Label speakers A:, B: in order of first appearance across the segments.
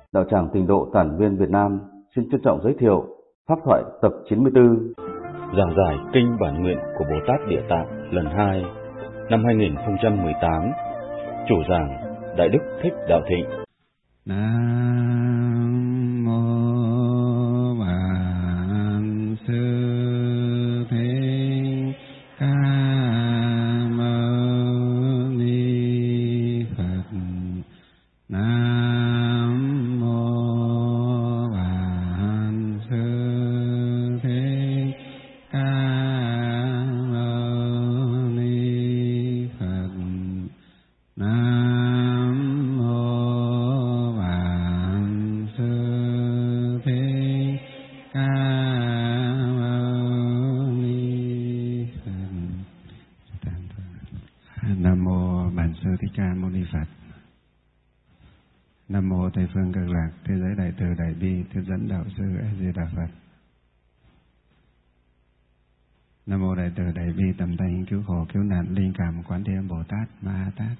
A: Đạo tràng Tịnh Độ Tản Viên Việt Nam xin trân trọng giới thiệu Pháp thoại tập 94,
B: giảng giải Kinh Bản Nguyện của Bồ Tát Địa Tạng lần 2 năm 2018. Chủ giảng Đại Đức Thích Đạo Thịnh.
C: Nam mô Bản Sư Thích Ca Mâu Ni Phật. Nam mô Bản Sư Thích Ca Mâu Ni Phật. Nam mô Bản Sư Thích Ca Mâu Ni Phật. Nam mô Bản Sư Thích Ca Mâu Ni Phật. Nam mô Tây phương Cực Lạc Thế giới Đại Từ Đại Bi Tiếp dẫn Đạo Sư A Di Đà Phật. Nam mô Đại Từ Đại Bi Tầm Thanh Cứu Khổ Cứu Nạn Linh Cảm Quán Thế Âm Bồ Tát Ma Ha Tát.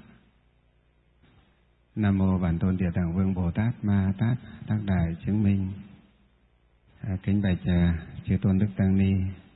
C: Nam mô Bản Tôn Địa Tạng Vương Bồ Tát Ma Ha Tát Tác Đại Chứng Minh. Kính bạch chư tôn Đức Tăng Ni.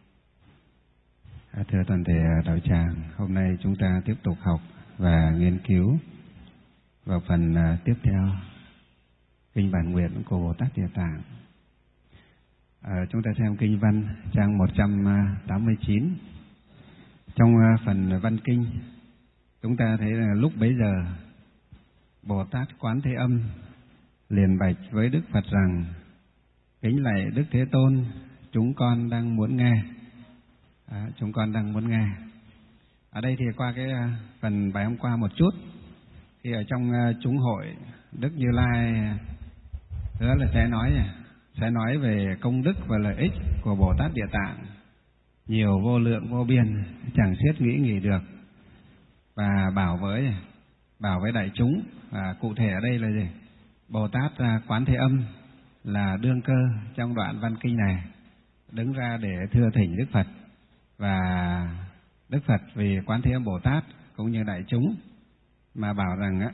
C: Thưa toàn thể đạo tràng, hôm nay chúng ta tiếp tục học và nghiên cứu vào phần tiếp theo Kinh Bản Nguyện của Bồ Tát Địa Tạng. Chúng ta xem kinh văn trang 189. Trong phần văn kinh, chúng ta thấy là lúc bấy giờ Bồ Tát Quán Thế Âm liền bạch với Đức Phật rằng: kính lạy Đức Thế Tôn, chúng con đang muốn nghe. Chúng con đang muốn nghe. Ở đây thì qua cái phần bài hôm qua một chút, thì ở trong chúng hội, Đức Như Lai hứa là sẽ nói về công đức và lợi ích của Bồ Tát Địa Tạng nhiều vô lượng vô biên, chẳng xiết nghĩ nghỉ được, và bảo với đại chúng. Và cụ thể ở đây là gì? Bồ Tát Quán Thế Âm là đương cơ trong đoạn văn kinh này, đứng ra để thưa thỉnh Đức Phật. Và Đức Phật vì Quán Thế Âm Bồ Tát cũng như đại chúng mà bảo rằng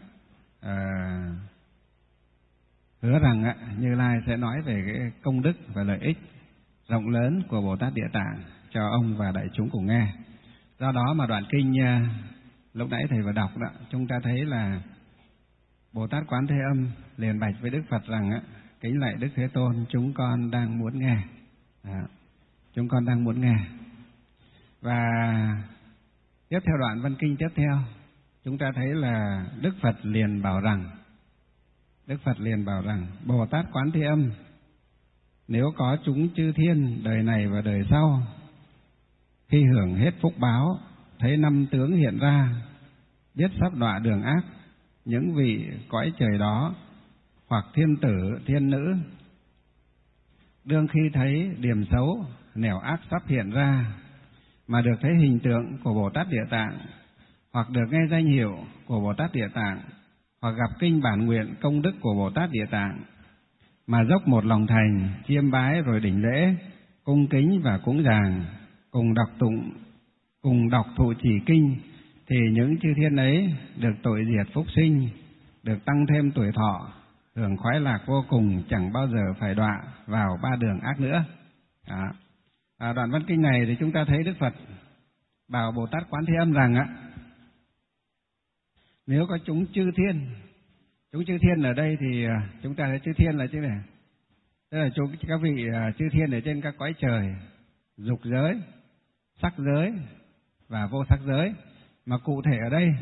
C: hứa rằng Như Lai sẽ nói về cái công đức và lợi ích rộng lớn của Bồ Tát Địa Tạng cho ông và đại chúng cùng nghe. Do đó mà đoạn kinh lúc nãy thầy vừa đọc đó, chúng ta thấy là Bồ Tát Quán Thế Âm liền bạch với Đức Phật rằng: kính lạy Đức Thế Tôn, chúng con đang muốn nghe. Chúng con đang muốn nghe. Và tiếp theo đoạn văn kinh tiếp theo, chúng ta thấy là Đức Phật liền bảo rằng Bồ Tát Quán Thế Âm nếu có chúng chư thiên đời này và đời sau, khi hưởng hết phúc báo, thấy năm tướng hiện ra, biết sắp đọa đường ác, những vị cõi trời đó hoặc thiên tử thiên nữ, đương khi thấy điểm xấu nẻo ác sắp hiện ra, mà được thấy hình tượng của Bồ Tát Địa Tạng, hoặc được nghe danh hiệu của Bồ Tát Địa Tạng, hoặc gặp kinh bản nguyện công đức của Bồ Tát Địa Tạng, mà dốc một lòng thành, chiêm bái rồi đảnh lễ, cung kính và cúng dường, cùng đọc thụ trì kinh, thì những chư thiên ấy được tội diệt phúc sinh, được tăng thêm tuổi thọ, hưởng khoái lạc vô cùng, chẳng bao giờ phải đọa vào ba đường ác nữa. Đoạn văn kinh này thì chúng ta thấy Đức Phật bảo Bồ Tát Quán Thế Âm rằng nếu có chúng chư thiên ở đây thì chúng ta thấy chư thiên là chứ này, tức là các vị chư thiên ở trên các cõi trời, dục giới, sắc giới và vô sắc giới. Mà cụ thể ở đây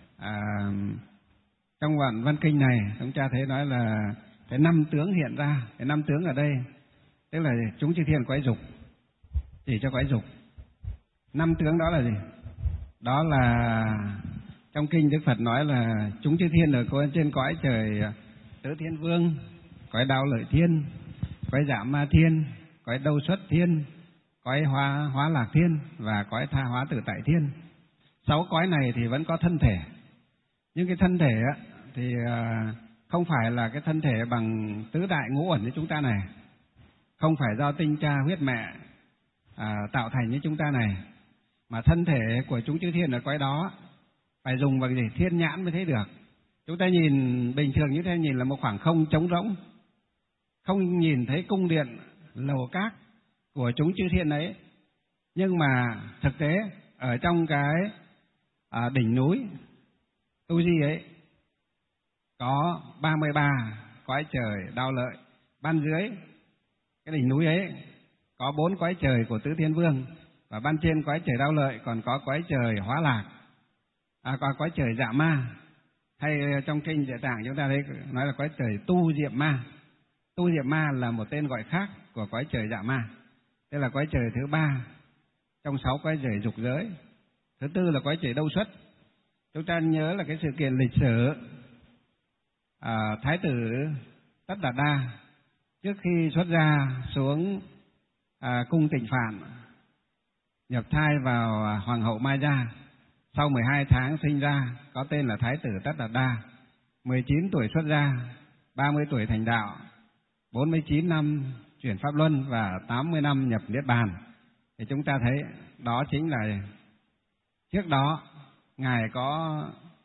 C: trong đoạn văn kinh này chúng ta thấy nói là cái năm tướng hiện ra. Cái năm tướng ở đây tức là chúng chư thiên cõi dục, chỉ cho cõi dục. Năm tướng đó là gì? Đó là trong kinh Đức Phật nói là chúng chư thiên ở trên cõi trời Tứ Thiên Vương, cõi Đạo Lợi Thiên, cõi Dạ Ma Thiên, cõi Đâu Xuất Thiên, cõi Hóa Lạc Thiên và cõi Tha Hóa Tự Tại Thiên. 6 cõi này thì vẫn có thân thể, nhưng cái thân thể thì không phải là cái thân thể bằng tứ đại ngũ uẩn như chúng ta này, không phải do tinh cha huyết mẹ tạo thành như chúng ta này, mà thân thể của chúng chư thiên ở cõi đó phải dùng bằng gì? Thiên nhãn mới thấy được. Chúng ta nhìn bình thường như thế, nhìn là một khoảng không trống rỗng, không nhìn thấy cung điện lầu cát của chúng chư thiên ấy. Nhưng mà thực tế ở trong cái đỉnh núi Tu Di ấy có 33 cõi trời Đao Lợi. Ban dưới cái đỉnh núi ấy có 4 cõi trời của Tứ Thiên Vương, và ban trên cõi trời Đao Lợi còn có cõi trời Hóa Lạc, có cõi trời Dạ Ma, hay trong kinh Địa Tạng chúng ta thấy nói là cõi trời Tu Diệm Ma. Tu Diệm Ma là một tên gọi khác của cõi trời Dạ Ma, đây là cõi trời thứ 3 trong 6 cõi trời dục giới. Thứ 4 là cõi trời Đâu Xuất. Chúng ta nhớ là cái sự kiện lịch sử Thái tử Tất Đạt Đa trước khi xuất gia xuống cung Tịnh Phạn, nhập thai vào Hoàng hậu Maya, sau 12 tháng sinh ra, có tên là Thái tử Tất Đạt Đa. 19 tuổi xuất gia, 30 tuổi thành đạo, 49 năm chuyển pháp luân và 80 năm nhập niết bàn. Thì chúng ta thấy đó chính là trước đó ngài có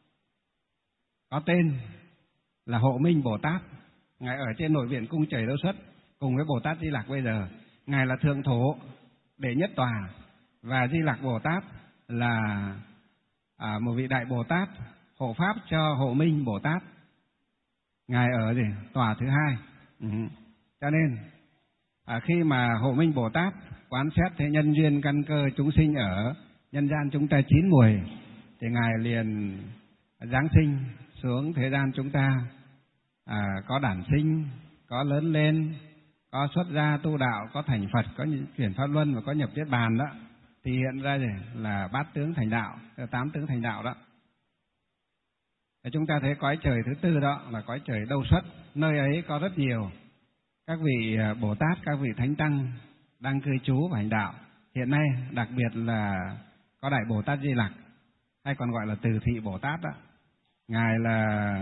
C: tên là Hộ Minh Bồ Tát. Ngài ở trên nội viện cung trời Đâu Xuất cùng với Bồ Tát Di Lặc. Bây giờ ngài là thượng thủ đệ nhất tòa, và Di Lặc Bồ Tát là một vị đại Bồ Tát hộ pháp cho Hộ Minh Bồ Tát. Ngài ở tòa thứ 2. Cho nên khi mà Hộ Minh Bồ Tát quán xét thế nhân duyên căn cơ chúng sinh ở nhân gian chúng ta 9 mùi, thì ngài liền giáng sinh xuống thế gian chúng ta, có đản sinh, có lớn lên, có xuất gia tu đạo, có thành Phật, có chuyển pháp luân và có nhập niết bàn đó, thì hiện ra là 8 tướng thành đạo, 8 tướng thành đạo đó. Để chúng ta thấy cõi trời thứ 4 đó là cõi trời Đâu Xuất. Nơi ấy có rất nhiều các vị Bồ Tát, các vị Thánh Tăng đang cư trú và hành đạo. Hiện nay đặc biệt là có Đại Bồ Tát Di Lặc, hay còn gọi là Từ Thị Bồ Tát đó. Ngài là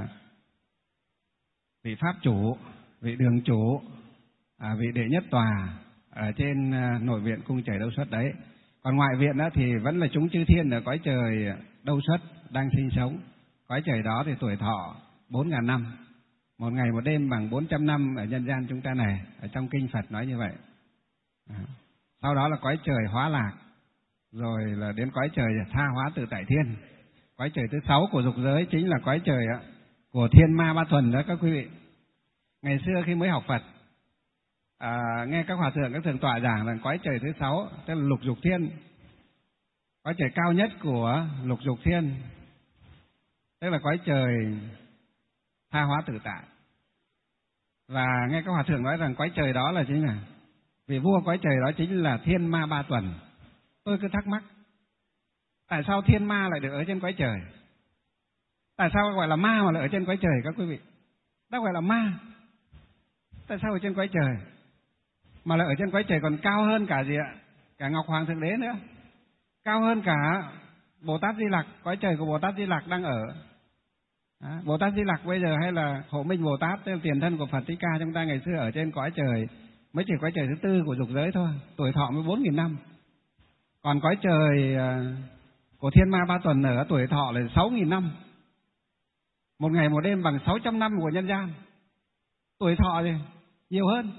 C: vị Pháp chủ, vị Đường chủ, vị đệ nhất tòa ở trên nội viện cung trời Đâu Xuất đấy. Còn ngoại viện đó thì vẫn là chúng chư thiên ở cõi trời Đâu Xuất đang sinh sống. Cõi trời đó thì tuổi thọ 4.000 năm, một ngày một đêm bằng 400 năm ở nhân gian chúng ta này, ở trong kinh Phật nói như vậy. Sau đó là cõi trời Hóa Lạc, rồi là đến cõi trời Tha Hóa Tự Tại Thiên. Cõi trời thứ 6 của dục giới chính là cõi trời của Thiên Ma Ba Thuần đó các quý vị. Ngày xưa khi mới học Phật, nghe các hòa thượng, các thượng tọa giảng là cõi trời thứ 6 tức là Lục Dục Thiên, cõi trời cao nhất của Lục Dục Thiên, tức là cõi trời Tha Hóa Tự Tại. Và nghe các hòa thượng nói rằng cõi trời đó là chính là vị vua cõi trời đó chính là Thiên Ma Ba Tuần. Tôi cứ thắc mắc, tại sao thiên ma lại được ở trên cõi trời? Tại sao gọi là ma mà lại ở trên cõi trời các quý vị? Đã gọi là ma, tại sao ở trên cõi trời? Mà lại ở trên cõi trời còn cao hơn cả gì ạ? Cả Ngọc Hoàng Thượng Đế nữa, cao hơn cả Bồ Tát Di Lặc. Cõi trời của Bồ Tát Di Lặc đang ở. Bồ Tát Di Lặc bây giờ hay là Hộ Minh Bồ Tát, tức là tiền thân của Phật Thích Ca chúng ta ngày xưa ở trên cõi trời mới chỉ cõi trời thứ 4 của dục giới thôi, tuổi thọ mới 4.000 năm. Còn cõi trời của Thiên Ma Ba Tuần ở tuổi thọ là 6.000 năm, một ngày một đêm bằng 600 năm của nhân gian. Tuổi thọ thì nhiều hơn.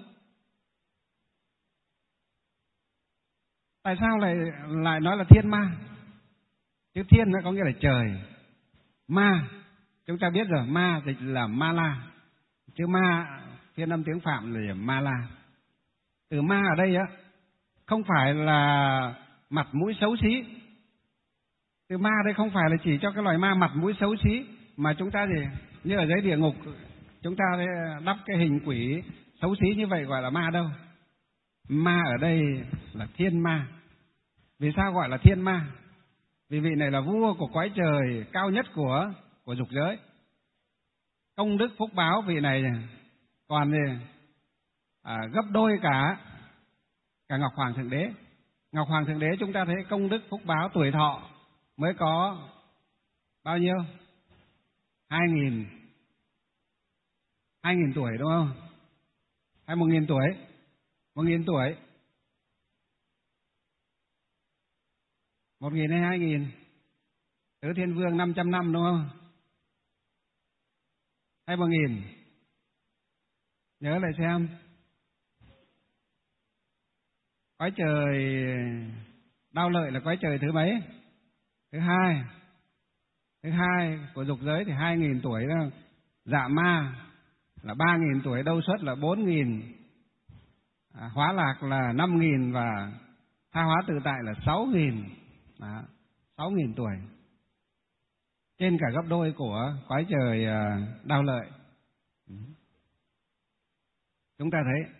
C: Tại sao lại nói là thiên ma? Chữ thiên nó có nghĩa là trời, ma chúng ta biết rồi, ma dịch là ma la. Chữ ma phiên âm tiếng Phạm là ma la. Từ ma ở đây không phải là mặt mũi xấu xí. Từ ma đây không phải là chỉ cho cái loài ma mặt mũi xấu xí, mà chúng ta thì như ở dưới địa ngục chúng ta đắp cái hình quỷ xấu xí như vậy gọi là ma đâu. Ma ở đây là thiên ma. Vì sao gọi là thiên ma? Vì vị này là vua của cõi trời cao nhất của dục giới. Công đức phúc báo vị này còn gấp đôi cả Ngọc Hoàng Thượng Đế. Ngọc Hoàng Thượng Đế chúng ta thấy công đức phúc báo tuổi thọ mới có bao nhiêu? 2.000 tuổi đúng không? Hay 1.000 tuổi? 1.000 tuổi. 1.000 hay 2.000? Tứ Thiên Vương 500 năm đúng không? hay 1.000? Nhớ lại xem. Cõi trời Đao Lợi là cõi trời thứ mấy? Thứ hai. Thứ hai của dục giới thì 2.000 tuổi đó. Dạ ma là 3.000 tuổi, Đâu Xuất là 4.000, Hóa Lạc là 5.000 và Tha Hóa Tự Tại là 6.000. 6.000 tuổi. Trên cả gấp đôi của cõi trời Đao Lợi. Chúng ta thấy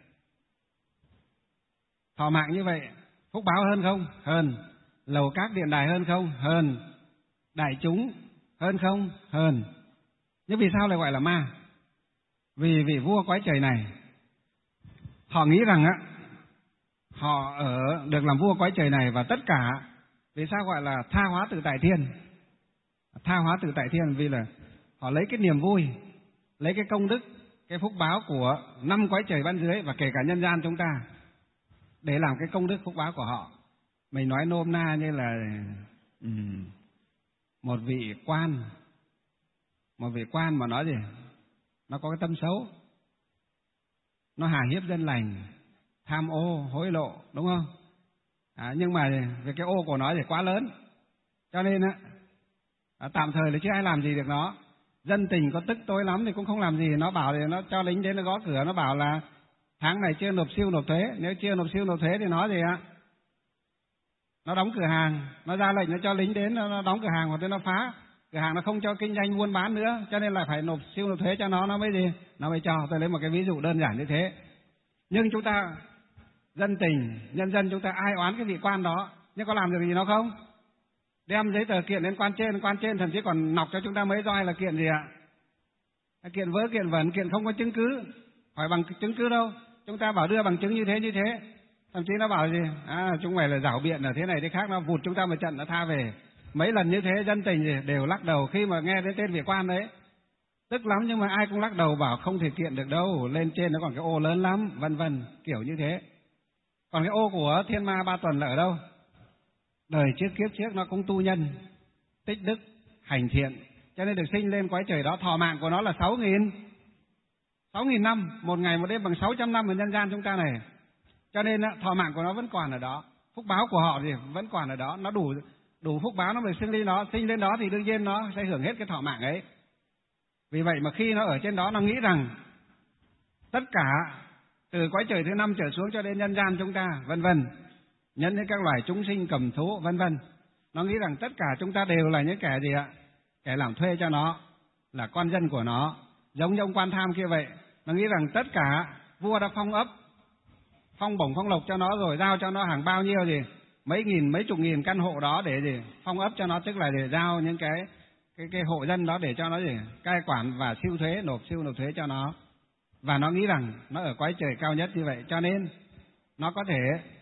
C: thọ mạng như vậy phúc báo hơn không? Hơn. Lầu các điện đài hơn không? Hơn. Đại chúng hơn không? Hơn. Nhưng vì sao lại gọi là ma? Vì vị vua cõi trời này họ nghĩ rằng họ được làm vua cõi trời này, và tất cả, vì sao gọi là tha hóa tự tại thiên? Tha hóa tự tại thiên vì là họ lấy cái niềm vui, lấy cái công đức, cái phúc báo của 5 cõi trời bên dưới và kể cả nhân gian chúng ta để làm cái công đức phúc báo của họ. Mình nói nôm na như là một vị quan mà nói gì? Nó có cái tâm xấu, nó hà hiếp dân lành, tham ô, hối lộ, đúng không? Nhưng mà về cái ô của nó thì quá lớn, cho nên tạm thời là chưa ai làm gì được nó. Dân tình có tức tối lắm thì cũng không làm gì. Nó bảo thì nó cho lính đến nó gõ cửa, nó bảo là tháng này chưa nộp siêu nộp thuế. Nếu chưa nộp siêu nộp thuế thì nó gì nó đóng cửa hàng, nó ra lệnh nó cho lính đến nó đóng cửa hàng, hoặc nó phá cửa hàng, nó không cho kinh doanh buôn bán nữa, cho nên là phải nộp siêu nộp thuế cho nó mới gì, nó mới cho. Tôi lấy một cái ví dụ đơn giản như thế. Nhưng chúng ta dân tình, nhân dân chúng ta ai oán cái vị quan đó, nhưng có làm được gì nó không? Đem giấy tờ kiện đến quan trên thậm chí còn nọc cho chúng ta mấy roi là kiện gì ạ? Kiện vớ, kiện vẩn, kiện không có chứng cứ. Hỏi bằng chứng cứ đâu, chúng ta bảo đưa bằng chứng như thế. Thậm chí nó bảo gì? Chúng mày là giảo biện là thế này thế khác, nó vụt chúng ta một trận nó tha về. Mấy lần như thế dân tình gì đều lắc đầu khi mà nghe đến tên vị quan đấy. Tức lắm, nhưng mà ai cũng lắc đầu bảo không thể kiện được đâu, lên trên nó còn cái ô lớn lắm, vân vân, kiểu như thế. Còn cái ô của Thiên Ma Ba Tuần là ở đâu? Đời trước kiếp trước nó cũng tu nhân, tích đức, hành thiện, cho nên được sinh lên cõi trời đó. Thọ mạng của nó là 6.000 năm, một ngày một đêm bằng 600 năm ở nhân gian chúng ta này. Cho nên thọ mạng của nó vẫn còn ở đó, phúc báo của họ thì vẫn còn ở đó. Nó đủ phúc báo nó mới sinh lên đó thì đương nhiên nó sẽ hưởng hết cái thọ mạng ấy. Vì vậy mà khi nó ở trên đó, nó nghĩ rằng tất cả từ cõi trời thứ 5 trở xuống cho đến nhân gian chúng ta, vân vân, nhân đến các loài chúng sinh cầm thú, vân vân, nó nghĩ rằng tất cả chúng ta đều là những kẻ gì ạ? Kẻ làm thuê cho nó, là con dân của nó, giống như ông quan tham kia vậy. Nó nghĩ rằng tất cả vua đã phong ấp, phong bổng phong lộc cho nó rồi, giao cho nó hàng bao nhiêu gì, mấy chục nghìn căn hộ đó để gì phong ấp cho nó, tức là để giao những cái hộ dân đó để cho nó gì cai quản và siêu nộp thuế cho nó. Và nó nghĩ rằng nó ở cõi trời cao nhất như vậy, cho nên nó có thể,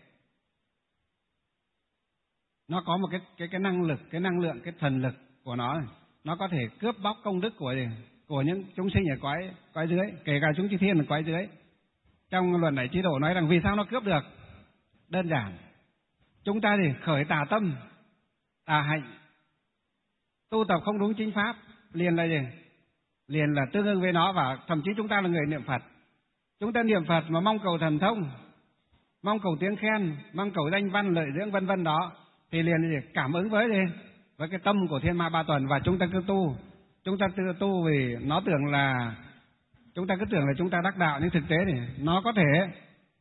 C: nó có một cái năng lực, cái năng lượng, cái thần lực của nó có thể cướp bóc công đức của những chúng sinh ở cõi dưới, kể cả chúng chư thiên ở cõi dưới. Trong luận Đại Trí Độ nói rằng vì sao nó cướp được? Đơn giản, chúng ta thì khởi tà tâm, tà hạnh, tu tập không đúng chính pháp, liền là gì? Liền là tương ưng với nó. Và thậm chí chúng ta là người niệm Phật, chúng ta niệm Phật mà mong cầu thần thông, mong cầu tiếng khen, mong cầu danh văn lợi dưỡng vân vân đó, thì liền gì cảm ứng với cái tâm của Thiên Ma Ba Tuần. Và chúng ta cứ tu vì nó tưởng là chúng ta cứ tưởng là chúng ta đắc đạo, nhưng thực tế thì nó có thể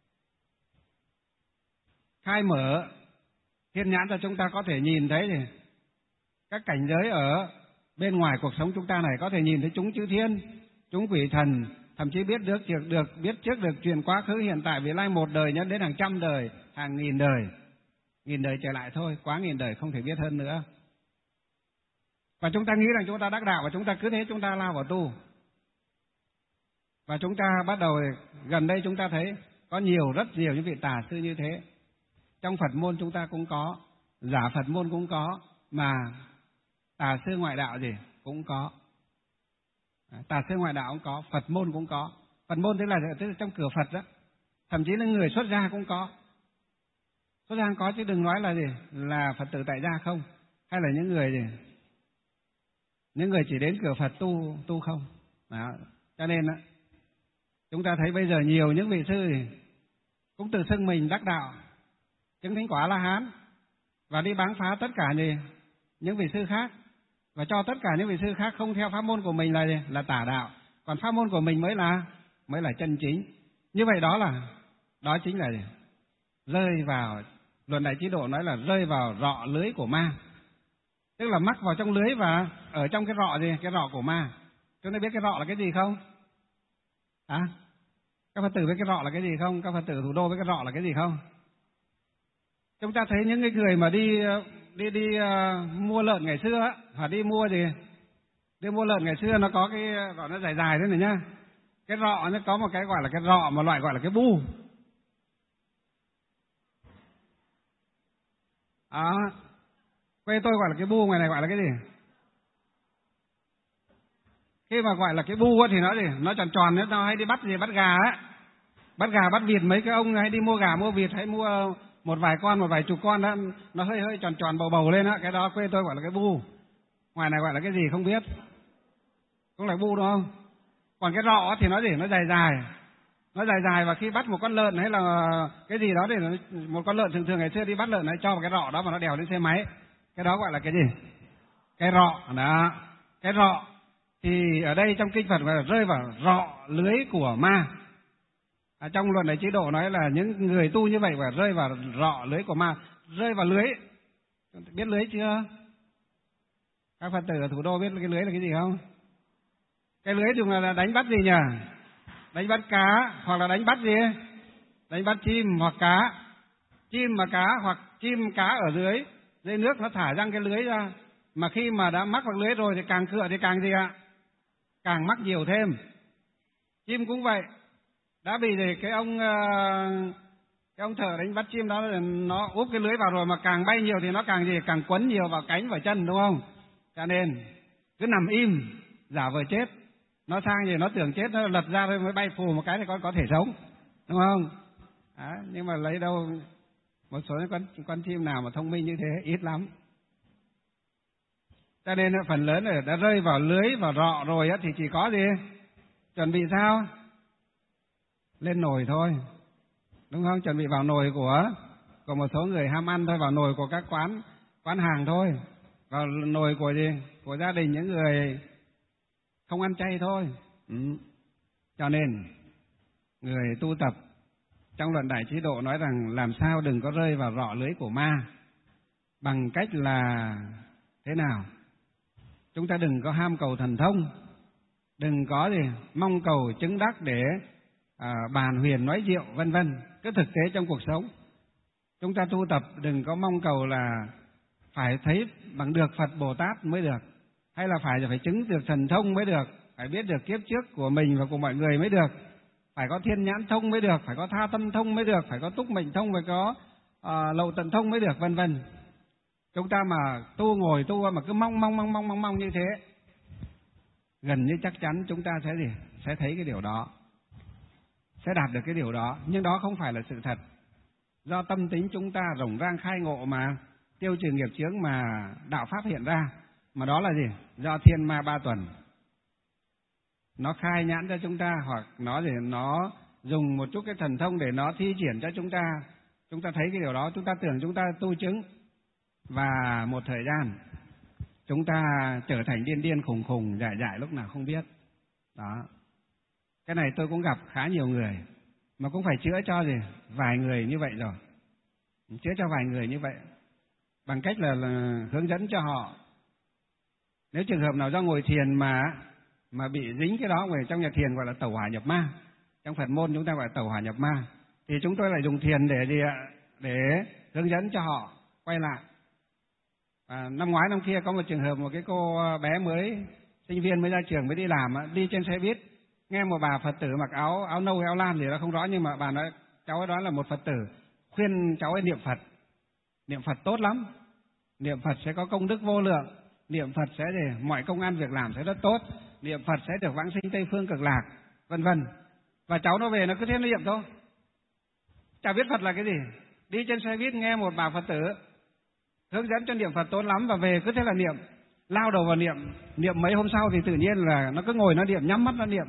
C: khai mở thiên nhãn cho chúng ta có thể nhìn thấy thì các cảnh giới ở bên ngoài cuộc sống chúng ta này, có thể nhìn thấy chúng chư thiên, chúng quỷ thần, thậm chí biết trước được chuyện quá khứ, hiện tại, vị lai, một đời nhân đến hàng trăm đời, hàng nghìn đời trở lại thôi, quá nghìn đời không thể biết hơn nữa. Và chúng ta nghĩ rằng chúng ta đắc đạo, và chúng ta cứ thế chúng ta lao vào tu. Và chúng ta bắt đầu, gần đây chúng ta thấy có rất nhiều những vị tà sư như thế. Trong Phật môn chúng ta cũng có, giả Phật môn cũng có, mà tà sư ngoại đạo gì cũng có. Tà sư ngoại đạo cũng có, Phật môn cũng có. Phật môn tức là trong cửa Phật đó, thậm chí là người xuất gia cũng có. Xuất gia có chứ đừng nói là gì là Phật tử tại gia không, hay là những người chỉ đến cửa Phật tu không. Đó. Cho nên chúng ta thấy bây giờ nhiều những vị sư cũng tự xưng mình đắc đạo, chứng thánh quả La Hán, và đi báng phá tất cả những vị sư khác, và cho tất cả những vị sư khác không theo pháp môn của mình là tả đạo, còn pháp môn của mình mới là chân chính. Như vậy đó chính là rơi vào, Luận Đại Trí Độ nói là rơi vào rọ lưới của ma, tức là mắc vào trong lưới và ở trong cái rọ của ma. Chúng ta biết cái rọ là cái gì không? Các Phật tử biết cái rọ là cái gì không? Các Phật tử Thủ Đô biết cái rọ là cái gì không? Chúng ta thấy những cái người mà đi mua lợn ngày xưa, hoặc đi mua lợn ngày xưa, nó có cái rọ nó dài dài thế này nhá. Cái rọ nó có một cái gọi là cái rọ mà loại gọi là cái bu. Quê tôi gọi là cái bu, ngoài này gọi là cái gì? Khi mà gọi là cái bu thì nó tròn tròn, nó hay đi bắt gà á, bắt gà bắt vịt, mấy cái ông hay đi mua gà mua vịt, hay mua một vài chục con đó, nó hơi tròn tròn bầu lên á, cái đó quê tôi gọi là cái bu. Ngoài này gọi là cái gì không biết, cũng là bu đúng không? Còn cái rọ thì nó dài dài, và khi bắt một con lợn hay là cái gì đó, để một con lợn thường ngày xưa đi bắt lợn nó cho vào cái rọ đó mà nó đèo lên xe máy, cái đó gọi là cái gì? Cái rọ đó. Cái rọ thì ở đây trong kinh Phật gọi là rơi vào rọ lưới của ma. Trong Luận Đại Trí Độ nói là những người tu như vậy phải rơi vào rọ lưới của ma. Rơi vào lưới, biết lưới chưa? Các Phật tử ở Thủ Đô biết cái lưới là cái gì không? Cái lưới dùng là đánh bắt gì nhỉ? Đánh bắt cá, hoặc là đánh bắt gì? Đánh bắt chim hoặc cá. Chim mà cá, hoặc chim cá ở dưới nước nó thả răng cái lưới ra. Mà khi mà đã mắc vào lưới rồi thì càng cựa thì càng gì ạ? Càng mắc nhiều thêm. Chim cũng vậy. Đã bị cái ông thợ đánh bắt chim đó, nó úp cái lưới vào rồi mà càng bay nhiều thì nó càng gì? Càng quấn nhiều vào cánh và chân, đúng không? Cho nên cứ nằm im, giả vờ chết. Nó sang gì nó tưởng chết, nó lật ra rồi mới bay phù một cái thì có thể sống, đúng không? Nhưng mà lấy đâu một số con chim nào mà thông minh như thế, ít lắm. Cho nên phần lớn đã rơi vào lưới, vào rọ rồi thì chỉ có gì? Chuẩn bị sao? Lên nồi thôi, đúng không? Chuẩn bị vào nồi của một số người ham ăn thôi, vào nồi của các quán hàng thôi, vào nồi của gì? Của gia đình những người không ăn chay thôi. Cho nên người tu tập trong Luận Đại Trí Độ nói rằng làm sao đừng có rơi vào rọ lưới của ma, bằng cách là thế nào? Chúng ta đừng có ham cầu thần thông, đừng có mong cầu chứng đắc để bàn huyền nói diệu vân vân. Cái thực tế trong cuộc sống chúng ta tu tập đừng có mong cầu là phải thấy bằng được Phật Bồ Tát mới được, hay là phải chứng được thần thông mới được, phải biết được kiếp trước của mình và của mọi người mới được, phải có thiên nhãn thông mới được, phải có tha tâm thông mới được, phải có túc mệnh thông, phải có lậu tận thông mới được, vân vân. Chúng ta mà ngồi tu mà cứ mong như thế, gần như chắc chắn chúng ta sẽ thấy cái điều đó, sẽ đạt được cái điều đó, nhưng đó không phải là sự thật. Do tâm tính chúng ta rộng rang khai ngộ mà tiêu trừ nghiệp chướng mà đạo pháp hiện ra, mà đó là gì? Do thiên ma ba tuần nó khai nhãn cho chúng ta, hoặc nó dùng một chút cái thần thông để nó thi triển cho chúng ta thấy cái điều đó, chúng ta tưởng chúng ta tu chứng, và một thời gian chúng ta trở thành điên khùng dại lúc nào không biết. Đó. Cái này tôi cũng gặp khá nhiều người, mà cũng phải chữa cho vài người như vậy rồi. Chữa cho vài người như vậy bằng cách là hướng dẫn cho họ. Nếu trường hợp nào do ngồi thiền mà bị dính cái đó, ở trong nhà thiền gọi là tẩu hỏa nhập ma, trong Phật môn chúng ta gọi là tẩu hỏa nhập ma, thì chúng tôi lại dùng thiền để hướng dẫn cho họ quay lại. Năm ngoái năm kia có một trường hợp, một cái cô bé mới sinh viên mới ra trường mới đi làm, đi trên xe buýt, nghe một bà Phật tử mặc áo nâu hay áo lam gì đó không rõ, nhưng mà bà nói cháu ấy đó là một Phật tử, khuyên cháu ấy niệm Phật tốt lắm, niệm Phật sẽ có công đức vô lượng, niệm Phật sẽ mọi công ăn việc làm sẽ rất tốt, niệm Phật sẽ được vãng sinh Tây Phương Cực Lạc, vân vân. Và cháu nó về nó cứ thế nó niệm thôi, chả biết Phật là cái gì. Đi trên xe buýt nghe một bà Phật tử hướng dẫn cho niệm Phật tốt lắm, và về cứ thế là niệm, lao đầu vào niệm mấy hôm sau thì tự nhiên là nó cứ ngồi nó niệm, nhắm mắt nó niệm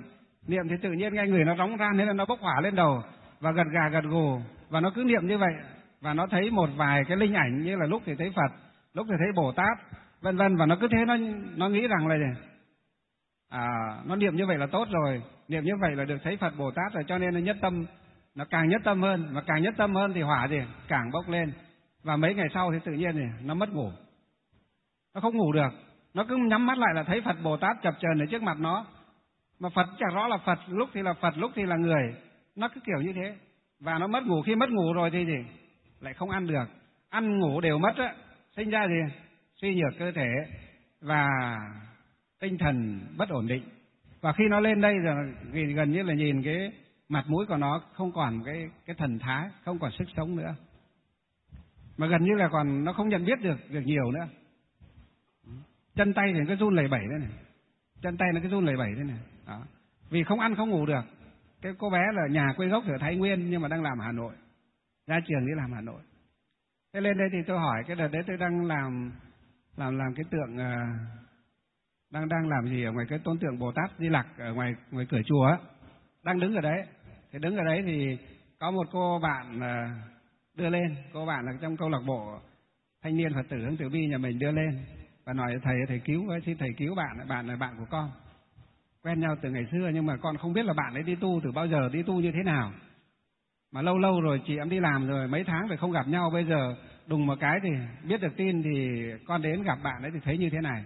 C: Niệm thì tự nhiên ngay người nó nóng ran, thế là nó bốc hỏa lên đầu và gật gà gật gù, và nó cứ niệm như vậy, và nó thấy một vài cái linh ảnh, như là lúc thì thấy Phật, lúc thì thấy Bồ Tát, vân vân, và nó cứ thế nó nghĩ rằng là gì? Nó niệm như vậy là tốt rồi, niệm như vậy là được thấy Phật Bồ Tát rồi, cho nên nó nhất tâm, nó càng nhất tâm hơn, và càng nhất tâm hơn thì hỏa gì càng bốc lên, và mấy ngày sau thì tự nhiên thì nó mất ngủ, nó không ngủ được, nó cứ nhắm mắt lại là thấy Phật Bồ Tát chập chờn ở trước mặt nó, mà Phật chẳng rõ là Phật, lúc thì là Phật, lúc thì là người, nó cứ kiểu như thế, và nó mất ngủ. Khi mất ngủ rồi thì gì? Lại không ăn được, ăn ngủ đều mất á, sinh ra gì? Suy nhược cơ thể và tinh thần bất ổn định. Và khi nó lên đây rồi gần như là nhìn cái mặt mũi của nó không còn cái thần thái, không còn sức sống nữa, mà gần như là còn nó không nhận biết được nhiều nữa. Chân tay thì nó cứ run lẩy bẩy thế này, chân tay nó cứ run lẩy bẩy thế này. Đó. Vì không ăn không ngủ được. Cái cô bé là nhà quê gốc ở Thái Nguyên nhưng mà đang làm ở Hà Nội, ra trường đi làm Hà Nội. Thế lên đây thì tôi hỏi, cái đợt đấy tôi đang làm cái tượng, đang làm gì ở ngoài cái tôn tượng Bồ Tát Di Lặc ở ngoài cửa chùa á, đang đứng ở đấy. Thì đứng ở đấy thì có một cô bạn đưa lên, cô bạn là trong câu lạc bộ thanh niên Phật tử Hướng Từ Bi nhà mình đưa lên và nói thầy cứu với, xin thầy cứu bạn là bạn của con, quen nhau từ ngày xưa nhưng mà con không biết là bạn ấy đi tu từ bao giờ, đi tu như thế nào, mà lâu rồi chị em đi làm rồi mấy tháng rồi không gặp nhau, bây giờ đùng một cái thì biết được tin thì con đến gặp bạn ấy thì thấy như thế này.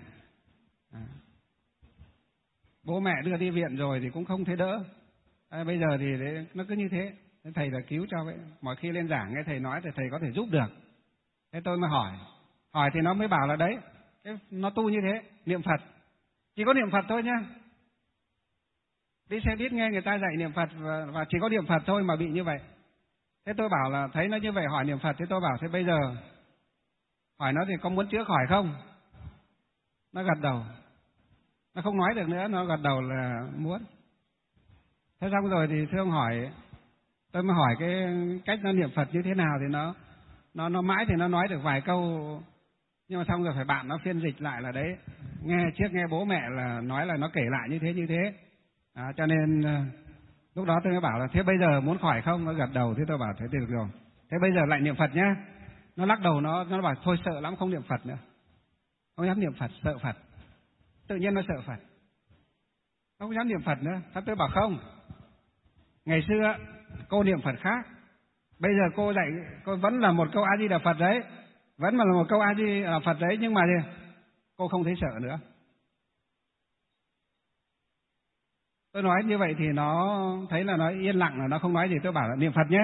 C: Bố mẹ đưa đi viện rồi thì cũng không thấy đỡ, bây giờ thì nó cứ như thế. Thầy là cứu cho vậy. Mọi khi lên giảng nghe thầy nói thì thầy có thể giúp được. Thế tôi mới hỏi thì nó mới bảo là đấy, nó tu như thế, niệm Phật, chỉ có niệm Phật thôi nhá. Đi xe buýt nghe người ta dạy niệm Phật và chỉ có niệm Phật thôi mà bị như vậy. Thế tôi bảo là thấy nó như vậy hỏi niệm Phật, thế tôi bảo thế bây giờ hỏi nó thì có muốn chữa khỏi không? Nó gật đầu, nó không nói được nữa, nó gật đầu là muốn. Thế xong rồi thì thưa ông hỏi, tôi mới hỏi cái cách nó niệm Phật như thế nào thì nó mãi thì nó nói được vài câu, nhưng mà xong rồi phải bạn nó phiên dịch lại là đấy, nghe bố mẹ là nói là nó kể lại như thế. Cho nên lúc đó tôi mới bảo là thế bây giờ muốn khỏi không? Nó gật đầu, thế tôi bảo thế được rồi. Thế bây giờ lại niệm Phật nhá. Nó lắc đầu, nó bảo thôi sợ lắm không niệm Phật nữa, không dám niệm Phật, sợ Phật. Tự nhiên nó sợ Phật, nó không dám niệm Phật nữa. Thế tôi bảo không, ngày xưa cô niệm Phật khác, bây giờ cô dạy cô vẫn là một câu A Di Đà Phật đấy, vẫn là một câu A Di Đà Phật đấy, nhưng mà cô không thấy sợ nữa. Tôi nói như vậy thì nó thấy là nó yên lặng, là nó không nói gì. Tôi bảo là niệm Phật nhé.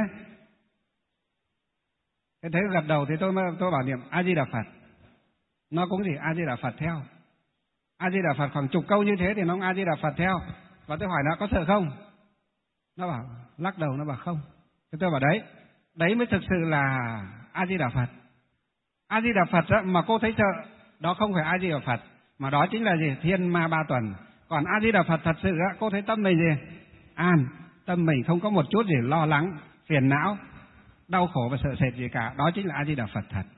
C: Thế thấy gật đầu thì tôi bảo niệm A Di Đà Phật. Nó cũng gì A Di Đà Phật theo. A Di Đà Phật khoảng chục câu như thế thì nó A Di Đà Phật theo. Và tôi hỏi nó có sợ không? Nó bảo lắc đầu, nó bảo không. Thế tôi bảo đấy mới thực sự là A Di Đà Phật. A Di Đà Phật đó, mà cô thấy sợ, đó không phải A Di Đà Phật, mà đó chính là gì? Thiên ma ba tuần. Còn A Di Đà Phật thật sự á, cô thấy tâm mình gì? An, tâm mình không có một chút gì lo lắng, phiền não, đau khổ và sợ sệt gì cả, đó chính là A Di Đà Phật thật.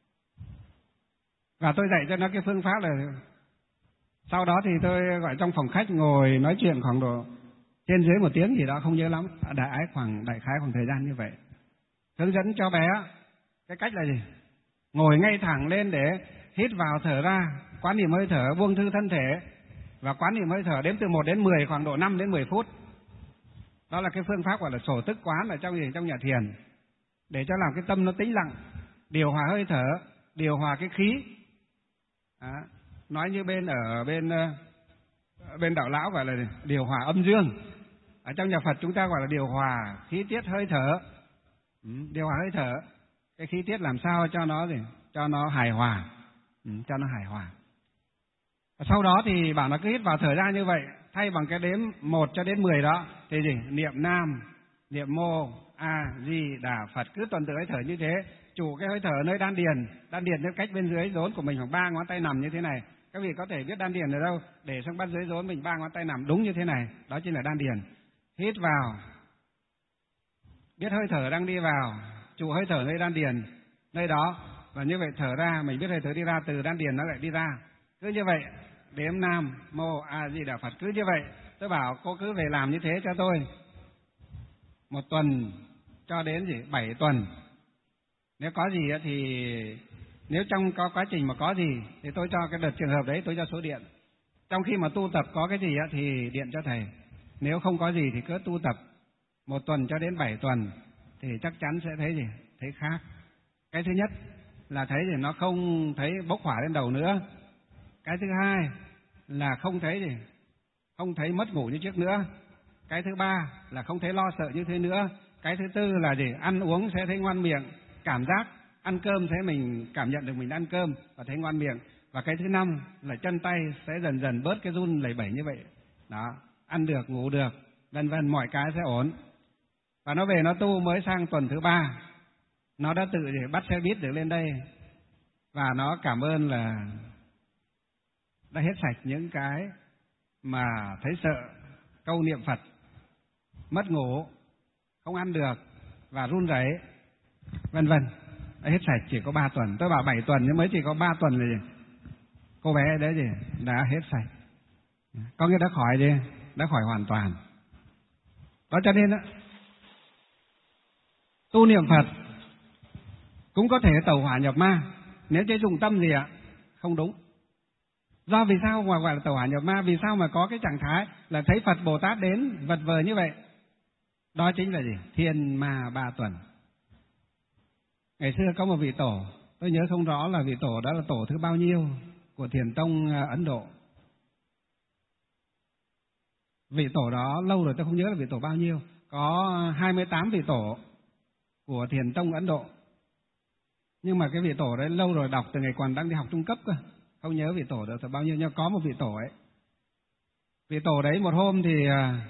C: Và tôi dạy cho nó cái phương pháp là sau đó thì tôi gọi trong phòng khách ngồi nói chuyện khoảng độ trên dưới 1 tiếng gì đó, không nhớ lắm, đại khái khoảng thời gian như vậy. Hướng dẫn cho bé cái cách là gì? Ngồi ngay thẳng lên để hít vào thở ra, quán niệm hơi thở, buông thư thân thể và quán niệm hơi thở đếm từ 1 đến 10, khoảng độ 5 đến 10 phút. Đó là cái phương pháp gọi là sổ tức quán ở trong nhà thiền, để cho làm cái tâm nó tĩnh lặng, điều hòa hơi thở, điều hòa cái khí. Nói như bên đạo lão gọi là điều hòa âm dương. Ở trong nhà Phật chúng ta gọi là điều hòa khí tiết hơi thở. Điều hòa hơi thở, cái khí tiết làm sao cho nó hài hòa, cho nó hài hòa. Sau đó thì bảo nó cứ hít vào thở ra như vậy, thay bằng cái đếm 1 cho đến 10 đó thì gì? Niệm Nam, niệm Mô A Di Đà Phật, cứ tuần tự hơi thở như thế, chủ cái hơi thở nơi đan điền nơi cách bên dưới rốn của mình khoảng 3 ngón tay nằm như thế này. Các vị có thể biết đan điền ở đâu, để sang bắt dưới rốn mình 3 ngón tay nằm đúng như thế này, đó chính là đan điền. Hít vào, biết hơi thở đang đi vào, chủ hơi thở nơi đan điền nơi đó, và như vậy thở ra mình biết hơi thở đi ra, từ đan điền nó lại đi ra. Cứ như vậy đếm Nam Mô A Di Đà Phật, cứ như vậy Tôi bảo cô cứ về làm như thế cho tôi 1 tuần cho đến 7 tuần. Nếu có gì thì nếu trong có quá trình mà có gì thì tôi cho cái đợt trường hợp đấy tôi cho số điện. Trong khi mà tu tập có cái gì thì điện cho thầy. Nếu không có gì thì cứ tu tập 1 tuần cho đến 7 tuần thì chắc chắn sẽ thấy gì? Thấy khác. Cái thứ nhất là thấy thì nó không thấy bốc hỏa lên đầu nữa. Cái thứ hai là không thấy gì? Không thấy mất ngủ như trước nữa. Cái thứ ba là không thấy lo sợ như thế nữa. Cái thứ tư là gì? Ăn uống sẽ thấy ngoan miệng, cảm giác ăn cơm sẽ mình cảm nhận được mình ăn cơm và thấy ngoan miệng. Và cái thứ năm là chân tay sẽ dần dần bớt cái run lẩy bẩy như vậy. Đó, ăn được, ngủ được, vân vân, mọi cái sẽ ổn. Và nó về nó tu mới sang tuần thứ 3, nó đã tự bắt xe buýt được lên đây và nó cảm ơn là đã hết sạch những cái mà thấy sợ, câu niệm Phật, mất ngủ, không ăn được và run rẩy, vân vân. Hết sạch chỉ có 3 tuần. Tôi bảo 7 tuần nhưng mới chỉ có 3 tuần là gì? Cô bé đấy gì? Đã hết sạch. Có nghĩa đã khỏi đi, đã khỏi hoàn toàn. Đó cho nên tu niệm Phật cũng có thể tẩu hỏa nhập ma nếu chỉ dùng tâm gì ạ? Không đúng. Do vì sao mà gọi là tẩu hỏa nhập ma? Vì sao mà có cái trạng thái là thấy Phật Bồ Tát đến vật vờ như vậy? Đó chính là gì? Thiên ma 3 tuần. Ngày xưa có một vị tổ, tôi nhớ không rõ là vị tổ đó là tổ thứ bao nhiêu của Thiền Tông Ấn Độ. Vị tổ đó lâu rồi tôi không nhớ là vị tổ bao nhiêu. Có 28 vị tổ của Thiền Tông Ấn Độ. Nhưng mà cái vị tổ đấy lâu rồi, đọc từ ngày còn đang đi học trung cấp cơ, không nhớ vị tổ được bao nhiêu, nhưng có một vị tổ ấy. Vị tổ đấy một hôm thì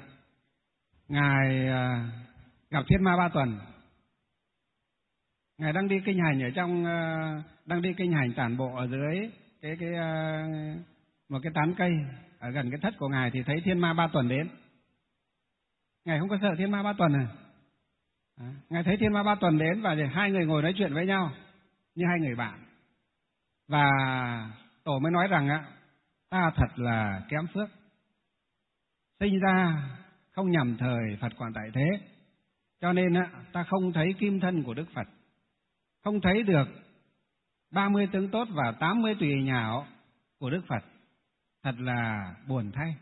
C: Ngài gặp Thiên Ma 3 tuần. Ngài đang đi kinh hành ở trong, đang đi kinh hành tản bộ ở dưới một cái tán cây ở gần cái thất của Ngài thì thấy Thiên Ma 3 tuần đến. Ngài không có sợ Thiên Ma 3 tuần à? Ngài thấy Thiên Ma 3 tuần đến và hai người ngồi nói chuyện với nhau như hai người bạn. Và tổ mới nói rằng ta thật là kém phước, sinh ra không nhằm thời Phật còn tại thế, cho nên ta không thấy kim thân của Đức Phật, không thấy được 30 tướng tốt và 80 tùy nhảo của Đức Phật. Thật là buồn thay.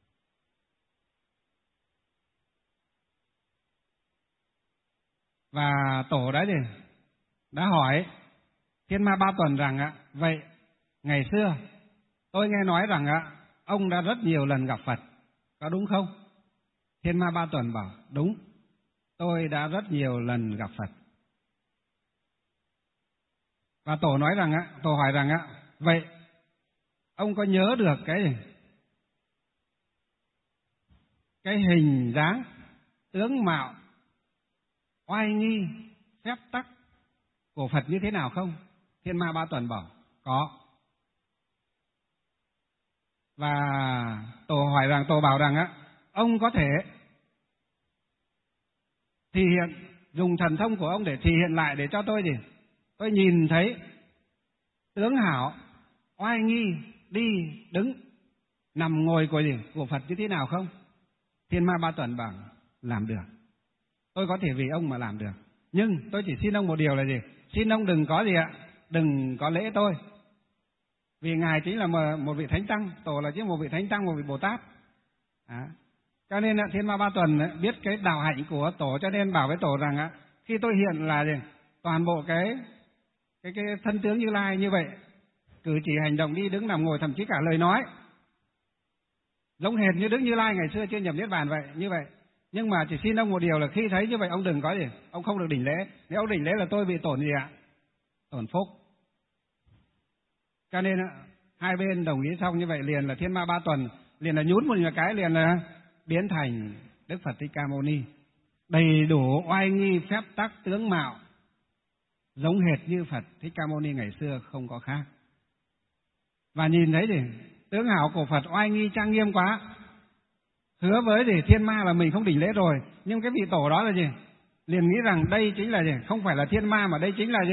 C: Và tổ đấy đã hỏi Thiên Ma 3 tuần rằng vậy ngày xưa tôi nghe nói rằng ông đã rất nhiều lần gặp Phật, có đúng không? Thiên Ma 3 tuần bảo đúng, tôi đã rất nhiều lần gặp Phật. Và tổ nói rằng tổ hỏi rằng vậy ông có nhớ được cái hình dáng, tướng mạo, oai nghi, phép tắc của Phật như thế nào không? Thiên Ma 3 tuần bảo có. Và tổ bảo rằng ông có thể thể hiện, dùng thần thông của ông để thể hiện lại để cho tôi tôi nhìn thấy tướng hảo, oai nghi, đi, đứng, nằm, ngồi của Phật như thế nào không? Thiên Ma 3 tuần bảo làm được. Tôi có thể vì ông mà làm được. Nhưng tôi chỉ xin ông một điều là xin ông đừng có đừng có lễ tôi. Vì Ngài chính là một vị Thánh Tăng, tổ là chính một vị Thánh Tăng, một vị Bồ Tát. Cho nên Thiên Ma 3 tuần biết cái đạo hạnh của tổ, cho nên bảo với tổ rằng khi tôi hiện là toàn bộ cái thân tướng Như Lai như vậy, cử chỉ hành động, đi đứng nằm ngồi, thậm chí cả lời nói giống hệt như Đức Như Lai ngày xưa trên nhập niết bàn vậy, như vậy. Nhưng mà chỉ xin ông một điều là khi thấy như vậy ông đừng có ông không được đỉnh lễ. Nếu ông đỉnh lễ là tôi bị tổn gì ạ? Tổn phúc. Cho nên hai bên đồng ý xong như vậy, liền là Thiên Ma 3 tuần liền là nhún một cái, liền là biến thành Đức Phật Thích Ca Mâu Ni, đầy đủ oai nghi, phép tắc, tướng mạo giống hệt như Phật Thích Ca Mâu Ni ngày xưa, không có khác. Và nhìn thấy tướng hảo của Phật oai nghi trang nghiêm quá, hứa với Thiên Ma là mình không đỉnh lễ rồi. Nhưng cái vị tổ đó là liền nghĩ rằng đây chính là không phải là Thiên Ma mà đây chính là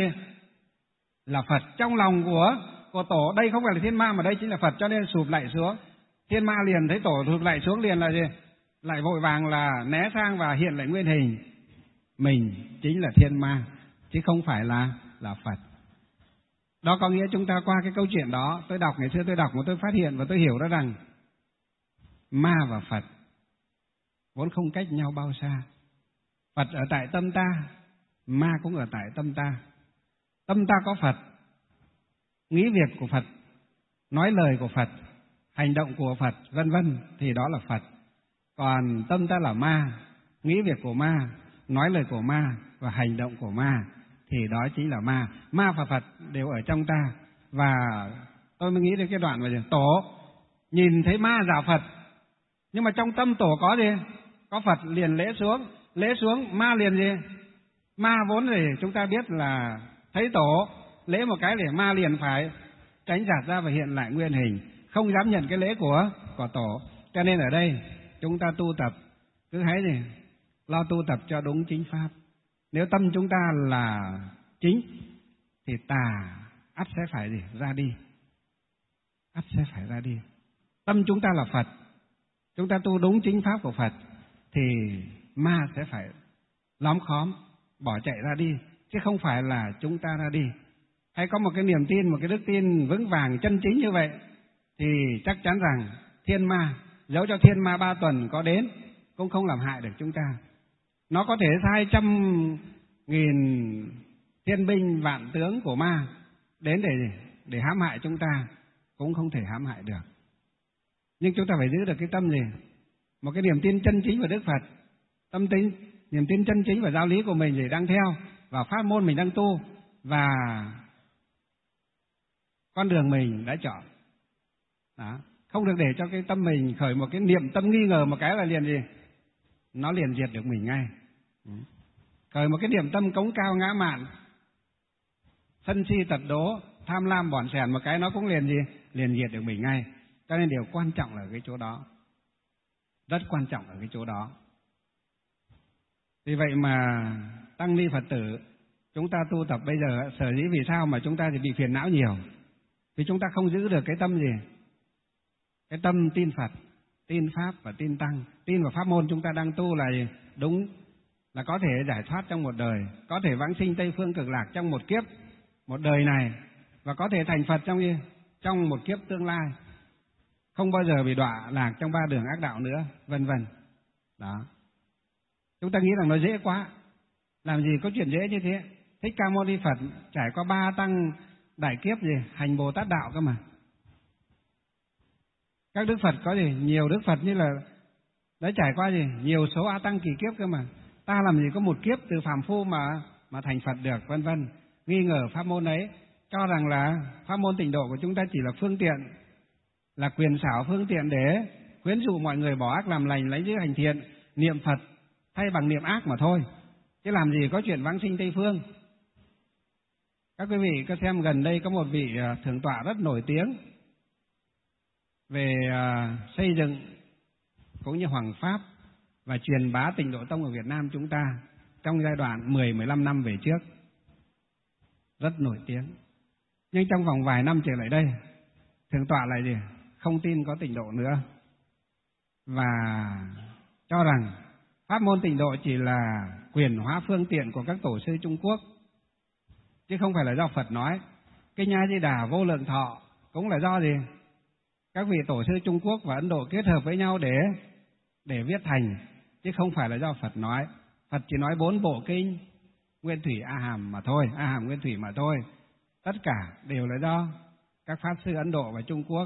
C: là Phật. Trong lòng của tổ đây không phải là Thiên Ma mà đây chính là Phật, cho nên sụp lại xuống Thiên ma liền thấy tổ thụt lại xuống liền là gì? Lại vội vàng là né sang và hiện lại nguyên hình. Mình chính là thiên ma, chứ không phải là Phật. Đó có nghĩa chúng ta qua cái câu chuyện đó, tôi đọc ngày xưa tôi đọc mà tôi phát hiện và tôi hiểu ra rằng ma và Phật vốn không cách nhau bao xa. Phật ở tại tâm ta, ma cũng ở tại tâm ta. Tâm ta có Phật, nghĩ việc của Phật, nói lời của Phật, hành động của Phật, vân vân thì đó là Phật. Còn tâm ta là ma, nghĩ việc của ma, nói lời của ma và hành động của ma thì đó chính là ma. Ma và Phật đều ở trong ta. Và tôi mới nghĩ đến cái đoạn mà tổ nhìn thấy ma giả Phật, nhưng mà trong tâm tổ có gì? Có Phật liền lễ xuống ma liền gì? Ma vốn thì chúng ta biết là thấy tổ lễ một cái để ma liền phải tránh giạt ra và hiện lại nguyên hình, không dám nhận cái lễ của tổ. Cho nên ở đây chúng ta tu tập cứ thấy gì? Lo tu tập cho đúng chính pháp. Nếu tâm chúng ta là chính thì tà ắt sẽ phải gì? Ra đi. Ắt sẽ phải ra đi. Tâm chúng ta là Phật, chúng ta tu đúng chính pháp của Phật thì ma sẽ phải lóm khóm bỏ chạy ra đi, chứ không phải là chúng ta ra đi. Hay có một cái niềm tin, một cái đức tin vững vàng chân chính như vậy thì chắc chắn rằng thiên ma, dẫu cho thiên ma 3 tuần có đến cũng không làm hại được chúng ta. Nó có thể 200.000 thiên binh vạn tướng của ma đến để hãm hại chúng ta cũng không thể hãm hại được. Nhưng chúng ta phải giữ được cái tâm gì? Một cái niềm tin chân chính vào Đức Phật, niềm tin chân chính vào giáo lý của mình thì đang theo, và pháp môn mình đang tu, và con đường mình đã chọn. Đó. Không được để cho cái tâm mình khởi một cái niệm tâm nghi ngờ một cái là liền gì? Nó liền diệt được mình ngay. Khởi một cái niệm tâm cống cao ngã mạn, sân si tật đố, tham lam bỏn sẻn một cái nó cũng liền gì? Liền diệt được mình ngay. Cho nên điều quan trọng là ở cái chỗ đó. Rất quan trọng ở cái chỗ đó. Vì vậy mà tăng ni Phật tử chúng ta tu tập bây giờ, sở dĩ vì sao mà chúng ta thì bị phiền não nhiều? Vì chúng ta không giữ được cái tâm gì? Cái tâm tin Phật, tin Pháp và tin Tăng. Tin vào pháp môn chúng ta đang tu là đúng, là có thể giải thoát trong một đời, có thể vãng sinh Tây Phương Cực Lạc trong một kiếp, một đời này, và có thể thành Phật trong một kiếp tương lai, không bao giờ bị đọa lạc trong 3 đường ác đạo nữa, vân vân. Đó. Chúng ta nghĩ rằng nó dễ quá, làm gì có chuyện dễ như thế. Thích Ca Mâu Ni Phật trải qua 3 tăng đại kiếp gì, hành Bồ Tát đạo cơ mà. Các Đức Phật có gì, nhiều Đức Phật như là đã trải qua gì, nhiều số A Tăng kỳ kiếp cơ mà. Ta làm gì có một kiếp từ phàm phu mà thành Phật được, vân vân. Nghi ngờ pháp môn ấy, cho rằng là pháp môn tịnh độ của chúng ta chỉ là phương tiện, là quyền xảo phương tiện để khuyến dụ mọi người bỏ ác làm lành, lấy giữ hành thiện, niệm Phật thay bằng niệm ác mà thôi. Chứ làm gì có chuyện vãng sinh Tây Phương. Các quý vị có xem gần đây có một vị thượng tọa rất nổi tiếng về xây dựng cũng như hoằng pháp và truyền bá Tịnh Độ Tông ở Việt Nam chúng ta trong giai đoạn 10-15 năm về trước. Rất nổi tiếng. Nhưng trong vòng vài năm trở lại đây, thượng tọa lại gì? Không tin có Tịnh Độ nữa. Và cho rằng pháp môn Tịnh Độ chỉ là quyền hóa phương tiện của các tổ sư Trung Quốc, chứ không phải là do Phật nói. Kinh A Di Đà Vô Lượng Thọ cũng là do gì? Các vị tổ sư Trung Quốc và Ấn Độ kết hợp với nhau để viết thành, chứ không phải là do Phật nói. Phật chỉ nói 4 bộ kinh Nguyên Thủy A Hàm mà thôi, A Hàm Nguyên Thủy mà thôi. Tất cả đều là do các pháp sư Ấn Độ và Trung Quốc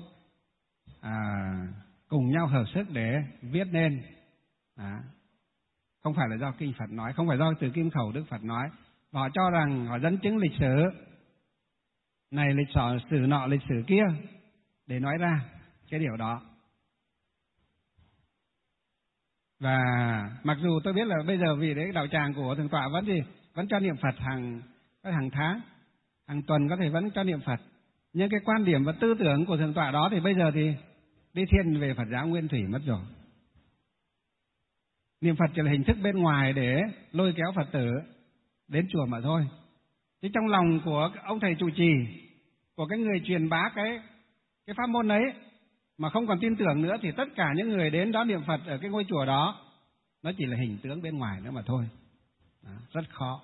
C: cùng nhau hợp sức để viết nên. Không phải là do kinh Phật nói, không phải do từ kim khẩu Đức Phật nói. Và họ cho rằng họ dẫn chứng lịch sử này, lịch sử nọ, lịch sử kia để nói ra cái điều đó. Và mặc dù tôi biết là bây giờ vì đấy đạo tràng của thượng tọa vẫn cho niệm Phật hàng tháng, hàng tuần có thể vẫn cho niệm Phật, nhưng cái quan điểm và tư tưởng của thượng tọa đó thì bây giờ thì đi thiên về Phật giáo Nguyên Thủy mất rồi. Niệm Phật chỉ là hình thức bên ngoài để lôi kéo Phật tử đến chùa mà thôi. Chứ trong lòng của ông thầy trụ trì, của cái người truyền bá cái pháp môn ấy, mà không còn tin tưởng nữa thì tất cả những người đến đó niệm Phật ở cái ngôi chùa đó nó chỉ là hình tướng bên ngoài nữa mà thôi. Đó, rất khó.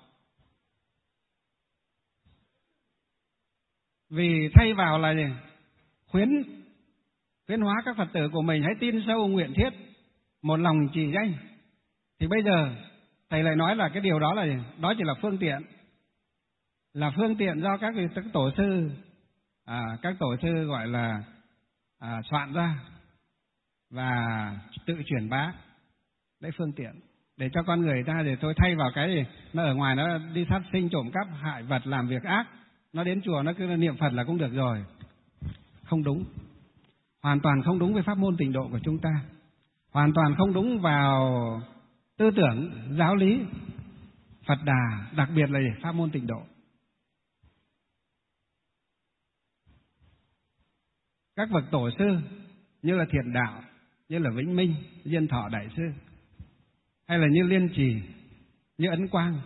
C: Vì thay vào là gì? Khuyến hóa các Phật tử của mình hãy tin sâu nguyện thiết, một lòng trì danh. Thì bây giờ thầy lại nói là cái điều đó là gì? Đó chỉ là phương tiện. Là phương tiện do các tổ sư gọi là soạn ra và tự truyền bá. Đấy, phương tiện để cho con người ta để thôi thay vào cái gì nó ở ngoài nó đi sát sinh trộm cắp hại vật làm việc ác, nó đến chùa nó cứ niệm Phật là cũng được rồi. Không đúng, hoàn toàn không đúng với pháp môn Tịnh độ của chúng ta, hoàn toàn không đúng vào tư tưởng giáo lý Phật Đà, đặc biệt là pháp môn Tịnh độ. Các bậc tổ sư như là Thiện Đạo, như là Vĩnh Minh, Diên Thọ Đại Sư, hay là như Liên Trì, như Ấn Quang.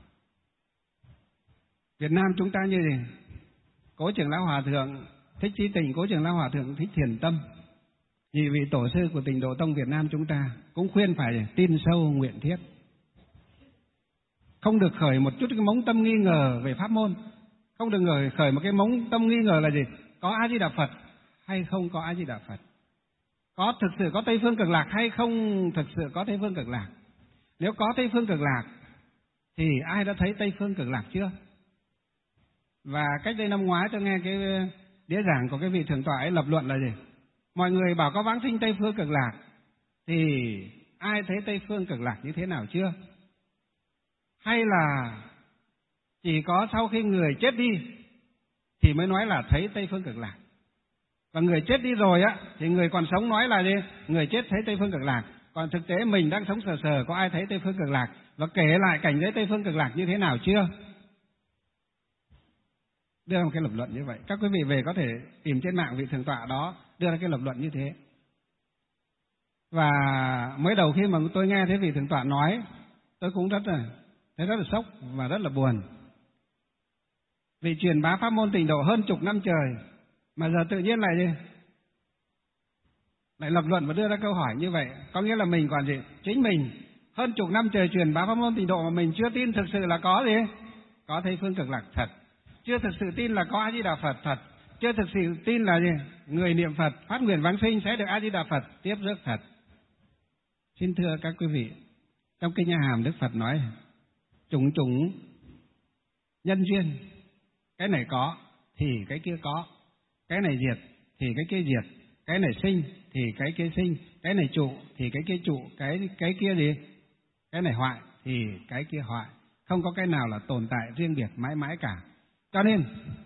C: Việt Nam chúng ta như gì? Cố Trưởng lão Hòa thượng Thích Chí Tình, Cố Trưởng lão Hòa thượng Thích Thiền Tâm, nhị vị tổ sư của Tịnh độ tông Việt Nam chúng ta cũng khuyên phải tin sâu nguyện thiết, không được khởi một chút cái mống tâm nghi ngờ về pháp môn, không được khởi một cái mống tâm nghi ngờ là gì? Có A Di Đà Phật hay không có A Di Đà Phật? Có thực sự có Tây Phương Cực Lạc hay không thực sự có Tây Phương Cực Lạc? Nếu có Tây Phương Cực Lạc thì ai đã thấy Tây Phương Cực Lạc chưa? Và cách đây năm ngoái tôi nghe cái đĩa giảng của cái vị thượng tọa ấy lập luận là gì? Mọi người bảo có vãng sinh Tây Phương Cực Lạc thì ai thấy Tây Phương Cực Lạc như thế nào chưa? Hay là chỉ có sau khi người chết đi thì mới nói là thấy Tây Phương Cực Lạc? Và người chết đi rồi á thì người còn sống nói là gì? Người chết thấy Tây Phương Cực Lạc. Còn thực tế mình đang sống sờ sờ, có ai thấy Tây Phương Cực Lạc và kể lại cảnh giới Tây Phương Cực Lạc như thế nào chưa? Đưa ra một cái lập luận như vậy. Các quý vị về có thể tìm trên mạng vị thượng tọa đó đưa ra cái lập luận như thế. Và mới đầu khi mà tôi nghe thấy vị thượng tọa nói, tôi cũng thấy rất là sốc và rất là buồn. Vì truyền bá pháp môn Tịnh độ hơn chục năm trời mà giờ tự nhiên lại lập luận và đưa ra câu hỏi như vậy. Có nghĩa là mình còn gì? Chính mình hơn chục năm trời truyền bá pháp môn Tịnh độ mà mình chưa tin thực sự là có gì? Có Tây Phương Cực Lạc thật. Chưa thực sự tin là có A Di Đà Phật thật. Chưa thực sự tin là gì? Người niệm Phật phát nguyện vãng sinh sẽ được A Di Đà Phật tiếp rước thật. Xin thưa các quý vị, trong Kinh A Hàm Đức Phật nói chủng chủng nhân duyên, cái này có thì cái kia có, cái này diệt thì cái kia diệt, cái này sinh thì cái kia sinh, cái này trụ thì cái kia trụ, cái kia gì? Cái này hoại thì cái kia hoại, không có cái nào là tồn tại riêng biệt mãi mãi cả. Cho nên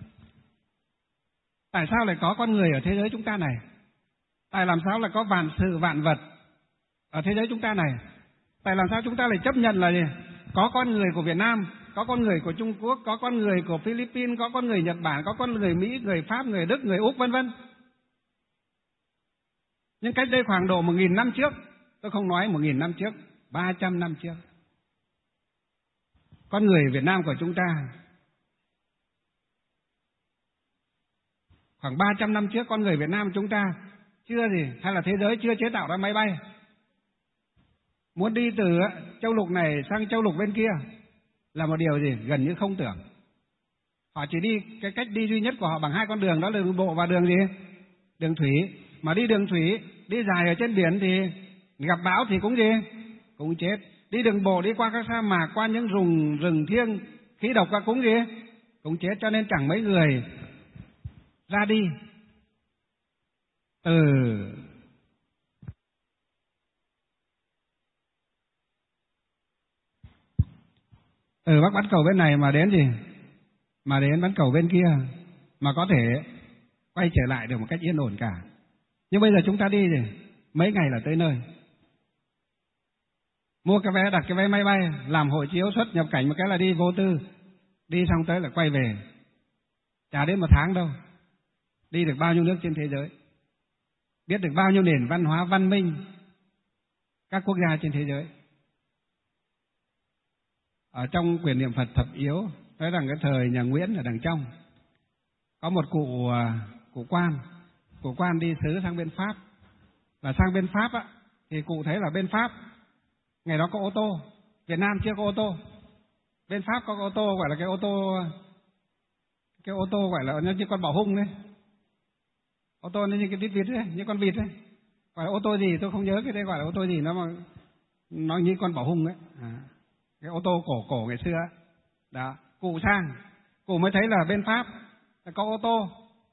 C: tại sao lại có con người ở thế giới chúng ta này? Tại làm sao lại có vạn sự vạn vật ở thế giới chúng ta này? Tại làm sao chúng ta lại chấp nhận là gì? Có con người của Việt Nam, có con người của Trung Quốc, có con người của Philippines, có con người Nhật Bản, có con người Mỹ, người Pháp, người Đức, người Úc, vân vân. Nhưng cách đây khoảng độ 1.000 năm trước, tôi không nói 1.000 năm trước, 300 năm trước, con người Việt Nam của chúng ta khoảng 300 năm trước, con người Việt Nam chúng ta chưa gì, hay là thế giới chưa chế tạo ra máy bay. Muốn đi từ châu lục này sang châu lục bên kia là một điều gì gần như không tưởng. Họ chỉ đi cái cách đi duy nhất của họ bằng hai con đường, đó là đường bộ và đường gì? Đường thủy. Mà đi đường thủy, đi dài ở trên biển thì gặp bão thì cũng gì? Cũng chết. Đi đường bộ đi qua các sa mạc, qua những rừng thiêng, khí độc và cũng gì? Cũng chết. Cho nên chẳng mấy người ra đi từ Bắc bán cầu bên này mà đến gì? Mà đến bán cầu bên kia mà có thể quay trở lại được một cách yên ổn cả. Nhưng bây giờ chúng ta đi thì mấy ngày là tới nơi. Mua cái vé, đặt cái vé máy bay, làm hộ chiếu xuất nhập cảnh một cái là đi vô tư. Đi xong tới là quay về. Chả đến một tháng đâu. Đi được bao nhiêu nước trên thế giới, biết được bao nhiêu nền văn hóa văn minh các quốc gia trên thế giới. Ở trong quyển niệm Phật thập yếu nói rằng cái thời nhà Nguyễn ở đằng trong có một cụ quan của quan đi sứ sang bên Pháp. Và sang bên Pháp á, thì cụ thấy là bên Pháp ngày đó có ô tô, Việt Nam chưa có ô tô. Bên Pháp có ô tô gọi là cái ô tô gọi là như con bò hung đấy. Ô tô nó như cái vịt đấy, như con vịt đấy. Gọi là ô tô gì tôi không nhớ cái đấy gọi là ô tô gì, nó như con bò hung ấy. Cái ô tô cổ ngày xưa ấy. Đó, cụ sang, cụ mới thấy là bên Pháp là có ô tô.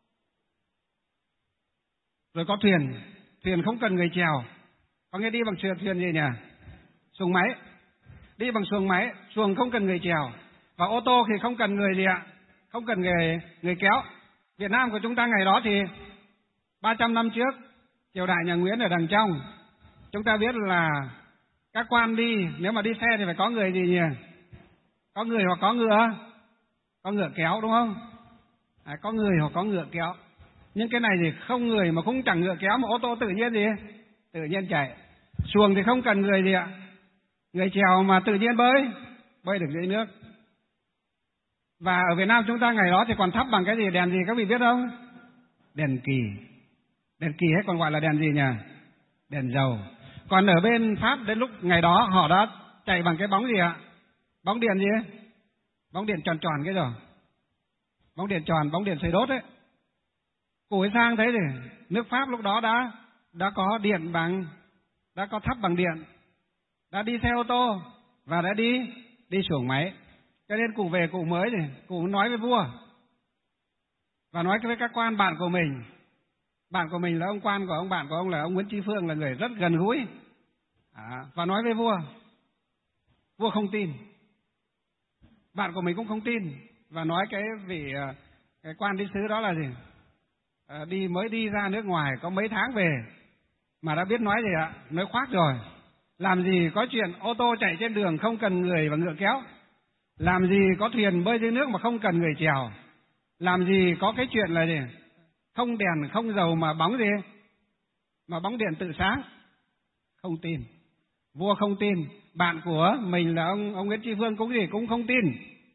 C: Rồi có thuyền không cần người chèo. Có nghĩa đi bằng thuyền gì nhỉ? Xuồng máy. Đi bằng xuồng máy, xuồng không cần người chèo. Và ô tô thì không cần người gì ạ? Không cần người kéo. Việt Nam của chúng ta ngày đó thì 300 năm trước, triều đại nhà Nguyễn ở đằng trong, chúng ta biết là các quan đi, nếu mà đi xe thì phải có người gì nhỉ? Có người hoặc có ngựa. Có ngựa kéo đúng không? Có người hoặc có ngựa kéo. Nhưng cái này thì không người mà cũng chẳng ngựa kéo, mà ô tô tự nhiên gì? Tự nhiên chạy. Xuồng thì không cần người gì ạ? Người chèo mà tự nhiên bơi được dưới nước. Và ở Việt Nam chúng ta ngày đó thì còn thắp bằng cái gì, đèn gì các vị biết không? Đèn kỳ. Đèn kỳ hay còn gọi là đèn gì nhỉ? Đèn dầu. Còn ở bên Pháp đến lúc ngày đó họ đã chạy bằng cái bóng gì ạ? Bóng điện gì ấy? Bóng điện tròn tròn cái rồi. Bóng điện tròn, bóng điện sưởi đốt ấy. Cụ ấy sang thấy thì nước Pháp lúc đó đã có điện đã có thắp bằng điện, đã đi xe ô tô và đã đi xuồng máy. Cho nên cụ về cụ mới thì cụ nói với vua và nói với các quan bạn của mình. Bạn của mình là ông quan của ông bạn của ông là ông Nguyễn Tri Phương, là người rất gần gũi. Và nói với vua. Vua không tin. Bạn của mình cũng không tin. Và nói cái quan đi sứ đó là gì? Mới đi ra nước ngoài có mấy tháng về mà đã biết nói gì ạ? Nói khoác rồi. Làm gì có chuyện ô tô chạy trên đường không cần người và ngựa kéo. Làm gì có thuyền bơi dưới nước mà không cần người chèo. Làm gì có cái chuyện là gì? Không đèn, không dầu mà bóng gì? Mà bóng điện tự sáng. Không tin. Vua không tin. Bạn của mình là ông Nguyễn Tri Phương cũng không tin.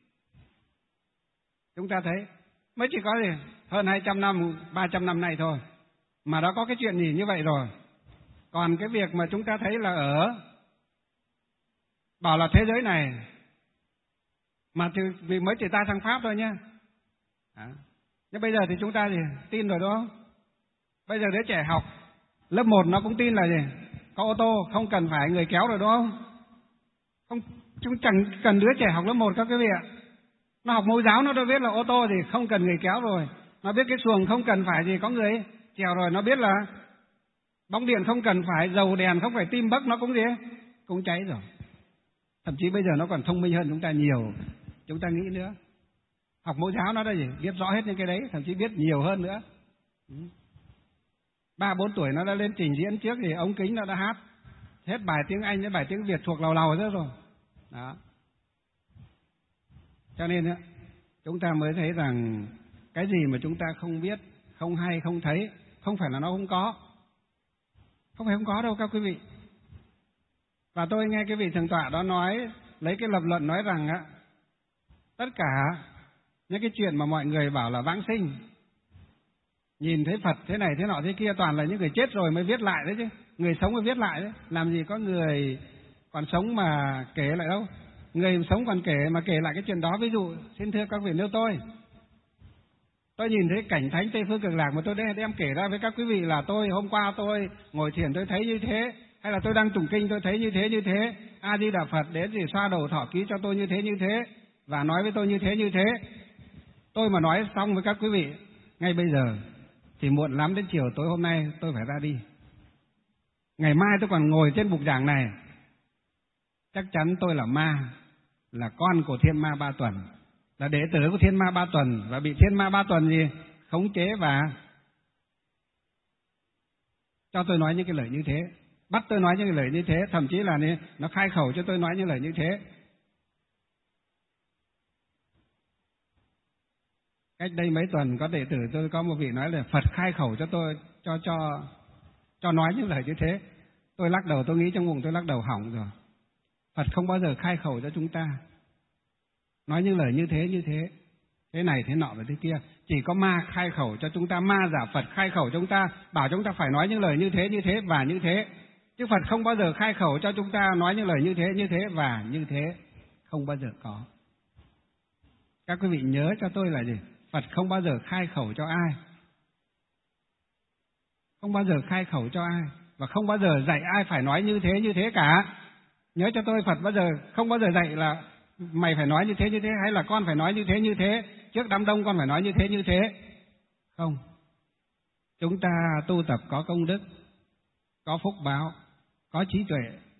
C: Chúng ta thấy mới chỉ có gì? Hơn 200 năm, 300 năm nay thôi. Mà đã có cái chuyện gì như vậy rồi. Còn cái việc mà chúng ta thấy là bảo là thế giới này mà vì mới chỉ ta sang Pháp thôi nhá. Nhưng bây giờ thì chúng ta gì? Tin rồi đúng không? Bây giờ đứa trẻ học lớp 1 nó cũng tin là gì? Có ô tô không cần phải người kéo rồi đúng không? Chúng chẳng cần đứa trẻ học lớp 1 các quý vị ạ. Nó học mẫu giáo nó đã biết là ô tô thì không cần người kéo rồi. Nó biết cái xuồng không cần phải gì có người chèo rồi. Nó biết là bóng điện không cần phải, dầu đèn không phải tim bấc nó cũng gì? Cũng cháy rồi. Thậm chí bây giờ nó còn thông minh hơn chúng ta nhiều. Chúng ta nghĩ nữa. Học mẫu giáo nó đã gì? Biết rõ hết những cái đấy, thậm chí biết nhiều hơn nữa. 3-4 tuổi nó đã lên trình diễn trước thì ống kính nó đã hát hết bài tiếng Anh đến bài tiếng Việt thuộc lầu lầu hết rồi. Đó. Cho nên chúng ta mới thấy rằng cái gì mà chúng ta không biết, không hay, không thấy, không phải là nó không có. Không phải không có đâu các quý vị. Và tôi nghe cái vị thượng tọa đó nói, lấy cái lập luận nói rằng tất cả những cái chuyện mà mọi người bảo là vãng sinh, nhìn thấy Phật thế này thế nọ thế kia toàn là những người chết rồi mới viết lại đấy chứ. Người sống mới viết lại đấy. Làm gì có người còn sống mà kể lại đâu. Người sống còn kể lại cái chuyện đó. Ví dụ, xin thưa các vị, nếu tôi nhìn thấy cảnh thánh Tây Phương Cực Lạc mà tôi đem kể ra với các quý vị là hôm qua tôi ngồi thiền tôi thấy như thế, hay là tôi đang tụng kinh tôi thấy như thế, A Di Đà Phật đến thì xoa đầu thọ ký cho tôi như thế và nói với tôi như thế. Tôi mà nói xong với các quý vị ngay bây giờ thì muộn lắm, đến chiều tối hôm nay tôi phải ra đi. Ngày mai tôi còn ngồi trên bục giảng này, chắc chắn tôi là ma, là con của thiên ma Ba Tuần, là đệ tử của thiên ma Ba Tuần và bị thiên ma Ba Tuần gì khống chế và cho tôi nói những cái lời như thế, bắt tôi nói những cái lời như thế, thậm chí là nó khai khẩu cho tôi nói những lời như thế. Cách đây mấy tuần có đệ tử tôi có một vị nói là Phật khai khẩu cho tôi cho nói những lời như thế. Tôi lắc đầu, tôi nghĩ trong bụng tôi lắc đầu hỏng rồi. Phật không bao giờ khai khẩu cho chúng ta nói những lời như thế. thế này thế nọ và thế kia. Chỉ có ma khai khẩu cho chúng ta, ma giả Phật khai khẩu cho chúng ta, bảo chúng ta phải nói những lời như thế và như thế. Chứ Phật không bao giờ khai khẩu cho chúng ta nói những lời như thế và như thế. Không bao giờ có. Các quý vị nhớ cho tôi là gì? Phật không bao giờ khai khẩu cho ai. Không bao giờ khai khẩu cho ai. Và không bao giờ dạy ai phải nói như thế cả. Nhớ cho tôi, Phật không bao giờ dạy là mày phải nói như thế hay là con phải nói như thế, trước đám đông con phải nói như thế. Không. Chúng ta tu tập có công đức, có phúc báo, có trí tuệ.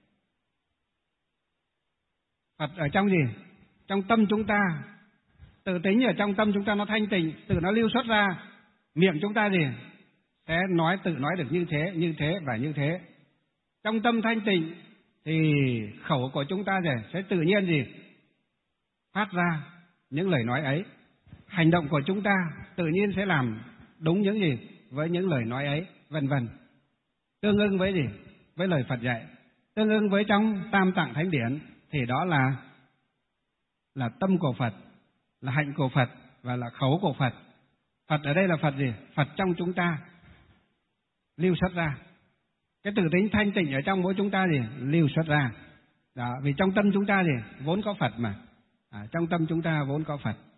C: Phật ở trong gì? Trong tâm chúng ta. Tự tính ở trong tâm chúng ta nó thanh tịnh, tự nó lưu xuất ra. Miệng chúng ta gì? Sẽ tự nói được như thế và như thế. Trong tâm thanh tịnh thì khẩu của chúng ta sẽ tự nhiên gì? Phát ra những lời nói ấy. Hành động của chúng ta tự nhiên sẽ làm đúng những gì? Với những lời nói ấy, vân vân. Tương ưng với gì? Với lời Phật dạy. Tương ưng với trong Tam Tạng Thánh Điển thì đó là tâm của Phật, là hạnh của Phật và là khẩu của Phật. Phật ở đây là Phật gì? Phật trong chúng ta lưu xuất ra. Cái tự tính thanh tịnh ở trong mỗi chúng ta gì? Lưu xuất ra. Đó, vì trong tâm chúng ta gì? Vốn có Phật mà. Trong tâm chúng ta vốn có Phật.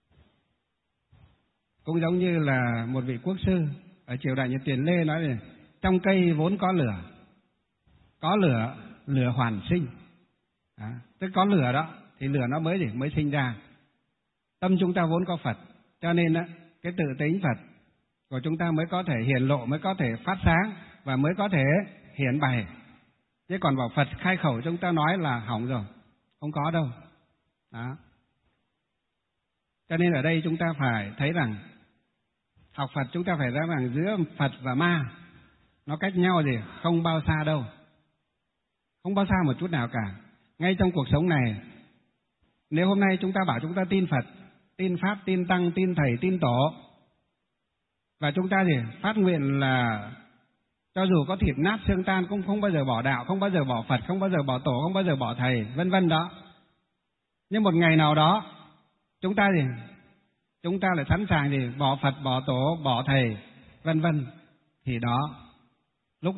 C: Cũng giống như là một vị quốc sư ở triều đại Nhật Tiền Lê nói là trong cây vốn có lửa. Có lửa hoàn sinh. Tức có lửa đó thì lửa nó mới sinh ra. Tâm chúng ta vốn có Phật, cho nên cái tự tính Phật của chúng ta mới có thể hiển lộ, mới có thể phát sáng và mới có thể hiển bày. Chứ còn bảo Phật khai khẩu chúng ta nói là hỏng rồi, không có đâu. Đó. Cho nên ở đây chúng ta phải thấy rằng học Phật chúng ta phải ra rằng giữa Phật và ma nó cách nhau gì? Không bao xa đâu. Không bao xa một chút nào cả. Ngay trong cuộc sống này, nếu hôm nay chúng ta bảo chúng ta tin Phật, tin Pháp, tin Tăng, tin Thầy, tin Tổ, và chúng ta gì? Phát nguyện là cho dù có thịt nát xương tan cũng không bao giờ bỏ đạo, không bao giờ bỏ Phật, không bao giờ bỏ Tổ, không bao giờ bỏ Thầy, vân vân đó. Nhưng một ngày nào đó chúng ta gì? Chúng ta lại sẵn sàng gì? Bỏ Phật, bỏ Tổ, bỏ Thầy, vân vân. Thì đó, lúc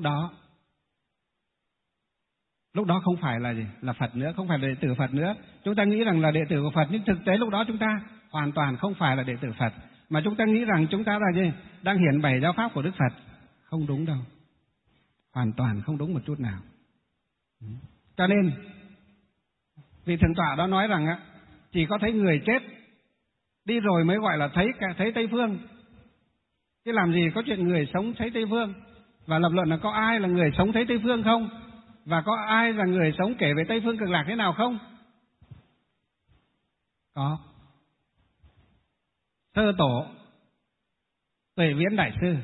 C: đó không phải là gì? Là Phật nữa, không phải là đệ tử Phật nữa. Chúng ta nghĩ rằng là đệ tử của Phật, nhưng thực tế lúc đó chúng ta hoàn toàn không phải là đệ tử Phật, mà chúng ta nghĩ rằng chúng ta là gì? Đang hiển bày giáo pháp của Đức Phật. Không đúng đâu. Hoàn toàn không đúng một chút nào. Cho nên vị Thượng Tọa đó nói rằng chỉ có thấy người chết đi rồi mới gọi là thấy Tây Phương. Chứ làm gì có chuyện người sống thấy Tây Phương. Và lập luận là có ai là người sống thấy Tây Phương không? Và có ai là người sống kể về Tây Phương Cực Lạc thế nào không? Có. Sơ tổ Tuệ Viễn Đại Sư.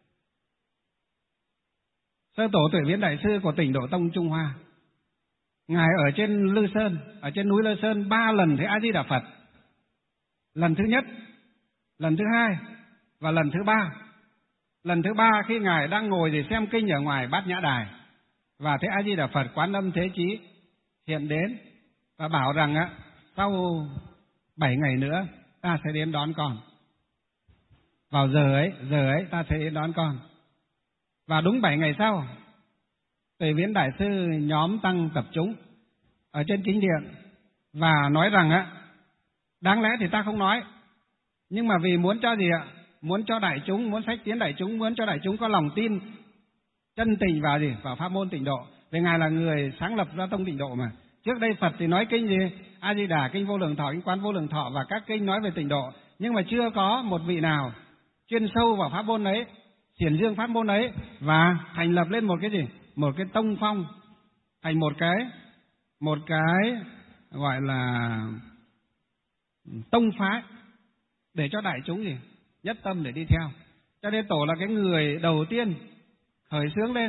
C: Sơ tổ Tuệ Viễn Đại Sư của Tịnh Độ Tông Trung Hoa. Ngài ở trên Lư Sơn, ở trên núi Lư Sơn 3 lần thấy A Di Đà Phật. Lần thứ nhất, lần thứ hai và lần thứ ba. Lần thứ ba khi Ngài đang ngồi để xem kinh ở ngoài Bát Nhã Đài, và thấy A Di Đà Phật Quán Âm Thế Chí hiện đến và bảo rằng sau 7 ngày nữa ta sẽ đến đón con. Vào giờ ấy ta sẽ đến đón con. Và đúng 7 ngày sau, Tuệ Viễn Đại Sư nhóm tăng tập chúng ở trên chính điện và nói rằng đáng lẽ thì ta không nói, nhưng mà vì muốn cho gì ạ? Muốn cho đại chúng, muốn xách tiến đại chúng, muốn cho đại chúng có lòng tin chân tình vào gì? Vào pháp môn Tịnh Độ. Vì Ngài là người sáng lập ra tông Tịnh Độ mà. Trước đây Phật thì nói kinh gì? A Di Đà, kinh Vô Lượng Thọ, kinh Quán Vô Lượng Thọ và các kinh nói về Tịnh Độ, nhưng mà chưa có một vị nào chuyên sâu vào pháp môn ấy, xiển dương pháp môn ấy và thành lập lên một cái gì? Một cái tông phong, thành một cái gọi là tông phái để cho đại chúng gì? Nhất tâm để đi theo. Cho nên Tổ là cái người đầu tiên khởi xướng lên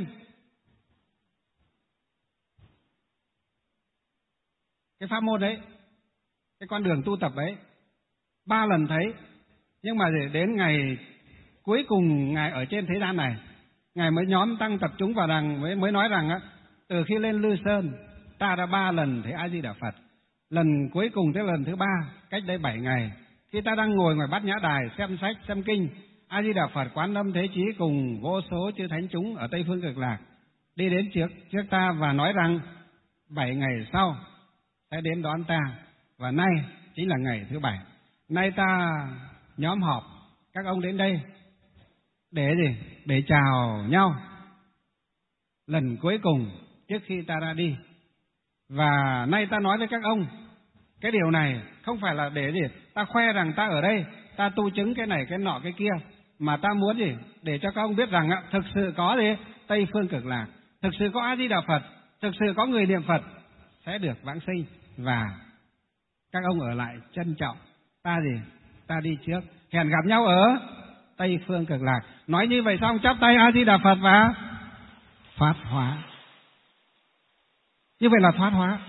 C: cái pháp môn ấy, cái con đường tu tập ấy. 3 lần thấy, nhưng mà đến ngày cuối cùng Ngài ở trên thế gian này, Ngài mới nhóm tăng tập chúng vào rằng mới nói rằng từ khi lên Lư Sơn ta đã 3 lần thấy A Di Đà Phật. Lần cuối cùng tới lần thứ 3 cách đây 7 ngày, Khi ta đang ngồi ngoài Bát Nhã Đài xem sách, xem kinh, A Di Đà Phật, Quán Âm Thế Chí cùng vô số chư thánh chúng ở Tây phương Cực Lạc đi đến trước ta và nói rằng 7 ngày sau sẽ đến đón ta, và nay chính là ngày thứ 7. Nay ta nhóm họp các ông đến đây để gì? Để chào nhau lần cuối cùng trước khi ta ra đi. Và nay ta nói với các ông cái điều này không phải là để gì? Ta khoe rằng ta ở đây, ta tu chứng cái này, cái nọ, cái kia, mà ta muốn gì? Để cho các ông biết rằng thực sự có gì? Tây phương Cực Lạc, thực sự có A Di Đà Phật, thực sự có người niệm Phật sẽ được vãng sinh, và các ông ở lại trân trọng ta gì? Ta đi trước, hẹn gặp nhau ở Tây phương Cực Lạc. Nói như vậy xong chắp tay A Di Đà Phật và thoát hóa. Như vậy là thoát hóa.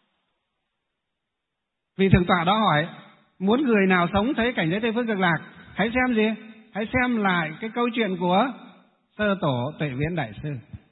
C: Vị Thượng Tọa đó hỏi, muốn người nào sống thấy cảnh giới Tây phương Cực Lạc, hãy xem gì? Hãy xem lại cái câu chuyện của Sơ Tổ Tuệ Viễn Đại Sư.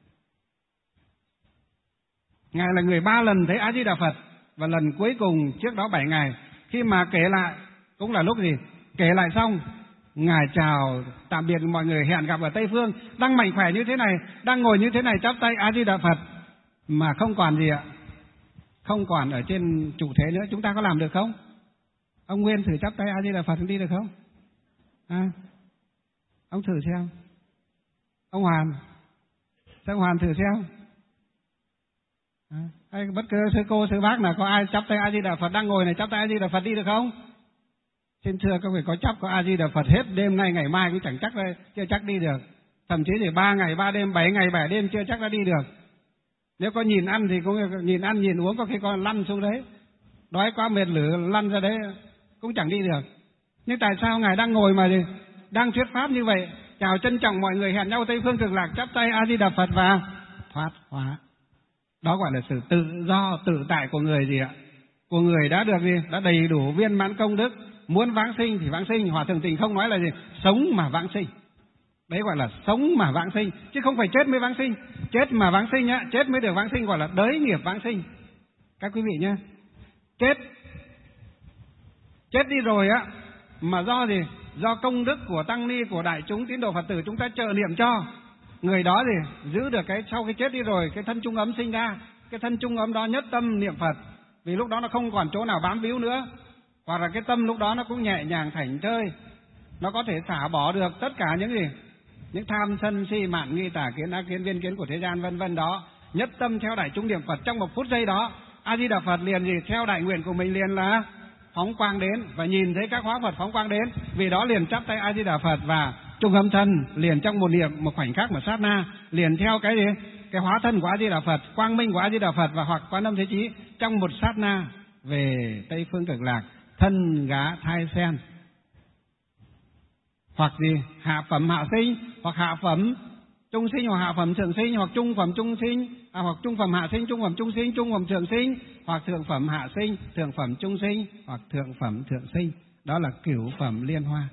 C: Ngài là người 3 lần thấy A Di Đà Phật, và lần cuối cùng trước đó 7 ngày, khi mà kể lại cũng là lúc gì? Kể lại xong, Ngài chào tạm biệt mọi người, hẹn gặp ở Tây phương, đang mạnh khỏe như thế này, đang ngồi như thế này, chắp tay A Di Đà Phật, mà không còn gì ạ? Không còn ở trên trụ thế nữa. Chúng ta có làm được không? Ông Nguyên thử chắp tay A Di Đà Phật đi được không? Ông thử xem. Ông Hoàn, sao Hoàn thử xem? Hay bất cứ sư cô sư bác nào có ai chắp tay A Di Đà Phật đang ngồi này, chắp tay A Di Đà Phật đi được không? Xin thưa các vị, có chắp có A Di Đà Phật hết đêm nay ngày mai cũng chẳng chắc đây, chưa chắc đi được. Thậm chí thì 3 ngày 3 đêm, 7 ngày 7 đêm chưa chắc đã đi được. Nếu có nhìn ăn thì cũng nhìn ăn nhìn uống, có khi còn lăn xuống đấy, đói quá mệt lử lăn ra đấy cũng chẳng đi được. Nhưng tại sao Ngài đang ngồi mà đang thuyết pháp như vậy, chào trân trọng mọi người, hẹn nhau Tây phương Cực Lạc, chắp tay A Di Đà Phật và thoát hóa. Đó gọi là sự tự do tự tại của người gì ạ? Của người đã được gì? Đã đầy đủ viên mãn công đức, muốn vãng sinh thì vãng sinh. Hòa Thượng Tình không nói là gì? Sống mà vãng sinh. Đấy gọi là sống mà vãng sinh, chứ không phải chết mới vãng sinh. Chết mà vãng sinh nhá, chết mới được vãng sinh, gọi là đới nghiệp vãng sinh. Các quý vị nhá, chết đi rồi á, mà do gì? Do công đức của tăng ni, của đại chúng tín đồ Phật tử chúng ta trợ niệm cho người đó gì giữ được cái sau khi chết đi rồi, cái thân trung ấm sinh ra, cái thân trung ấm đó nhất tâm niệm Phật, vì lúc đó nó không còn chỗ nào bám víu nữa, hoặc là cái tâm lúc đó nó cũng nhẹ nhàng thảnh thơi, nó có thể xả bỏ được tất cả những gì, những tham sân si mạn nghi tà kiến ác kiến viên kiến của thế gian vân vân đó, nhất tâm theo đại chúng niệm Phật. Trong một phút giây đó, A Di Đà Phật liền gì theo đại nguyện của mình liền là phóng quang đến, và nhìn thấy các hóa Phật phóng quang đến, vì đó liền chắp tay A Di Đà Phật và trung âm thân, liền trong một niệm, một khoảnh khắc, một sát na, liền theo cái gì? Cái hóa thân của A Di Đà Phật, quang minh của A Di Đà Phật, và hoặc Quán Âm Thế Chí trong một sát na về Tây phương Cực Lạc, thân gá thai sen, hoặc gì hạ phẩm hạ sinh, hoặc hạ phẩm trung sinh, hoặc hạ phẩm thượng sinh, hoặc trung phẩm trung sinh, hoặc trung phẩm hạ sinh, trung phẩm trung sinh, trung phẩm thượng sinh, hoặc thượng phẩm hạ sinh, thượng phẩm trung sinh, hoặc thượng phẩm thượng sinh. Đó là cửu phẩm liên hoa.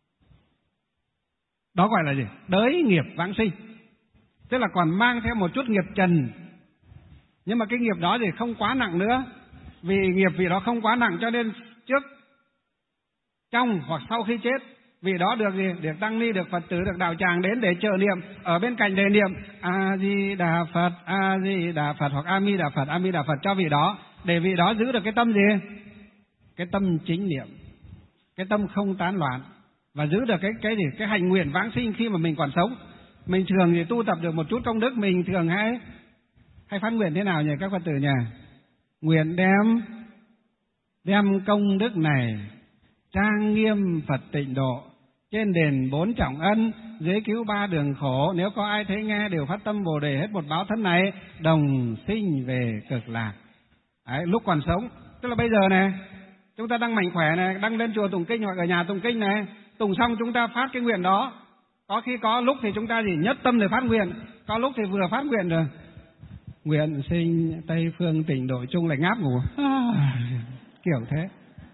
C: Đó gọi là gì? Đới nghiệp vãng sinh. Tức là còn mang theo một chút nghiệp trần, nhưng mà cái nghiệp đó thì không quá nặng nữa. Vì nghiệp vì đó không quá nặng, cho nên trước, trong hoặc sau khi chết, vì đó được gì? Được tăng ni, được Phật tử, được đạo tràng đến để trợ niệm, ở bên cạnh để niệm A Di Đà Phật, A Di Đà Phật, hoặc A Mi Đà Phật, A Mi Đà Phật cho vị đó, để vị đó giữ được cái tâm gì? Cái tâm chính niệm, cái tâm không tán loạn, và giữ được cái gì? Cái hành nguyện vãng sinh khi mà mình còn sống. Mình thường thì tu tập được một chút công đức, mình thường hay phát nguyện thế nào nhỉ các Phật tử nhỉ? Nguyện đem công đức này trang nghiêm Phật tịnh độ, trên đền 4 trọng ân, dưới cứu 3 đường khổ, nếu có ai thấy nghe đều phát tâm Bồ Đề, hết một báo thân này đồng sinh về Cực Lạc. Đấy, lúc còn sống, tức là bây giờ này, chúng ta đang mạnh khỏe này, đang lên chùa tụng kinh hoặc ở nhà tụng kinh này, tụng xong chúng ta phát cái nguyện đó. Có khi có lúc thì chúng ta chỉ nhất tâm để phát nguyện, có lúc thì vừa phát nguyện rồi nguyện sinh Tây phương tịnh độ chung lại ngáp ngủ kiểu thế.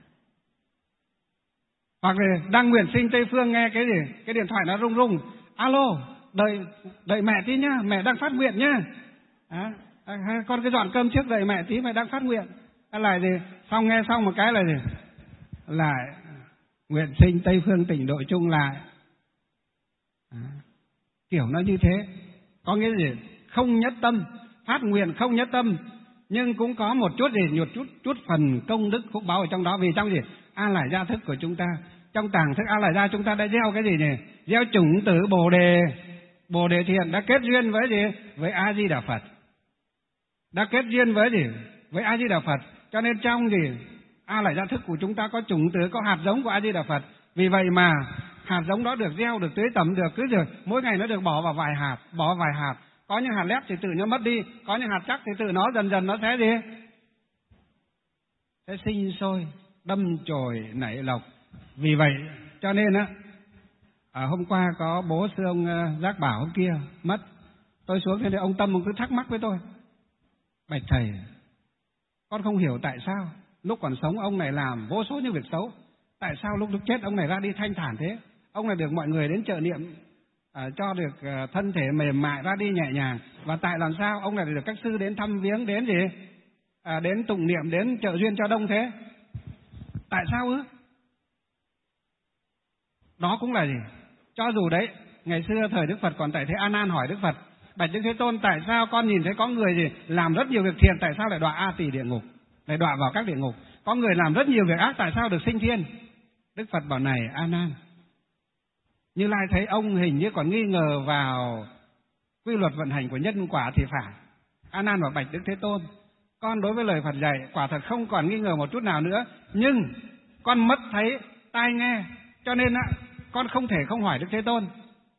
C: Hoặc là đang nguyện sinh Tây phương nghe cái gì, cái điện thoại nó rung rung, alo, đợi mẹ tí nhá, mẹ đang phát nguyện nhá, con cứ dọn cơm trước, đợi mẹ tí, mẹ đang phát nguyện. Lại gì xong nghe xong một cái là gì lại nguyện sinh Tây Phương Tịnh Độ chung lại. Kiểu nó như thế, có nghĩa gì? Không nhất tâm, phát nguyện không nhất tâm, nhưng cũng có một chút gì, chút phần công đức phúc báo ở trong đó. Vì trong gì? A Lại Gia thức của chúng ta, trong tàng thức A Lại Gia chúng ta đã gieo cái gì nhỉ? Gieo chủng tử Bồ đề thiện, đã kết duyên với gì? Với A Di Đà Phật. Đã kết duyên với gì? Với A Di Đà Phật. Cho nên trong gì? A Lại Gia thức của chúng ta có chủng tử, có hạt giống của A Di Đà Phật. Vì vậy mà hạt giống đó được gieo, được tưới tẩm, được cứ rồi mỗi ngày nó được bỏ vào vài hạt. Có những hạt lép thì tự nó mất đi, có những hạt chắc thì tự nó dần dần nó sẽ gì? Sẽ sinh sôi, đâm chồi nảy lộc. Vì vậy cho nên á, hôm qua có bố sư ông Giác Bảo hôm kia mất, tôi xuống thế thì ông Tâm ông cứ thắc mắc với tôi: bạch thầy, con không hiểu tại sao lúc còn sống ông này làm vô số những việc xấu, tại sao lúc chết ông này ra đi thanh thản thế? Ông này được mọi người đến trợ niệm, cho được thân thể mềm mại, ra đi nhẹ nhàng, và tại làm sao ông này được các sư đến thăm viếng, đến gì? Đến tụng niệm, đến trợ duyên cho đông thế? Tại sao ư? Đó cũng là gì? Cho dù đấy, ngày xưa thời Đức Phật còn tại thế, A Nan hỏi Đức Phật: bạch Đức Thế Tôn, tại sao con nhìn thấy có người gì làm rất nhiều việc thiện, tại sao lại đọa A Tỳ địa ngục, lại đọa vào các địa ngục? Có người làm rất nhiều việc ác, tại sao được sinh thiên? Đức Phật bảo: này A Nan, Như Lai thấy ông hình như còn nghi ngờ vào quy luật vận hành của nhân quả thì phải. A Nan bảo: bạch Đức Thế Tôn, con đối với lời Phật dạy quả thật không còn nghi ngờ một chút nào nữa, nhưng con mất thấy tai nghe, cho nên con không thể không hỏi Đức Thế Tôn.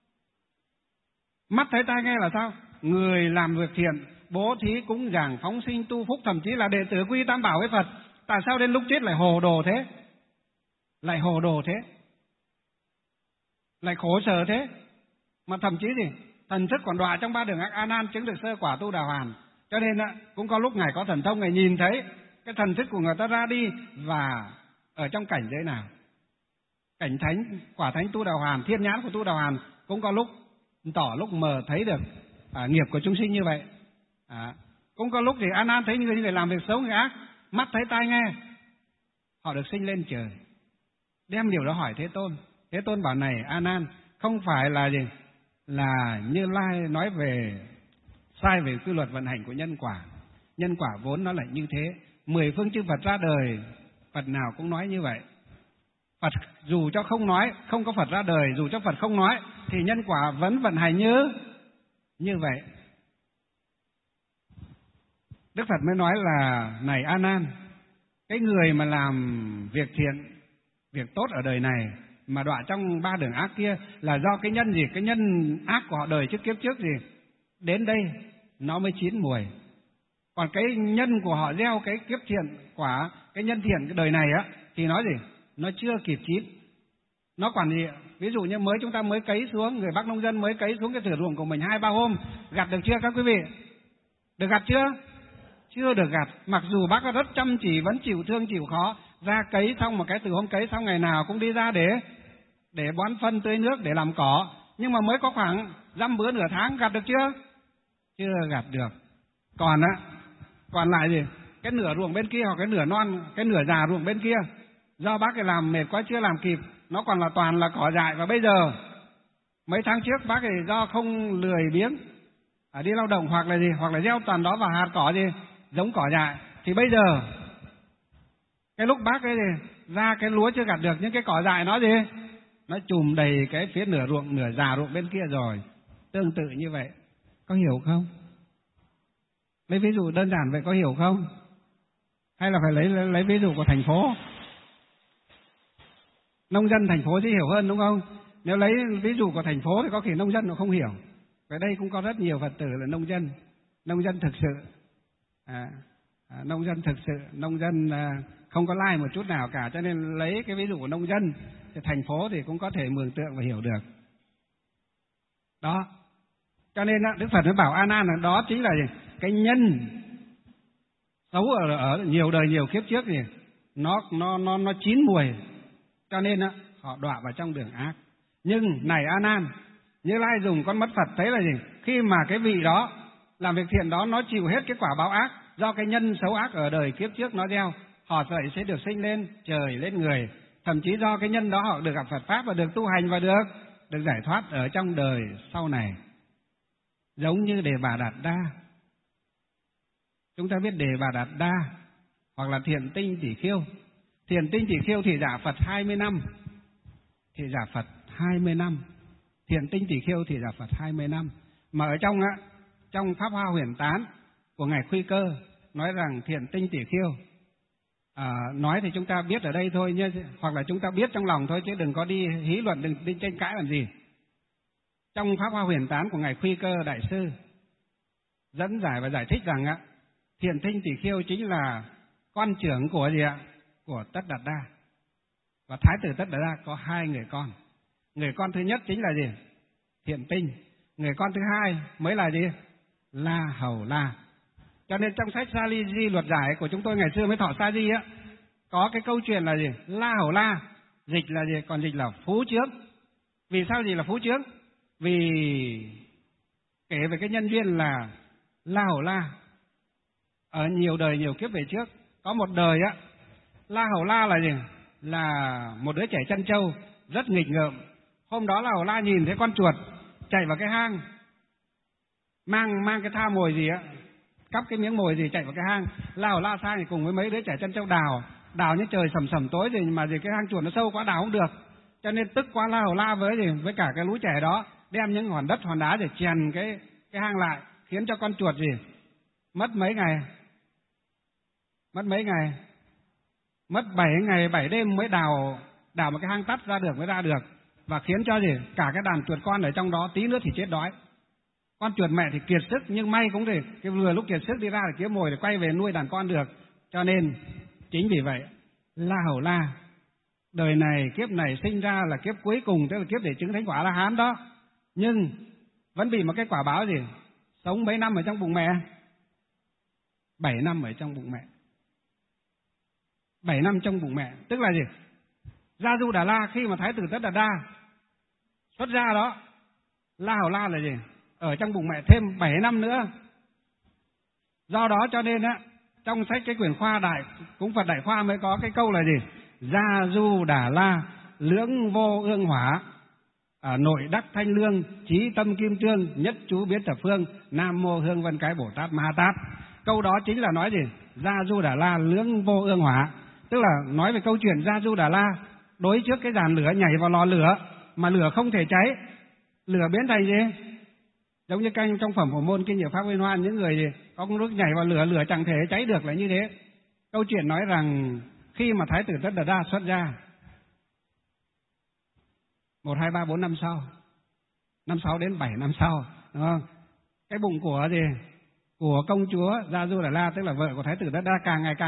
C: Mắt thấy tai nghe là sao? Người làm việc thiện, bố thí cúng dường, phóng sinh tu phúc, thậm chí là đệ tử quy tam bảo với Phật, tại sao đến lúc chết lại hồ đồ thế? Lại hồ đồ thế? Lại khổ sở thế? Mà thậm chí gì? Thần thức còn đọa trong ba đường ác. A Nan chứng được sơ quả Tu Đà Hoàn, cho nên cũng có lúc ngài có thần thông, ngài nhìn thấy cái thần thức của người ta ra đi và ở trong cảnh giới nào? Cảnh thánh, quả thánh Tu Đà Hoàn, thiên nhãn của Tu Đà Hoàn cũng có lúc tỏ, lúc mờ thấy được nghiệp của chúng sinh như vậy. Cũng có lúc thì A Nan thấy những người làm việc xấu, người ác, mắt thấy tai nghe, họ được sinh lên trời, đem điều đó hỏi Thế Tôn. Thế Tôn bảo: này A Nan, không phải là gì? Là Như Lai nói về sai về quy luật vận hành của nhân quả. Nhân quả vốn nó lại như thế. 10 phương chư Phật ra đời, Phật nào cũng nói như vậy. Phật dù cho không nói, không có Phật ra đời, dù cho Phật không nói thì nhân quả vẫn vận hành như vậy. Đức Phật mới nói là: này A Nan, cái người mà làm việc thiện, việc tốt ở đời này mà đọa trong ba đường ác kia là do cái nhân gì? Cái nhân ác của họ đời trước, kiếp trước gì? Đến đây nó mới chín mùi. Còn cái nhân của họ gieo cái kiếp thiện quả, cái nhân thiện cái đời này thì nó gì? Nó chưa kịp chín. Nó còn gì? Ví dụ như chúng ta mới cấy xuống, người bác nông dân mới cấy xuống cái thửa ruộng của mình 2-3 hôm, gặt được chưa các quý vị? Được gặt chưa? Chưa được gặt. Mặc dù bác rất chăm chỉ, vẫn chịu thương chịu khó, ra cấy xong một cái từ hôm cấy xong ngày nào cũng đi ra để bón phân tưới nước, để làm cỏ, nhưng mà mới có khoảng dăm bữa nửa tháng, gặt được chưa? Chưa gặt được. Còn lại gì? Cái nửa ruộng bên kia, hoặc cái nửa non, cái nửa già ruộng bên kia, do bác ấy làm mệt quá chưa làm kịp, nó còn là toàn là cỏ dại. Và bây giờ mấy tháng trước bác ấy do không lười biếng đi lao động, hoặc là gì, hoặc là gieo toàn đó vào hạt cỏ gì, giống cỏ dại, thì bây giờ cái lúc bác ấy ra cái lúa chưa gặt được, những cái cỏ dại nó gì, nó trùm đầy cái phía nửa ruộng, nửa già ruộng bên kia rồi. Tương tự như vậy, có hiểu không? Lấy ví dụ đơn giản vậy có hiểu không? Hay là phải lấy ví dụ của thành phố? Nông dân thành phố sẽ hiểu hơn đúng không? Nếu lấy ví dụ của thành phố thì có khi nông dân nó không hiểu. Ở đây cũng có rất nhiều Phật tử là nông dân thực sự, nông dân thực sự, nông dân không có lai một chút nào cả, cho nên lấy cái ví dụ của nông dân thì thành phố thì cũng có thể mường tượng và hiểu được. Đó, cho nên Đức Phật mới bảo A Nan là đó chính là gì? Cái nhân xấu ở nhiều đời nhiều kiếp trước gì, nó chín mùi, cho nên họ đọa vào trong đường ác. Nhưng này A Nan, Như Lai dùng con mắt Phật thấy là gì? Khi mà cái vị đó làm việc thiện đó, nó chịu hết cái quả báo ác do cái nhân xấu ác ở đời kiếp trước nó gieo, họ sẽ được sinh lên trời, lên người, thậm chí do cái nhân đó họ được gặp Phật Pháp và được tu hành và được giải thoát ở trong đời sau này. Giống như Đề Bà Đạt Đa. Chúng ta biết Đề Bà Đạt Đa hoặc là Thiện Tinh Tỷ Khiêu. Thiện Tinh Tỷ Khiêu thì giả Phật 20 năm. Thì giả Phật 20 năm. Thiện Tinh Tỷ Khiêu thì giả Phật 20 năm. Mà ở trong Pháp Hoa Huyền Tán của Ngài Khuy Cơ nói rằng Thiện Tinh Tỷ Khiêu, nói thì chúng ta biết ở đây thôi nhé, hoặc là chúng ta biết trong lòng thôi chứ đừng có đi hí luận, đừng đi tranh cãi làm gì. Trong Pháp Hoa Huyền Tán của Ngài Khuy Cơ Đại Sư dẫn giải và giải thích rằng Thiện Tinh Tỷ Khiêu chính là con trưởng của gì ạ? Của Tất Đạt Đa. Và Thái tử Tất Đạt Đa có 2 người con. Người con thứ nhất chính là gì? Thiện Tinh. Người con thứ hai mới là gì? La Hầu La. Cho nên trong sách Sa Ly Di Luật Giải của chúng tôi ngày xưa mới Thọ Sa Di có cái câu chuyện là gì? La Hầu La, dịch là gì? Còn dịch là phú chướng. Vì sao gì là phú chướng? Vì kể về cái nhân duyên là La Hầu La ở nhiều đời nhiều kiếp về trước, có một đời La Hầu La là gì? Là một đứa trẻ chăn trâu rất nghịch ngợm. Hôm đó La Hầu La nhìn thấy con chuột chạy vào cái hang, mang cái tha mồi gì cắp cái miếng mồi gì chạy vào cái hang. La Hầu La sang thì cùng với mấy đứa trẻ chăn trâu đào như trời sầm sầm tối rồi, mà cái hang chuột nó sâu quá đào không được, cho nên tức quá La Hầu La với cả cái lũ trẻ đó đem những hòn đất hòn đá để chèn cái hang lại, khiến cho con chuột mất mấy ngày, mất 7 ngày 7 đêm mới đào một cái hang tắt mới ra được, và khiến cho cả cái đàn chuột con ở trong đó tí nữa thì chết đói. Con chuột mẹ thì kiệt sức, nhưng may cũng thì cái vừa lúc kiệt sức đi ra để kiếm mồi để quay về nuôi đàn con được. Cho nên chính vì vậy La Hầu La đời này kiếp này sinh ra là kiếp cuối cùng, tức là kiếp để chứng thánh quả La Hán đó, nhưng vẫn bị một cái quả báo sống mấy năm ở trong bụng mẹ? 7 năm ở trong bụng mẹ. 7 năm trong bụng mẹ, tức là Gia Du Đà La khi mà Thái tử Tất Đạt Đa xuất ra đó, La Hầu La là ở trong bụng mẹ thêm 7 năm nữa. Do đó cho nên trong sách cái quyển khoa đại Cúng Phật Đại Khoa mới có cái câu là Gia Du Đà La lưỡng vô ương hỏa, nội đắc thanh lương, trí tâm kim trương, nhất chú biến thập phương, Nam Mô Hương Vân Cái Bồ Tát Ma Ha Tát. Câu đó chính là nói Gia Du Đà La lưỡng vô ương hỏa, tức là nói về câu chuyện Gia Du Đà La đối trước cái giàn lửa nhảy vào lò lửa mà lửa không thể cháy, lửa biến thành giống như canh trong phẩm Phổ Môn Kinh Diệu Pháp Liên Hoan, những người có nước nhảy vào lửa chẳng thể cháy được là như thế. Câu chuyện nói rằng khi mà Thái tử Tất Đạt Đa xuất ra 1, 2, 3, 4 năm sau, năm 6 đến 7 năm sau, đúng không? Cái bụng của công chúa Gia Du Đà La, tức là vợ của Thái tử Tất Đạt Đa, càng ngày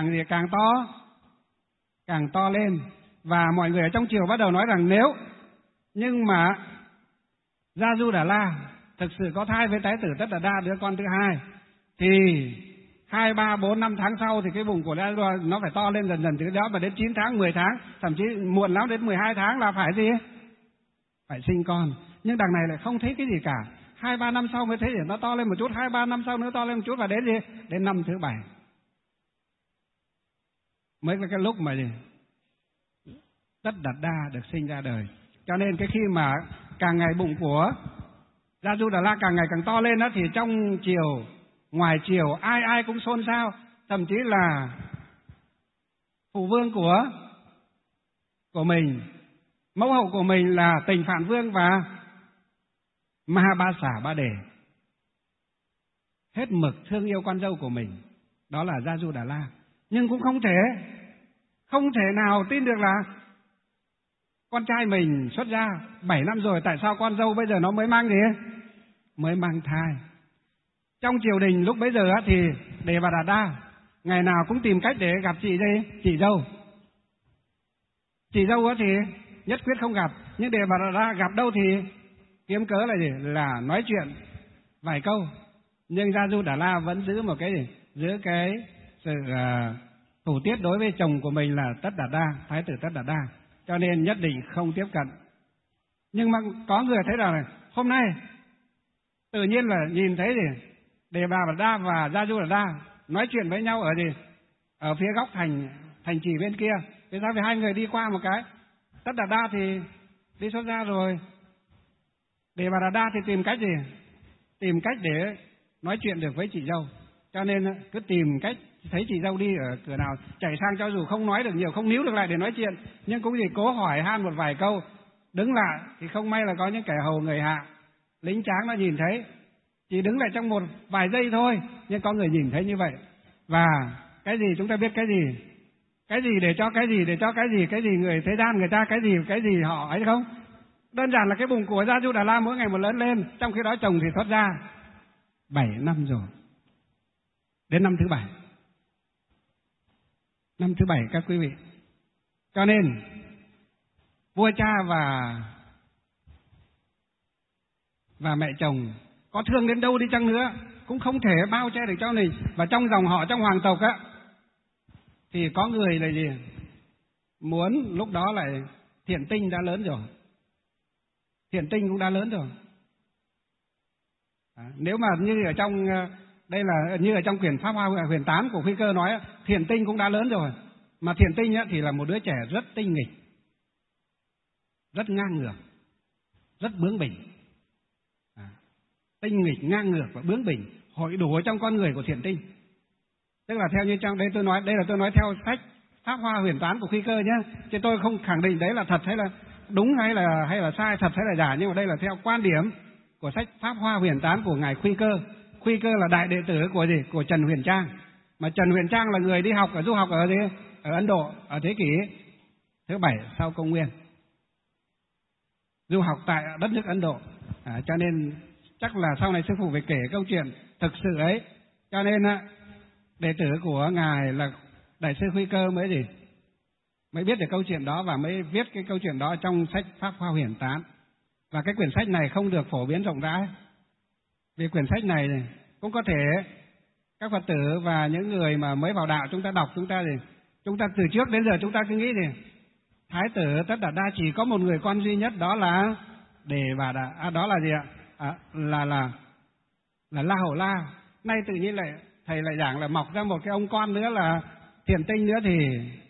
C: càng to lên, và mọi người ở trong triều bắt đầu nói rằng nếu nhưng mà Gia Du Đà La thực sự có thai với Thái tử Tất Đạt Đa đứa con thứ hai, thì 2, 3, 4, 5 tháng sau thì cái bụng của Gia Du nó phải to lên dần từ đó, và đến 9 tháng, 10 tháng, thậm chí muộn lắm đến 12 tháng là phải phải sinh con. Nhưng đằng này lại không thấy cái gì cả. 2, 3 năm sau mới thấy nó to lên một chút, 2, 3 năm sau nữa to lên một chút, và đến đến năm thứ 7 mới là cái lúc mà Tất Đạt Đa được sinh ra đời. Cho nên cái khi mà càng ngày bụng của Gia Du Đà La càng ngày càng to lên đó, thì trong triều, ngoài triều ai cũng xôn xao, thậm chí là phụ vương của mình, mẫu hậu của mình là Tình Phạn Vương và Ma Ba Xả Ba Đề hết mực thương yêu con dâu của mình, đó là Gia Du Đà La, nhưng cũng không thể nào tin được là con trai mình xuất ra 7 năm rồi, tại sao con dâu bây giờ nó mới mang thai. Trong triều đình lúc bấy giờ thì Đề Bà Đạt Đa ngày nào cũng tìm cách để gặp chị dâu. Chị dâu thì nhất quyết không gặp, nhưng Đề Bà Đạt Đa gặp đâu thì kiếm cớ là nói chuyện vài câu. Nhưng Gia Du Đà La vẫn giữ một giữ cái sự thủ tiết đối với chồng của mình là Tất Đạt Đa, Thái tử Tất Đạt Đa, cho nên nhất định không tiếp cận. Nhưng mà có người thấy rằng hôm nay tự nhiên là nhìn thấy Đề Bà Đạt Đa và Gia Du Đà La nói chuyện với nhau ở phía góc thành trì bên kia. Thế sao vì hai người đi qua một cái
D: Tất Đạt Đa thì đi xuất gia rồi. Đề Bà Đạt Đa thì tìm cách gì? Tìm cách để nói chuyện được với chị dâu. Cho nên cứ tìm cách, thấy chị dâu đi ở cửa nào chạy sang, cho dù không nói được nhiều, không níu được lại để nói chuyện, nhưng cũng gì cố hỏi han một vài câu. Đứng lại thì không may là có những kẻ hầu người hạ, lính tráng nó nhìn thấy, chỉ đứng lại trong một vài giây thôi, nhưng có người nhìn thấy như vậy. Và cái gì chúng ta biết cái gì? Cái gì để cho cái gì, để cho cái gì người thế gian người ta cái gì họ ấy không? Đơn giản là cái bụng của Gia Du Đà La mỗi ngày một lớn lên, trong khi đó chồng thì thoát ra 7 năm rồi. Đến năm thứ 7. Năm thứ 7 các quý vị. Cho nên vua cha và mẹ chồng có thương đến đâu đi chăng nữa cũng không thể bao che được cho mình. Và trong dòng họ, trong hoàng tộc á, thì có người là gì? Muốn lúc đó lại Thiện Tinh đã lớn rồi. Thiện Tinh cũng đã lớn rồi. Nếu mà như ở trong đây là như ở trong quyển Pháp Hoa Huyền Tán của Khuy Cơ nói, Thiện Tinh cũng đã lớn rồi. Mà Thiện Tinh á, thì là một đứa trẻ rất tinh nghịch, rất ngang ngược, rất bướng bỉnh. Tinh nghịch, ngang ngược và bướng bỉnh hội đủ ở trong con người của Thiện Tinh. Tức là theo như trong đây tôi nói, đây là tôi nói theo sách Pháp Hoa Huyền Tán của Khuy Cơ nhé, chứ tôi không khẳng định đấy là thật hay là đúng hay là sai, thật hay là giả, nhưng mà đây là theo quan điểm của sách Pháp Hoa Huyền Tán của ngài Khuy Cơ. Khuy Cơ là đại đệ tử của gì? Của Trần Huyền Trang. Mà Trần Huyền Trang là người đi học du học ở gì? Ở Ấn Độ ở thế kỷ thứ 7 sau công nguyên. Du học tại đất nước Ấn Độ. Cho nên chắc là sau này sư phụ phải kể câu chuyện thực sự ấy. Cho nên đệ tử của ngài là đại sư Khuy Cơ mới biết được câu chuyện đó và mới viết cái câu chuyện đó trong sách Pháp Hoa Huyền Tán. Và cái quyển sách này không được phổ biến rộng rãi. Vì quyển sách này cũng có thể các Phật tử và những người mà mới vào đạo chúng ta đọc, chúng ta từ trước đến giờ chúng ta cứ nghĩ Thái tử Tất Đạt Đa chỉ có một người con duy nhất, đó là Đề Bà Đà, đó là gì ạ? Là La Hầu La. Nay tự nhiên lại thầy lại giảng là mọc ra một cái ông con nữa là Thiện Tinh nữa, thì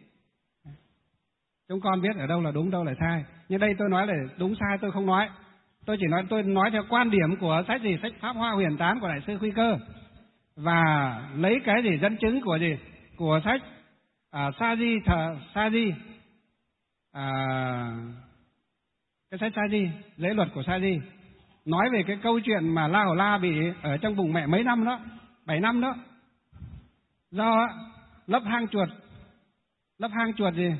D: chúng con biết ở đâu là đúng đâu là sai. Nhưng đây tôi nói là đúng sai tôi không nói. Tôi nói theo quan điểm của sách gì? Sách Pháp Hoa Huyền Tán của đại sư Khuy Cơ. Và lấy cái gì dẫn chứng của gì? Của sách Sa Di, cái sách Sa Di, lễ luật của Sa Di, nói về cái câu chuyện mà La Hầu La bị ở trong bụng mẹ mấy năm đó, 7 năm đó, do lấp hang chuột gì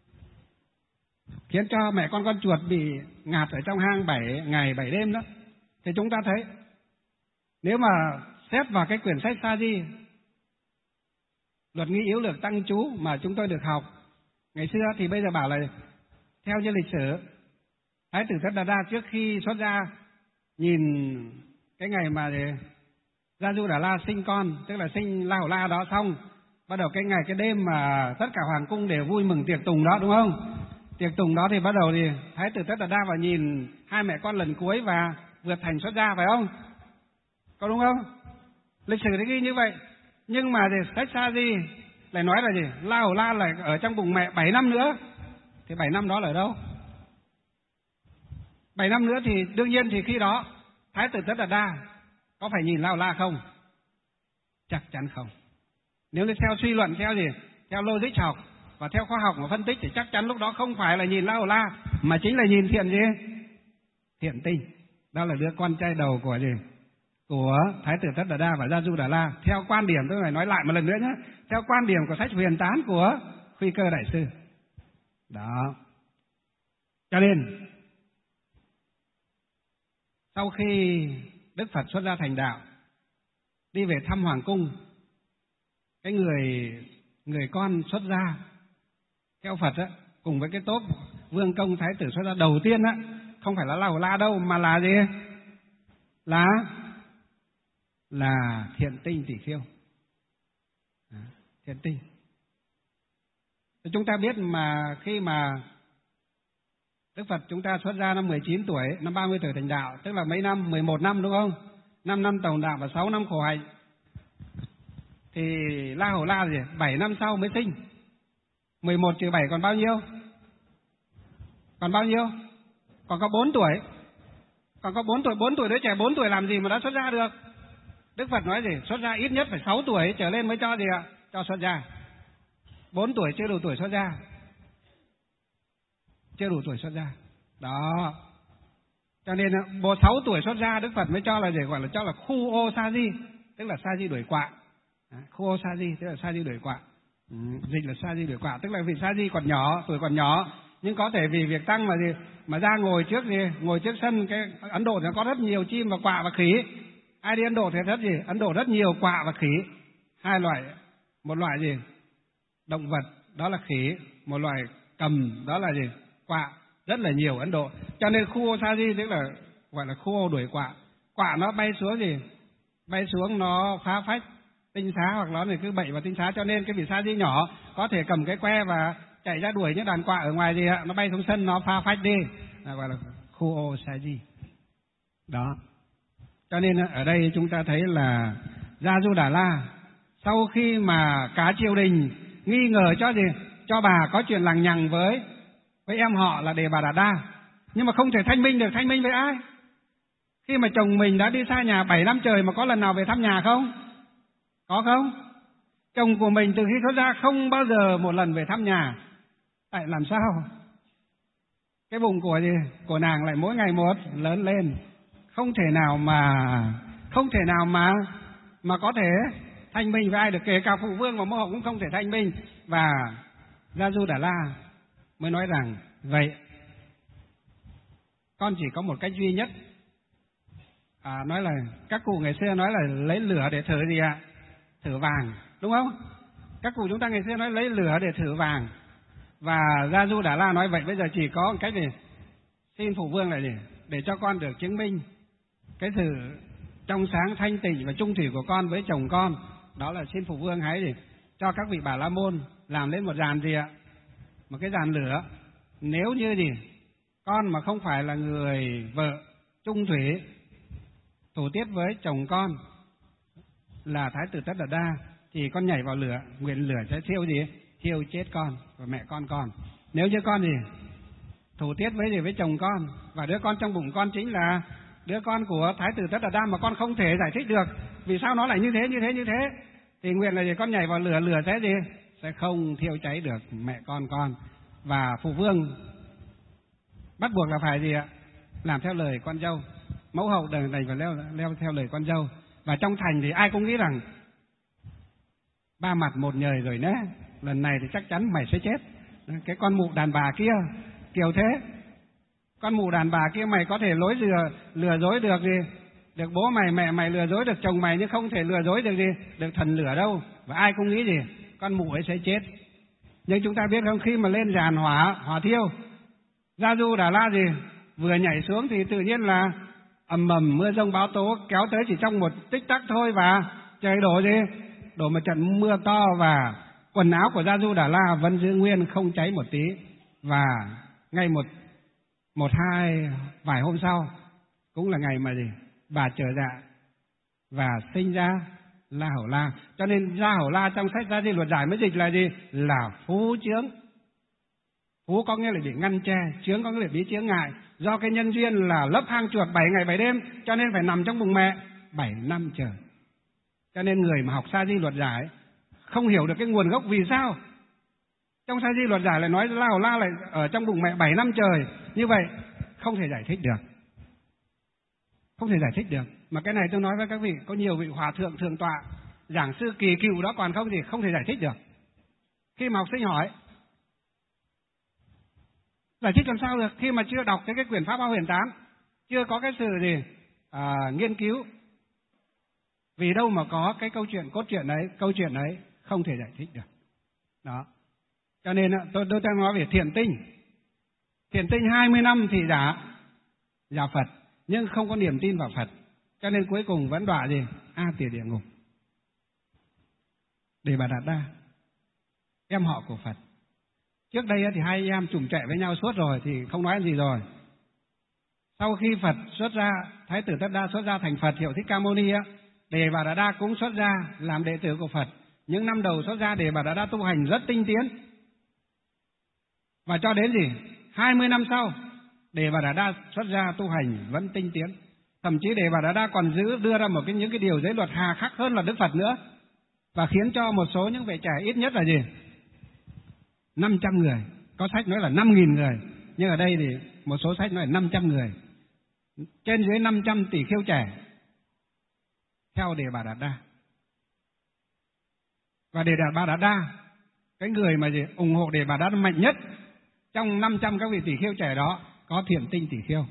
D: khiến cho mẹ con chuột bị ngạt ở trong hang 7 ngày 7 đêm đó. Thì chúng ta thấy nếu mà xét vào cái quyển sách Sa Di, luật nghi yếu lược tăng chú mà chúng tôi được học ngày xưa, thì bây giờ bảo là theo như lịch sử, Thái tử Tất Đạt Đa trước khi xuất gia, nhìn cái ngày mà Gia Du Đà La sinh con, tức là sinh La Hầu La đó xong, bắt đầu cái đêm mà tất cả hoàng cung đều vui mừng tiệc tùng đó, đúng không? Tiệc tùng đó thì bắt đầu thì Thái tử Tất Đạt Đa vào nhìn hai mẹ con lần cuối và vượt thành xuất gia, phải không? Có đúng không? Lịch sử thì ghi như vậy. Nhưng mà sách Sa Di lại nói là gì? La Hầu La lại ở trong bụng mẹ 7 năm nữa. Thì 7 năm đó là ở đâu? 7 năm nữa thì đương nhiên thì khi đó Thái tử Tất Đạt Đa có phải nhìn La Hầu La không? Chắc chắn không. Nếu như theo suy luận, theo gì? Theo logic học và theo khoa học mà phân tích thì chắc chắn lúc đó không phải là nhìn La Hầu La, mà chính là nhìn Thiện Tinh. Đó là đứa con trai đầu của gì? Của Thái tử Tất Đạt Đa và Gia Du Đà La. Theo quan điểm, tôi phải nói lại một lần nữa nhé, theo quan điểm của sách Huyền Tán của Khuy Cơ đại sư. Đó. Cho nên sau khi Đức Phật xuất gia thành đạo, đi về thăm hoàng cung, cái người con xuất gia theo Phật á, cùng với cái tốp vương công thái tử xuất gia đầu tiên á, không phải là La Hầu La đâu, mà là gì? Là Thiện Tinh Tỷ Khiêu. Thiện Tinh. Chúng ta biết mà khi mà Đức Phật chúng ta xuất gia năm 19 tuổi, năm 30 tuổi thành đạo, tức là mấy năm? 11 năm đúng không? 5 năm tòng đạo và 6 năm khổ hạnh. Thì La Hầu La gì? 7 năm sau mới sinh. 11 trừ 7 còn bao nhiêu? Còn bao nhiêu? Còn có 4 tuổi. Còn có 4 tuổi đứa trẻ 4 tuổi làm gì mà đã xuất gia được? Đức Phật nói gì? Xuất gia ít nhất phải 6 tuổi trở lên mới cho gì ạ? Cho xuất gia. 4 tuổi chưa đủ tuổi xuất gia. Chưa đủ tuổi xuất gia. Đó. Cho nên 6 tuổi xuất gia Đức Phật mới cho là gì? Gọi là cho là khu ô sa di, tức là sa di đuổi quạ. Khu ô sa di tức là sa di đuổi quạ. Dịch là sa di đuổi quạ, tức là vì sa di còn nhỏ, tuổi còn nhỏ, nhưng có thể vì việc tăng mà gì mà ra ngồi trước sân. Cái Ấn Độ thì có rất nhiều chim và quạ và khỉ. Ai đi Ấn Độ thì rất gì? Ấn Độ rất nhiều quạ và khỉ. Hai loại, một loại gì? Động vật, đó là khỉ, một loại cầm, đó là gì? Quạ, rất là nhiều Ấn Độ. Cho nên khu ô sa di tức là gọi là khu ô đuổi quạ. Quạ nó bay xuống gì? Bay xuống nó phá phách tinh xá, hoặc nó thì cứ bậy vào tinh xá. Cho nên cái vị sa di nhỏ có thể cầm cái que và chạy ra đuổi những đàn quạ ở ngoài gì ạ, nó bay xuống sân nó phá phách đi, gọi là khu ô sa di. Đó. Cho nên ở đây chúng ta thấy là Gia Du Đà La sau khi mà cả triều đình nghi ngờ cho gì? Cho bà có chuyện lằng nhằng với em họ là Đề Bà Đạt Đa, nhưng mà không thể thanh minh được. Thanh minh với ai? Khi mà chồng mình đã đi xa nhà 7 năm trời mà có lần nào về thăm nhà không? Có không? Chồng của mình từ khi xuất gia không bao giờ một lần về thăm nhà. Tại làm sao? Cái bụng của nàng lại mỗi ngày một lớn lên, không thể nào mà có thể thanh minh với ai được, kể cả phụ vương và mẫu hậu cũng không thể thanh minh. Và Gia Du Đà La mới nói rằng vậy con chỉ có một cách duy nhất. Nói là các cụ ngày xưa nói là lấy lửa để thử gì ạ? Thử vàng, đúng không? Các cụ chúng ta ngày xưa nói lấy lửa để thử vàng. Và Gia Du Đà La nói vậy bây giờ chỉ có một cách gì? Xin phụ vương là gì? Để cho con được chứng minh cái sự trong sáng thanh tịnh và chung thủy của con với chồng con. Đó là xin phụ vương hãy gì? Cho các vị Bà La Môn làm lên một giàn gì ạ? Một cái giàn lửa. Nếu như gì? Con mà không phải là người vợ chung thủy thủ tiết với chồng con là Thái tử Tất Đạt Đa thì con nhảy vào lửa, nguyện lửa sẽ thiêu gì? Thiêu chết con và mẹ con. Nếu như con gì? Thủ tiết với chồng con và đứa con trong bụng con chính là đứa con của Thái tử Tất Đạt Đa mà con không thể giải thích được vì sao nó lại như thế thì nguyện là gì? Con nhảy vào lửa, lửa sẽ gì? Sẽ không thiêu cháy được mẹ con. Và phụ vương bắt buộc là phải gì ạ? Làm theo lời con dâu. Mẫu hậu đành phải leo theo lời con dâu. Và trong thành thì ai cũng nghĩ rằng ba mặt một nhời rồi nhé, lần này thì chắc chắn mày sẽ chết. Cái con mụ đàn bà kia kiểu thế, con mụ đàn bà kia mày có thể lừa dối được gì? Được bố mày mẹ mày lừa dối được chồng mày, nhưng không thể lừa dối được gì? Được thần lửa đâu. Và ai cũng nghĩ gì? Con mụ ấy sẽ chết. Nhưng chúng ta biết không, khi mà lên giàn hỏa thiêu, Gia Du Đà La gì? Vừa nhảy xuống thì tự nhiên là ầm ầm mưa rông bão tố kéo tới chỉ trong một tích tắc thôi, và trời đổ gì? Đổ một trận mưa to, và quần áo của Gia Du Đà La vẫn giữ nguyên không cháy một tí. Và ngay vài hôm sau cũng là ngày mà gì? Bà trở dạ và sinh ra La Hầu La. Cho nên La Hầu La trong sách Gia Di Luật Giải mới dịch là gì? Là phú chướng. Phú có nghĩa là bị ngăn che, chướng có nghĩa là bị chướng ngại. Do cái nhân duyên là lấp hang chuột 7 ngày 7 đêm, cho nên phải nằm trong bụng mẹ 7 năm trời. Cho nên người mà học Sa Di Luật Giải không hiểu được cái nguồn gốc vì sao trong Sa Di Luật Giải lại nói La Hầu La lại ở trong bụng mẹ 7 năm trời. Như vậy không thể giải thích được. Không thể giải thích được. Mà cái này tôi nói với các vị, có nhiều vị hòa thượng thượng tọa, giảng sư kỳ cựu đó còn không thể giải thích được. Khi mà học sinh hỏi giải thích làm sao được khi mà chưa đọc cái quyển Pháp Hoa Huyền Tán, chưa có cái sự gì nghiên cứu. Vì đâu mà có cái câu chuyện ấy không thể giải thích được. Đó. Cho nên tôi đang nói về thiền tinh. Thiền tinh 20 năm thì giả Phật, nhưng không có niềm tin vào Phật. Cho nên cuối cùng vẫn đọa gì? A Tỳ địa ngục. Đề Bà Đạt Đa, em họ của Phật. Trước đây thì hai em trùng trệ với nhau suốt rồi thì không nói gì rồi. Sau khi Phật xuất ra, Thái tử Tất Đa xuất ra thành Phật hiệu Thích Ca Mâu Ni, Đề Bà Đạt Đa cũng xuất ra làm đệ tử của Phật. Những năm đầu xuất ra Đề Bà Đạt Đa tu hành rất tinh tiến. Và cho đến gì? 20 năm sau, Đề Bà Đạt Đa xuất gia tu hành vẫn tinh tiến. Thậm chí Đề Bà Đạt Đa còn đưa ra những cái điều giới luật hà khắc hơn là Đức Phật nữa, và khiến cho một số những vị trẻ ít nhất là gì? 500 người. Có sách nói là 5.000 người, nhưng ở đây thì một số sách nói là 500 người. Trên dưới 500 tỷ khưu trẻ theo Đề Bà Đạt Đa. Và Đề Bà Đạt Đa, cái người mà ủng hộ Đề Bà Đạt Đa mạnh nhất trong 500 các vị tỷ khưu trẻ đó có Thiện Tinh tỷ khưu.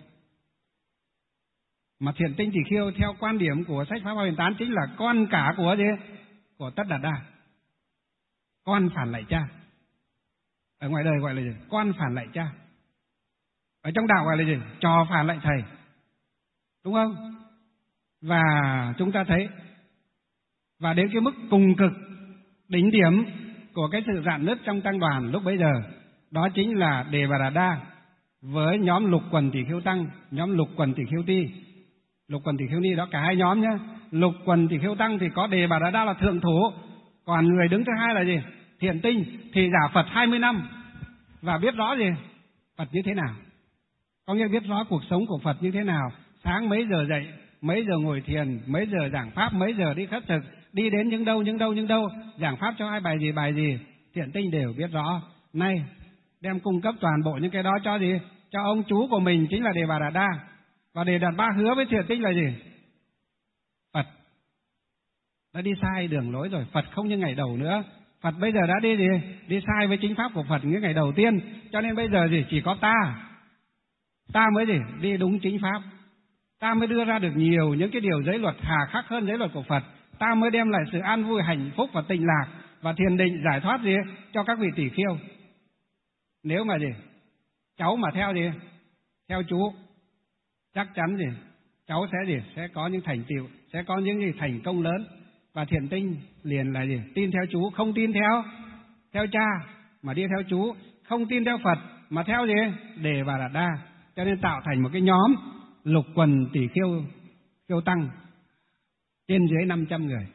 D: Mà Thiện Tinh tỷ khưu theo quan điểm của sách Pháp Hoa Huyền Tán chính là con cả của gì? Của Tất Đạt Đa. Con phản lại cha. Ở ngoài đời gọi là gì? Con phản lại cha. Ở trong đạo gọi là gì? Trò phản lại thầy. Đúng không? Và chúng ta thấy, và đến cái mức cùng cực, đỉnh điểm của cái sự rạn nứt trong tăng đoàn lúc bấy giờ, đó chính là Đề Bà Đạt Đa với nhóm Lục Quần Tỷ Khưu Tăng, nhóm Lục Quần Tỷ Khưu Ti, Lục Quần Tỷ Khưu Ni, đó cả hai nhóm nhé. Lục Quần Tỷ Khưu Tăng thì có Đề Bà Đạt Đa là thượng thủ, còn người đứng thứ hai là gì? Thiện Tinh, thì giả Phật 20 năm và biết rõ gì? Phật như thế nào? Có nghĩa biết rõ cuộc sống của Phật như thế nào. Sáng mấy giờ dậy, mấy giờ ngồi thiền, mấy giờ giảng pháp, mấy giờ đi khất thực, đi đến những đâu, giảng pháp cho ai bài gì, Thiện Tinh đều biết rõ. Nay đem cung cấp toàn bộ những cái đó cho gì? Cho ông chú của mình chính là Đề Bà Đạt Đa. Và Đề Đạt Đa hứa với Thiện Tinh là gì? Phật đã đi sai đường lối rồi, Phật không như ngày đầu nữa. Phật bây giờ đã đi gì? Đi sai với chính pháp của Phật những ngày đầu tiên, cho nên bây giờ gì? Chỉ có ta mới gì? Đi đúng chính pháp. Ta mới đưa ra được nhiều những cái điều giới luật hà khắc hơn giới luật của Phật. Ta mới đem lại sự an vui, hạnh phúc và tịnh lạc và thiền định giải thoát gì? Cho các vị tỷ khưu. Nếu mà gì? Cháu mà theo gì? Theo chú, chắc chắn gì? Cháu sẽ gì? Sẽ có những thành tựu, sẽ có những gì thành công lớn. Và Thiện Tinh liền là gì? Tin theo chú, không tin theo cha mà đi theo chú, không tin theo Phật mà theo gì? Đề Bà Đạt Đa. Cho nên tạo thành một cái nhóm Lục Quần Tỷ Khưu Tăng trên dưới 500 người.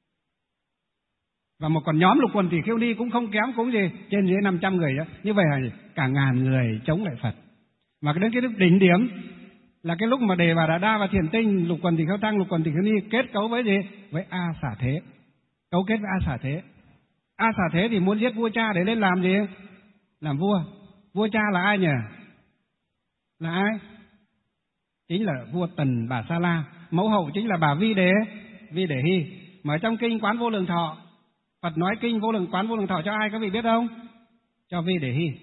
D: Và một còn nhóm Lục Quần Tỷ Khưu Ni cũng không kém, cũng gì? Trên dưới 500 người đó. Như vậy là gì? Cả ngàn người chống lại Phật. Mà đến cái đỉnh điểm là cái lúc mà Đề Bà Đạt Đa và Thiện Tinh, Lục Quần Tỷ Khưu Tăng, Lục Quần Tỷ Khưu Ni kết cấu với gì? Với A Xả Thế. Cấu kết với A Xả Thế. A Xả Thế thì muốn giết vua cha để lên làm gì? Làm vua. Vua cha là ai nhỉ? Là ai? Chính là vua Tần Bà Sa La. Mẫu hậu chính là bà Vi Đề Hy. Mà trong kinh Quán Vô Lượng Thọ, Phật nói kinh Quán Vô Lượng Thọ cho ai các vị biết không? Cho Vi Đề Hy,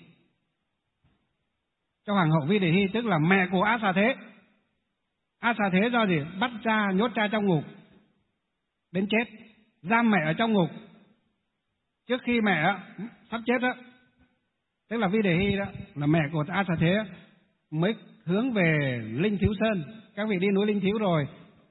D: cho hoàng hậu Vi Đề Hy, tức là mẹ của A Xà Thế. A Xà Thế do gì? Bắt cha, nhốt cha trong ngục đến chết, giam mẹ ở trong ngục. Trước khi mẹ sắp chết đó, tức là Vi Đề Hy đó, là mẹ của A Xà Thế, mới hướng về Linh Thiếu Sơn. Các vị đi núi Linh Thiếu rồi,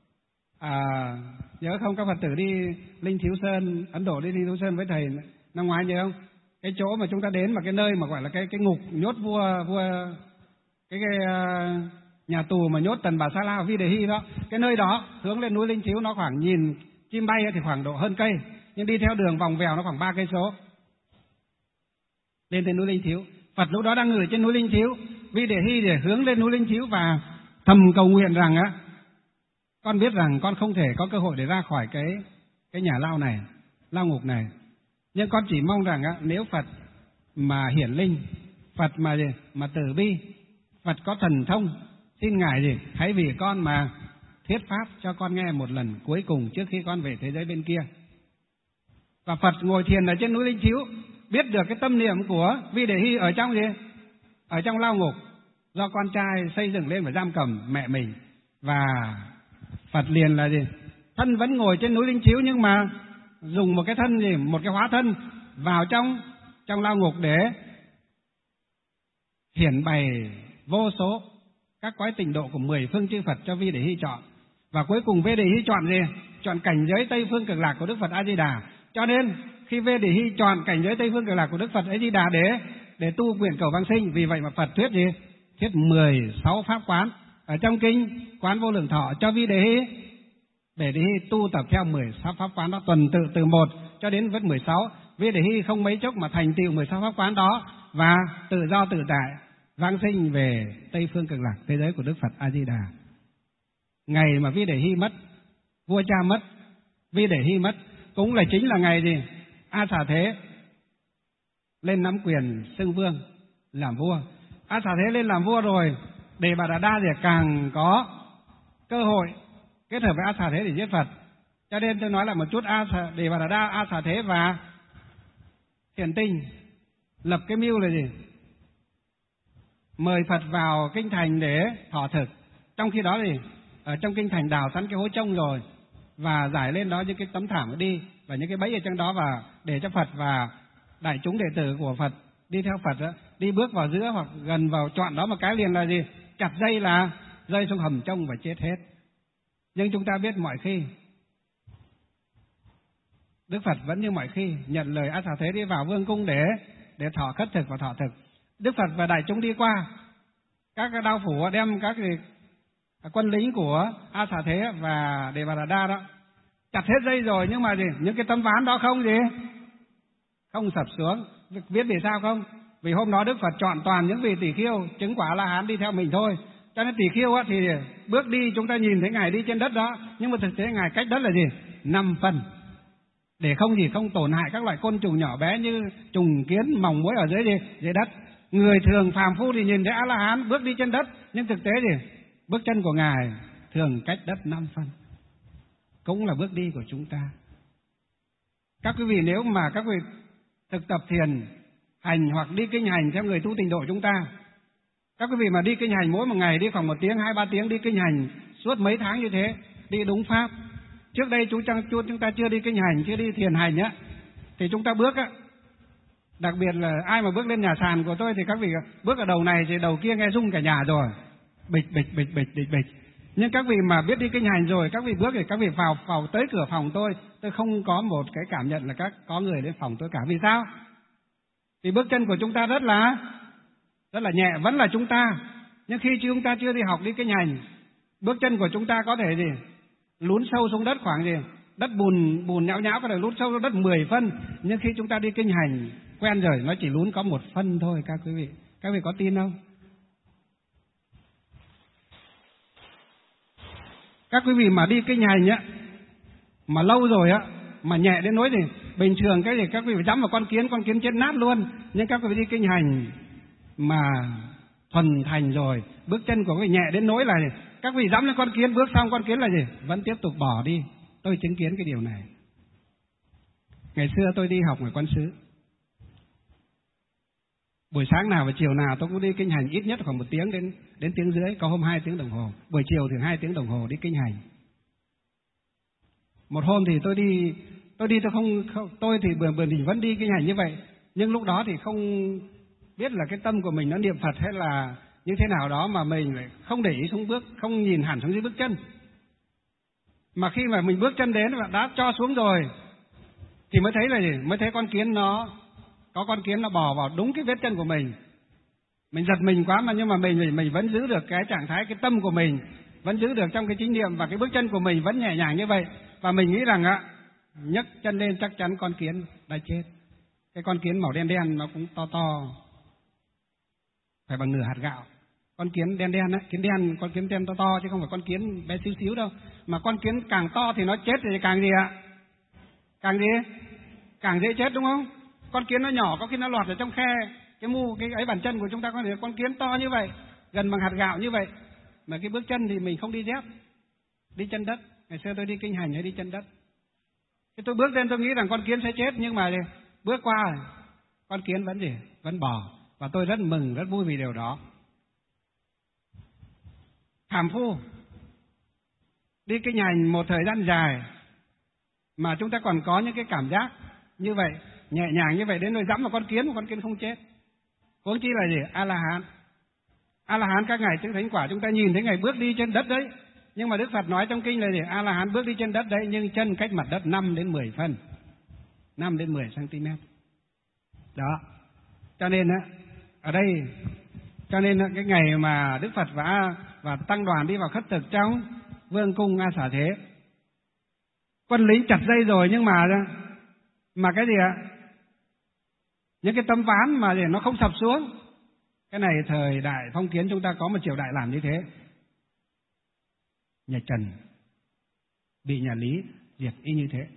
D: nhớ không? Các Phật tử đi Linh Thiếu Sơn, Ấn Độ đi Linh Thiếu Sơn với thầy năm ngoái nhớ không? Cái chỗ mà chúng ta đến, mà cái nơi mà gọi là cái ngục nhốt vua cái nhà tù mà nhốt Tần Bà Sa La và Vi Đề Hy đó, cái nơi đó hướng lên núi Linh Thiếu, nó khoảng nhìn chim bay thì khoảng độ hơn cây, nhưng đi theo đường vòng vèo nó khoảng 3 cây số lên tới núi Linh Thiếu. Phật lúc đó đang ngự trên núi Linh Thiếu, Vi Đề Hy để hướng lên núi Linh Thiếu và thầm cầu nguyện rằng con biết rằng con không thể có cơ hội để ra khỏi cái nhà lao ngục này, nhưng con chỉ mong rằng nếu Phật mà hiển linh, Phật mà từ bi, Phật có thần thông, xin Ngài hãy vì con mà thuyết pháp cho con nghe một lần cuối cùng trước khi con về thế giới bên kia. Và Phật ngồi thiền ở trên núi Linh Thiếu, biết được cái tâm niệm của Vi Đề Hy ở trong ở trong lao ngục do con trai xây dựng lên và giam cầm mẹ mình. Và Phật liền là thân vẫn ngồi trên núi Linh Thiếu, nhưng mà dùng một cái thân một cái hóa thân vào trong lao ngục để hiển bày vô số các cõi tịnh độ của 10 phương chư Phật cho Vi Đề Hy chọn. Và cuối cùng Vi Đề Hy chọn chọn cảnh giới Tây Phương Cực Lạc của Đức Phật A Di Đà. Cho nên khi Vi Đề Hy chọn cảnh giới Tây Phương Cực Lạc của Đức Phật A Di Đà để tu nguyện cầu vãng sinh, vì vậy mà Phật thuyết 16 pháp quán ở trong kinh Quán Vô Lượng Thọ cho Vi Đề Hy, để Đề Hy tu tập theo 16 pháp quán đó, tuần tự từ 1 cho đến vết 16. Vi Đề Hy không mấy chốc mà thành tựu 16 pháp quán đó và tự do tự tại, vãng sinh về Tây Phương Cực Lạc, thế giới của Đức Phật A Di Đà. Ngày mà Vi Đề Hy mất, vua cha mất, Vi Đề Hy mất, cũng là chính là ngày gì? A Xà Thế lên nắm quyền xưng vương làm vua. A Xà Thế lên làm vua rồi, Đề Bà Đạt Đa thì càng có cơ hội kết hợp với A Xà Thế để giết Phật. Cho nên tôi nói lại một chút, Đề Bà Đạt Đa, A Xà Thế và Thiền Tinh lập cái mưu là gì? Mời Phật vào kinh thành để thọ thực. Trong khi đó thì ở trong kinh thành đào sẵn cái hố trông rồi, và giải lên đó những cái tấm thảm đi và những cái bẫy ở trong đó, và để cho Phật và đại chúng đệ tử của Phật đi theo Phật đó, đi bước vào giữa hoặc gần vào chọn đó một cái liền là gì? Chặt dây là rơi xuống hầm trông và chết hết. Nhưng chúng ta biết mọi khi Đức Phật vẫn như mọi khi nhận lời A Xà Thế đi vào vương cung để thọ khất thực và thọ thực. Đức Phật và đại chúng đi qua, các đao phủ đem các quân lính của A Xà Thế và Đề Bà Đạt Đa đó chặt hết dây rồi, nhưng mà gì? Những cái tấm ván đó không sập xuống. Biết vì sao không? Vì hôm đó Đức Phật chọn toàn những vị tỷ khưu chứng quả A-la-hán đi theo mình thôi. Cho nên tỷ khưu thì bước đi chúng ta nhìn thấy Ngài đi trên đất đó, nhưng mà thực tế Ngài cách đất là gì? 5 phân. Để không tổn hại các loại côn trùng nhỏ bé như trùng kiến, mòng muỗi ở dưới đất. Người thường phàm phu thì nhìn thấy A-la-hán bước đi trên đất, nhưng thực tế thì bước chân của Ngài thường cách đất 5 phân. Cũng là bước đi của chúng ta. Các quý vị nếu mà các quý vị thực tập thiền hành hoặc đi kinh hành theo người tu tịnh độ chúng ta, các quý vị mà đi kinh hành mỗi một ngày đi khoảng 1 tiếng, 2-3 tiếng đi kinh hành suốt mấy tháng như thế, đi đúng pháp. Trước đây chúng ta chưa đi kinh hành, chưa đi thiền hành á, thì chúng ta bước á, đặc biệt là ai mà bước lên nhà sàn của tôi thì các vị bước ở đầu này thì đầu kia nghe rung cả nhà rồi, bịch. Nhưng các vị mà biết đi kinh hành rồi, các vị bước thì các vị vào tới cửa phòng tôi không có một cái cảm nhận là có người đến phòng tôi cả. Vì sao? Vì bước chân của chúng ta rất là nhẹ, vẫn là chúng ta. Nhưng khi chúng ta chưa đi học đi kinh hành, bước chân của chúng ta có thể gì? Lún sâu xuống đất khoảng gì? Đất bùn nhão có thể lún sâu xuống đất 10 phân. Nhưng khi chúng ta đi kinh hành quen rồi, nó chỉ lún có 1 phân thôi các quý vị. Các vị có tin không? Các quý vị mà đi kinh hành á, mà lâu rồi á, mà nhẹ đến nỗi thì bình thường cái gì các quý vị dẫm vào con kiến chết nát luôn. Nhưng các quý vị đi kinh hành mà thuần thành rồi, bước chân của quý vị nhẹ đến nỗi là các vị dẫm lên con kiến, bước xong con kiến là gì? Vẫn tiếp tục bỏ đi. Tôi chứng kiến cái điều này. Ngày xưa tôi đi học ở Quan Xứ, buổi sáng nào và chiều nào tôi cũng đi kinh hành ít nhất khoảng 1 tiếng đến tiếng rưỡi, có hôm 2 tiếng đồng hồ. Buổi chiều thì 2 tiếng đồng hồ đi kinh hành. Một hôm thì tôi thì bữa thì vẫn đi kinh hành như vậy, nhưng lúc đó thì không biết là cái tâm của mình nó niệm Phật hay là như thế nào đó, mà mình lại không để ý xuống bước, không nhìn hẳn xuống dưới bước chân. Mà khi mà mình bước chân đến và đã cho xuống rồi thì mới thấy là gì? Mới thấy con kiến có con kiến nó bò vào đúng cái vết chân của mình. Mình giật mình quá, mà nhưng mà mình vẫn giữ được cái trạng thái, cái tâm của mình vẫn giữ được trong cái chánh niệm, và cái bước chân của mình vẫn nhẹ nhàng như vậy. Và mình nghĩ rằng nhấc chân lên chắc chắn con kiến đã chết. Cái con kiến màu đen nó cũng to, phải bằng nửa hạt gạo. Con kiến đen á, con kiến đen to chứ không phải con kiến bé xíu đâu. Mà con kiến càng to thì nó chết thì càng gì ạ? Càng dễ chết, đúng không? Con kiến nó nhỏ có khi nó lọt ở trong khe cái ấy bàn chân của chúng ta. Có thể con kiến to như vậy, gần bằng hạt gạo như vậy, mà cái bước chân thì mình không đi dép, đi chân đất. Ngày xưa tôi đi kinh hành hay đi chân đất. Thì tôi bước lên tôi nghĩ rằng con kiến sẽ chết, nhưng mà bước qua con kiến vẫn bò, và tôi rất mừng, rất vui vì điều đó. Phàm phu đi kinh hành một thời gian dài mà chúng ta còn có những cái cảm giác như vậy, nhẹ nhàng như vậy, đến nơi dẫm vào con kiến mà con kiến không chết. Huống chi là gì? A-la-hán các ngài chứng thánh quả, chúng ta nhìn thấy ngài bước đi trên đất đấy. Nhưng mà Đức Phật nói trong kinh là gì? A-la-hán bước đi trên đất đấy, nhưng chân cách mặt đất 5 đến 10 phân, 5 đến 10 cm. Đó. Cho nên ở đây, cái ngày mà Đức Phật và tăng đoàn đi vào khất thực trong vương cung A Xà Thế, quân lính chặt dây rồi, nhưng mà cái gì ạ? Những cái tấm ván mà nó không sập xuống. Cái này thời đại phong kiến chúng ta có một triều đại làm như thế. Nhà Trần bị nhà Lý diệt y như thế.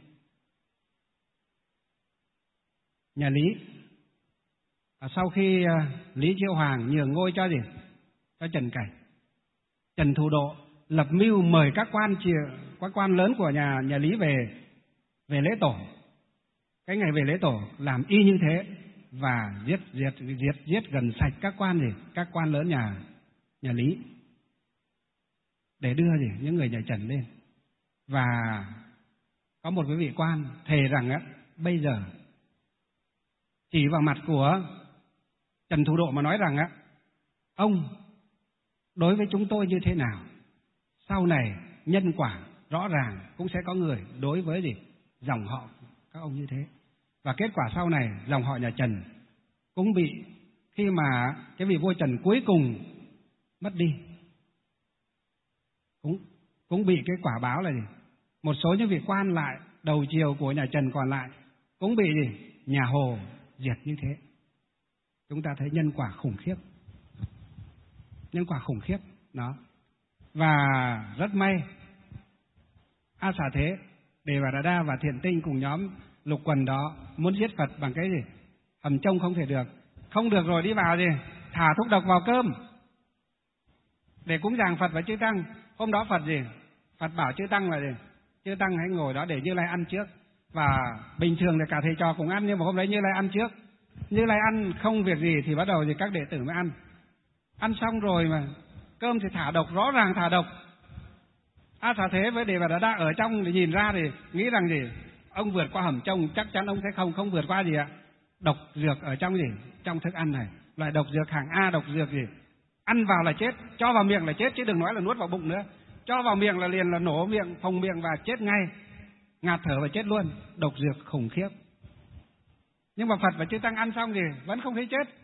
D: Nhà Lý sau khi Lý Chiêu Hoàng nhường ngôi cho gì? Cho Trần Cảnh. Trần Thủ Độ lập mưu mời các quan lớn của nhà Lý về lễ tổ. Cái ngày về lễ tổ làm y như thế và giết gần sạch các quan lớn nhà Lý để đưa những người nhà Trần lên. Và có một quý vị quan thề rằng bây giờ chỉ vào mặt của Trần Thủ Độ mà nói rằng ông đối với chúng tôi như thế nào, sau này nhân quả rõ ràng cũng sẽ có người đối với dòng họ các ông như thế. Và kết quả sau này dòng họ nhà Trần cũng bị, khi mà cái vị vua Trần cuối cùng mất đi, cũng bị cái quả báo là một số những vị quan lại đầu triều của nhà Trần còn lại cũng bị nhà Hồ diệt như thế. Chúng ta thấy nhân quả khủng khiếp. Nhân quả khủng khiếp đó. Và rất may A Xà Thế, Đề Bà Đạt Đa và Thiện Tinh cùng nhóm Lục Quần đó muốn giết Phật bằng cái hầm trông không thể được. Không được rồi đi vào thả thuốc độc vào cơm để cúng dường Phật và chư Tăng. Hôm đó Phật bảo chư Tăng là chư Tăng hãy ngồi đó để Như Lai ăn trước. Và bình thường là cả thầy trò cùng ăn, nhưng mà hôm đấy Như Lai ăn trước. Như Lai ăn không việc gì thì bắt đầu các đệ tử mới ăn. Ăn xong rồi mà cơm thì thả độc, rõ ràng thả độc. A Xà Thế với Đề Bà Đạt Đa ở trong thì nhìn ra thì nghĩ rằng ông vượt qua hầm trông, chắc chắn ông sẽ không vượt qua độc dược ở trong trong thức ăn này. Loại độc dược hàng A, độc dược ăn vào là chết, cho vào miệng là chết, chứ đừng nói là nuốt vào bụng nữa. Cho vào miệng là liền là nổ miệng, phồng miệng và chết ngay, ngạt thở và chết luôn. Độc dược khủng khiếp. Nhưng mà Phật và chư Tăng ăn xong thì vẫn không thấy chết.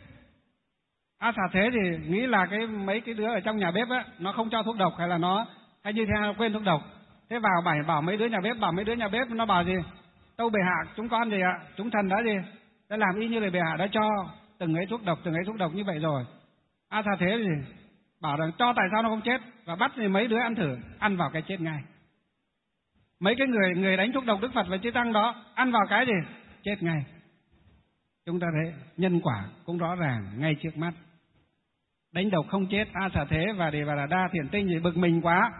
D: A Xà Thế thì nghĩ là mấy cái đứa ở trong nhà bếp nó không cho thuốc độc, hay như thế nào quên thuốc độc. Thế bảo mấy đứa nhà bếp nó bảo tâu bệ hạ chúng con chúng thần đã đã làm y như lời bệ hạ đã cho từng ấy thuốc độc như vậy rồi. A Xà Thế thì bảo rằng cho tại sao nó không chết, và bắt mấy đứa ăn thử, ăn vào cái chết ngay. Mấy cái người đánh thuốc độc Đức Phật và chư Tăng đó ăn vào cái chết ngay. Chúng ta thấy nhân quả cũng rõ ràng ngay trước mắt. Đánh độc không chết, A Xà Thế và Đề Bà Đạt Đa, Thiện Tinh thì bực mình quá.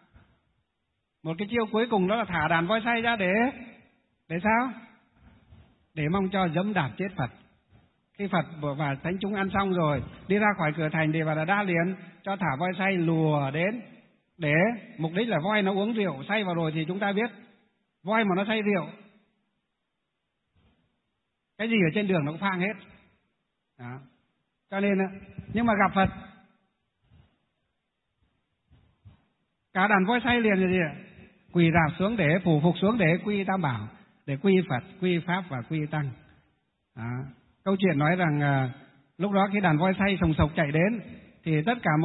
D: Một cái chiêu cuối cùng đó là thả đàn voi xay ra để sao? Để mong cho dẫm đạp chết Phật. Khi Phật và thánh chúng ăn xong rồi, đi ra khỏi cửa thành, Đề Bà Đạt Đa liền cho thả voi xay lùa đến, để mục đích là voi nó uống rượu, xay vào rồi thì chúng ta biết, voi mà nó xay rượu, cái gì ở trên đường nó cũng phang hết. Đó. Cho nên, nhưng mà gặp Phật, cả đàn voi xay liền là quỳ rạp xuống để phủ phục xuống để quy Tam Bảo, để quy Phật, quy Pháp và quy Tăng. Đó. Câu chuyện nói rằng lúc đó khi đàn voi xay sồng sộc chạy đến thì tất cả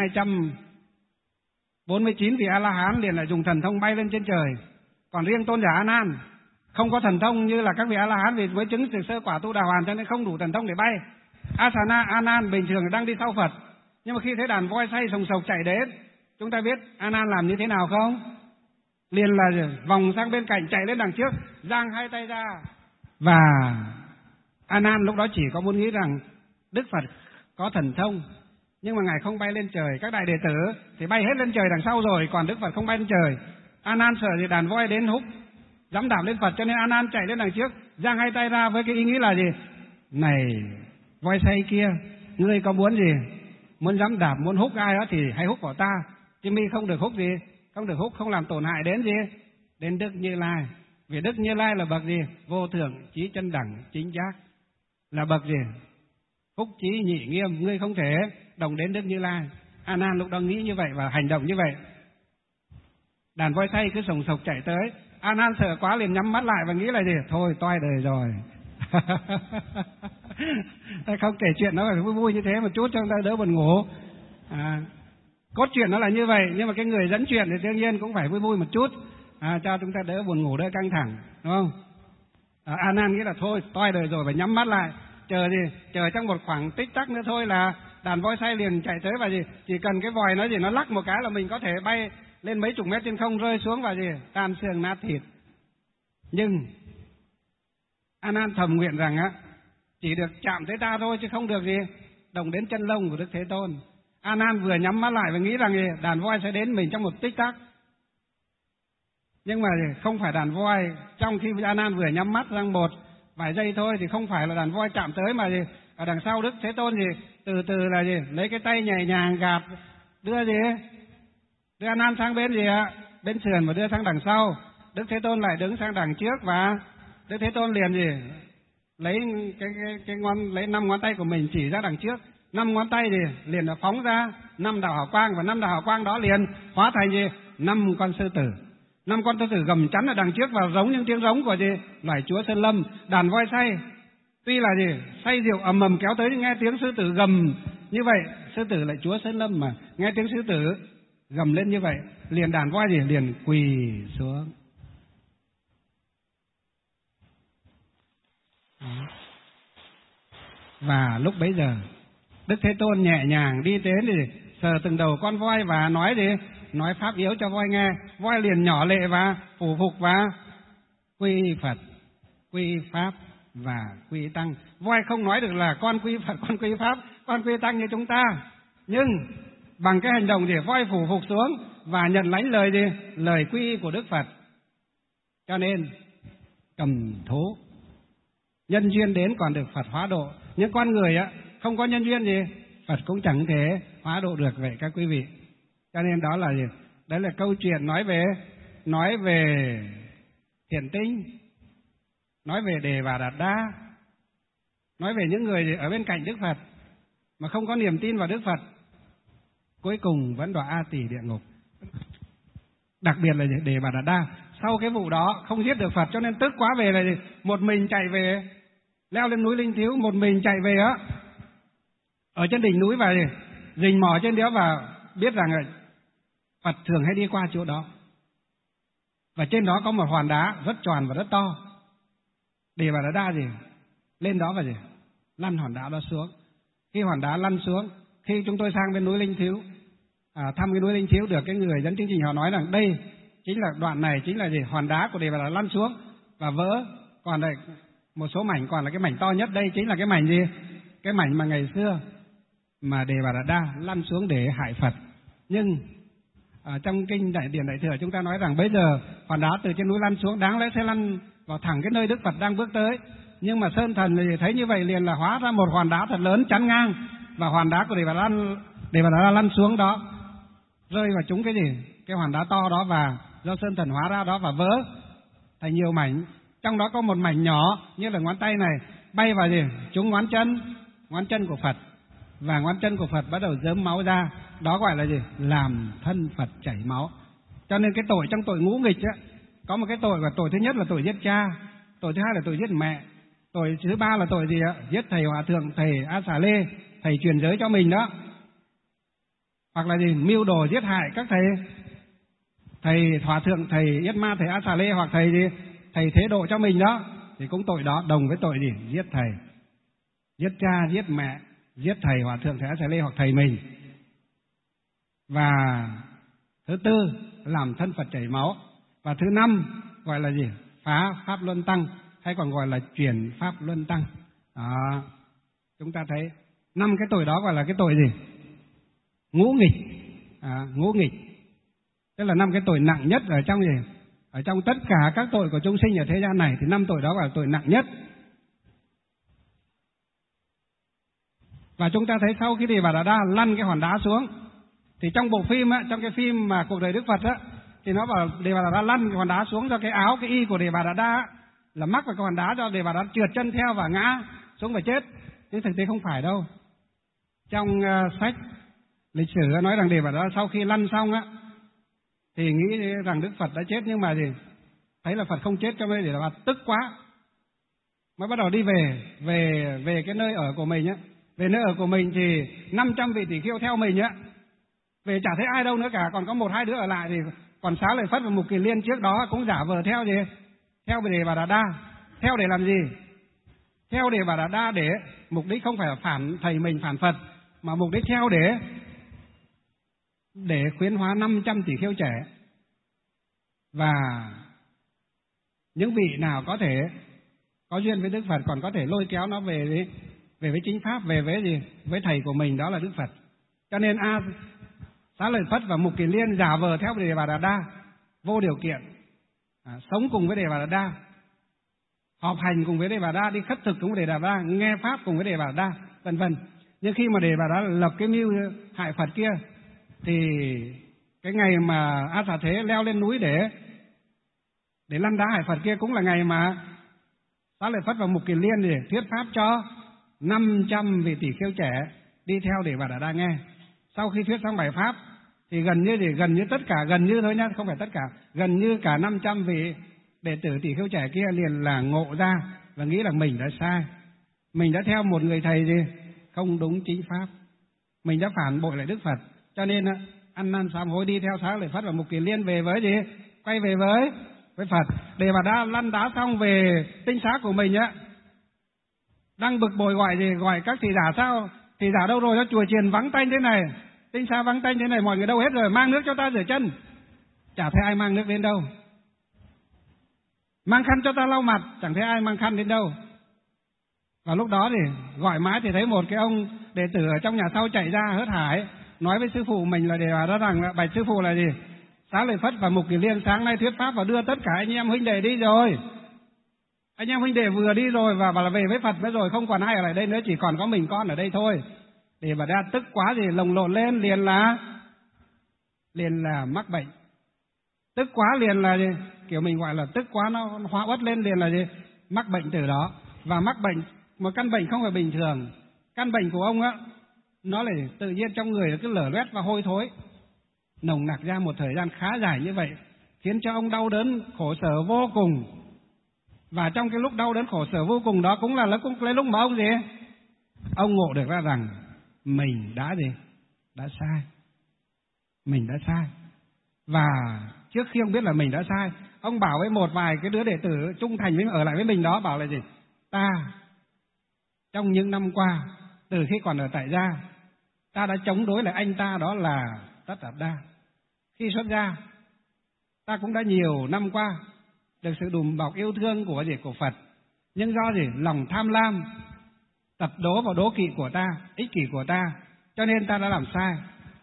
D: 1249 vị A-la-hán liền lại dùng thần thông bay lên trên trời. Còn riêng tôn giả A Nan không có thần thông như là các vị A-la-hán, vì với chứng sơ quả tu đà hoàn cho nên không đủ thần thông để bay. A Nan bình thường đang đi sau Phật, nhưng mà khi thấy đàn voi xay sồng sộc chạy đến, chúng ta biết A Nan làm như thế nào không? Liền là vòng sang bên cạnh, chạy lên đằng trước, giang hai tay ra. Và A Nan lúc đó chỉ có muốn nghĩ rằng Đức Phật có thần thông, nhưng mà Ngài không bay lên trời. Các đại đệ tử thì bay hết lên trời đằng sau rồi, còn Đức Phật không bay lên trời. A Nan sợ thì đàn voi đến húc dẫm đạp lên Phật, cho nên A Nan chạy lên đằng trước, giang hai tay ra với cái ý nghĩ là này voi xay kia, ngươi có muốn muốn dẫm đạp, muốn húc ai đó thì hãy húc vào ta, chứ mi không được húc không được húc, không làm tổn hại đến Đức Như Lai. Vì Đức Như Lai là bậc vô thượng chí chân đẳng chính giác, là bậc phúc chí nhị nghiêm, ngươi không thể đồng đến Đức Như Lai. A Nan lúc đó nghĩ như vậy và hành động như vậy. Đàn voi xay cứ sồng sộc chạy tới, A Nan sợ quá liền nhắm mắt lại và nghĩ là thôi toai đời rồi. Không kể chuyện nó phải vui vui như thế một chút cho chúng ta đỡ buồn ngủ. Cốt truyện nó là như vậy, nhưng mà cái người dẫn chuyện thì đương nhiên cũng phải vui vui một chút, cho chúng ta đỡ buồn ngủ, đỡ căng thẳng, đúng không? A Nan nghĩ là thôi toai đời rồi, phải nhắm mắt lại, chờ trong một khoảng tích tắc nữa thôi là đàn voi say liền chạy tới và gì chỉ cần cái vòi nó gì nó lắc một cái là mình có thể bay lên mấy chục mét trên không, rơi xuống và gì tan xương nát thịt. Nhưng A Nan thầm nguyện rằng á, chỉ được chạm tới ta thôi chứ không được gì động đến chân lông của Đức Thế Tôn. A Nan vừa nhắm mắt lại và nghĩ rằng gì đàn voi sẽ đến mình trong một tích tắc. Nhưng mà không phải đàn voi, trong khi A Nan vừa nhắm mắt rằng một vài giây thôi thì không phải là đàn voi chạm tới, mà gì ở đằng sau Đức Thế Tôn gì từ từ là gì lấy cái tay nhẹ nhàng gạt đưa A Nan sang bên gì ạ, bên sườn và đưa sang đằng sau. Đức Thế Tôn lại đứng sang đằng trước và Đức Thế Tôn liền gì lấy cái lấy 5 ngón tay của mình chỉ ra đằng trước. 5 ngón tay thì liền đã phóng ra 5 đạo hào quang, và 5 đạo hào quang đó liền hóa thành gì 5 con sư tử. 5 con sư tử gầm chắn ở đằng trước và giống những tiếng giống của gì loài chúa Sơn Lâm. Đàn voi say tuy là gì say rượu ầm ầm kéo tới, nghe tiếng sư tử gầm như vậy, sư tử lại chúa Sơn Lâm mà nghe tiếng sư tử gầm lên như vậy, liền đàn voi gì liền quỳ xuống. Và lúc bấy giờ Đức Thế Tôn nhẹ nhàng đi đến thì sờ từng đầu con voi và nói gì nói pháp yếu cho voi nghe. Voi liền nhỏ lệ và phủ phục và quy Phật, quy Pháp và quy Tăng. Voi không nói được là con quy Phật, con quy Pháp, con quy Tăng như chúng ta, nhưng bằng cái hành động thì voi phủ phục xuống và nhận lãnh lời gì lời quy của Đức Phật. Cho nên cầm thú nhân duyên đến còn được Phật hóa độ, những con người á không có nhân duyên gì Phật cũng chẳng thể hóa độ được vậy các quý vị. Cho nên đó là gì? Đấy là câu chuyện nói về thiện tinh, nói về Đề Bà Đạt Đa, nói về những người ở bên cạnh Đức Phật mà không có niềm tin vào Đức Phật, cuối cùng vẫn đọa A Tỳ địa ngục. Đặc biệt là Đề Bà Đạt Đa sau cái vụ đó không giết được Phật, cho nên tức quá về là gì một mình chạy về, leo lên núi Linh Thiếu một mình chạy về á, ở trên đỉnh núi và rình mò trên đó và biết rằng là Phật thường hay đi qua chỗ đó, và trên đó có một hòn đá rất tròn và rất to. Đề Bà Đạt Đa gì lên đó và gì lăn hòn đá đó xuống. Khi hòn đá lăn xuống, khi chúng tôi sang bên núi Linh Thiếu thăm cái núi Linh Thiếu, được cái người dẫn chương trình họ nói rằng đây chính là đoạn này chính là gì hòn đá của Đề Bà Đạt lăn xuống và vỡ, còn đây một số mảnh còn là cái mảnh to nhất, đây chính là cái mảnh gì cái mảnh mà ngày xưa mà Đề Bà Đạt Đa lăn xuống để hại Phật. Nhưng trong kinh Đại Điển Đại Thừa chúng ta nói rằng bây giờ hòn đá từ trên núi lăn xuống đáng lẽ sẽ lăn vào thẳng cái nơi Đức Phật đang bước tới, nhưng mà Sơn Thần thì thấy như vậy liền là hóa ra một hòn đá thật lớn chắn ngang, và hòn đá của Đề Bà Đạt lăn xuống đó rơi vào trúng cái gì cái hòn đá to đó, và do Sơn Thần hóa ra đó và vỡ thành nhiều mảnh. Trong đó có một mảnh nhỏ như là ngón tay này bay vào gì trúng ngón chân của Phật, và ngón chân của Phật bắt đầu rớm máu ra, đó gọi là gì làm thân Phật chảy máu. Cho nên cái tội trong tội ngũ nghịch á, có một cái tội, và tội thứ nhất là tội giết cha, tội thứ hai là tội giết mẹ, tội thứ ba là tội gì ạ giết thầy hòa thượng, thầy A Xà Lê, thầy truyền giới cho mình đó, hoặc là gì mưu đồ giết hại các thầy hòa thượng, thầy Yết Ma, thầy A Xà Lê, hoặc thầy gì thầy thế độ cho mình đó, thì cũng tội đó đồng với tội gì giết thầy, giết cha, giết mẹ, giết thầy hòa thượng, thầy A Xà Lê hoặc thầy mình. Và thứ tư làm thân Phật chảy máu. Và thứ năm gọi là gì phá pháp luân tăng, hay còn gọi là chuyển pháp luân tăng đó. Chúng ta thấy 5 cái tội đó gọi là cái tội gì ngũ nghịch. Ngũ nghịch tức là 5 cái tội nặng nhất ở trong gì ở trong tất cả các tội của chúng sinh ở thế gian này, thì 5 tội đó là tội nặng nhất. Và chúng ta thấy sau khi Đề Bà Đạt Đa lăn cái hòn đá xuống, thì trong bộ phim á, trong cái phim mà cuộc đời Đức Phật á, thì nó bảo Đề Bà Đạt Đa lăn cái hòn đá xuống do cái áo, cái y của Đề Bà Đạt Đa á, là mắc vào cái hòn đá, cho Đề Bà Đạt Đa trượt chân theo và ngã xuống và chết. Nhưng thực tế không phải đâu. Trong sách lịch sử nói rằng Đề Bà Đạt Đa sau khi lăn xong á, thì nghĩ rằng Đức Phật đã chết, nhưng mà gì thấy là Phật không chết, cho nên Đề Bà Đạt Đa tức quá, mới bắt đầu đi về cái nơi ở của mình á. Về nơi ở của mình thì 500 vị tỷ khưu theo mình á, về chả thấy ai đâu nữa cả, còn có 1-2 đứa ở lại, thì còn Xá Lợi Phất và Mục Kiền Liên trước đó cũng giả vờ theo gì theo Đề Bà Đạt Đa. Theo để làm gì? Theo Đề Bà Đạt Đa để mục đích không phải là phản thầy mình, phản Phật, mà mục đích theo để khuyến hóa 500 tỷ kheo trẻ. Và những vị nào có thể có duyên với Đức Phật còn có thể lôi kéo nó về với chính pháp, về với gì? Với thầy của mình, đó là Đức Phật. Cho nên Xá Lợi Phất và Mục Kiền Liên giả vờ theo Đề Bà Đạt Đa, vô điều kiện, sống cùng với Đề Bà Đạt Đa, họp hành cùng với Đề Bà Đạt Đa, đi khất thực cùng với Đề Bà Đạt Đa, nghe pháp cùng với Đề Bà Đạt Đa, vân vân. Nhưng khi mà Đề Bà Đạt Đa lập cái mưu hại Phật kia, thì cái ngày mà A Xà Thế leo lên núi để lăn đá hại Phật kia cũng là ngày mà Xá Lợi Phất và Mục Kiền Liên để thuyết pháp cho 500 vị tỷ kheo trẻ đi theo Đề Bà Đạt Đa nghe. Sau khi thuyết xong bài pháp thì gần như tất cả, gần như thôi nhá, không phải tất cả, gần như cả 500 vị đệ tử tỷ kheo trẻ kia liền là ngộ ra và nghĩ là mình đã sai, mình đã theo một người thầy gì không đúng chính pháp, mình đã phản bội lại Đức Phật, cho nên ăn năn sám hối đi theo Xá Lợi Phất và Mục Kiền Liên về với gì, quay về với Phật. Đề Bà Đạt Đa lăn đá xong về tinh xá của mình á, đang bực bội gọi các thị giả, sao thị giả đâu rồi, nó chùa chiền vắng tanh thế này, tinh xá vắng tanh thế này, mọi người đâu hết rồi, mang nước cho ta rửa chân. Chả thấy ai mang nước đến đâu. Mang khăn cho ta lau mặt, chẳng thấy ai mang khăn đến đâu. Và lúc đó thì gọi mãi thì thấy một cái ông đệ tử ở trong nhà sau chạy ra hớt hải, nói với sư phụ mình là Đề Bà Đạt Đa rằng, bạch sư phụ là gì, Xá Lợi Phất và Mục Kiền Liên sáng nay thuyết pháp và đưa tất cả anh em huynh đệ đi rồi. Anh em huynh đệ vừa đi rồi và bảo là về với Phật nữa rồi, không còn ai ở lại đây nữa, chỉ còn có mình con ở đây thôi. Đề Bà Đạt Đa tức quá gì, lồng lộn lên, liền là mắc bệnh. Tức quá liền là gì? Kiểu mình gọi là tức quá, nó hóa uất lên liền là gì? Mắc bệnh từ đó. Và mắc bệnh, một căn bệnh không phải bình thường. Căn bệnh của ông á, nó là tự nhiên trong người cứ lở loét và hôi thối, nồng nặc ra một thời gian khá dài như vậy, khiến cho ông đau đớn khổ sở vô cùng. Và trong cái lúc đau đớn khổ sở vô cùng đó cũng là lúc mà ông gì? Ông ngộ được ra rằng mình đã gì? Đã sai. Mình đã sai. Và trước khi ông biết là mình đã sai, ông bảo với một vài cái đứa đệ tử trung thành với ở lại với mình đó, bảo là gì? Ta trong những năm qua, từ khi còn ở tại gia, ta đã chống đối lại anh ta, đó là Tất Đạt Đa. Khi xuất gia, ta cũng đã nhiều năm qua được sự đùm bọc yêu thương của Phật, nhưng do lòng tham lam, tật đố và đố kỵ của ta, ích kỷ của ta, cho nên ta đã làm sai.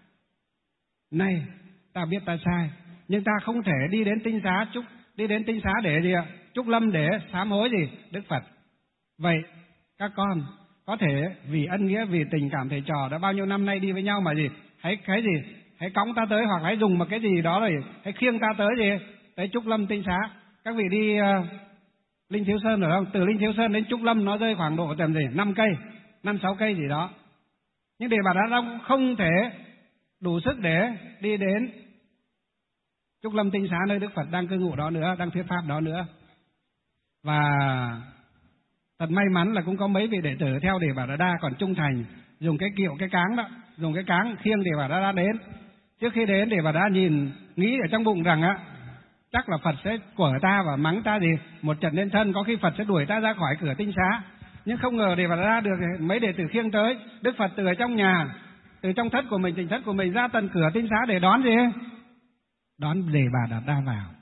D: Nay ta biết ta sai, nhưng ta không thể đi đến tinh xá để gì ạ? Chúc lâm để sám hối Đức Phật. Vậy các con có thể vì ân nghĩa, vì tình cảm thầy trò đã bao nhiêu năm nay đi với nhau mà hãy cõng ta tới, hoặc hãy dùng một cái gì đó rồi hãy khiêng ta tới tới Trúc Lâm tinh xá. Các vị đi Linh Thiếu Sơn rồi không? Từ Linh Thiếu Sơn đến Trúc Lâm nó rơi khoảng độ tầm 5-6 cây gì đó. Nhưng Đề Bà Đạt Đa không thể đủ sức để đi đến Trúc Lâm tinh xá nơi Đức Phật đang cư ngụ đó nữa, đang thuyết pháp đó nữa. Và thật may mắn là cũng có mấy vị đệ tử theo Đề Bà Đạt Đa còn trung thành, dùng cái cáng đó, dùng cái cáng khiêng Đề Bà Đạt Đa đến. Trước khi đến, Đề Bà Đạt Đa nghĩ ở trong bụng rằng chắc là Phật sẽ quở ta và mắng ta một trận lên thân, có khi Phật sẽ đuổi ta ra khỏi cửa tinh xá. Nhưng không ngờ Đề Bà Đạt Đa được mấy đệ tử khiêng tới. Đức Phật từ ở trong nhà, từ trong thất của mình, tỉnh thất của mình ra tận cửa tinh xá để đón đón Đề Bà Đạt Đa vào.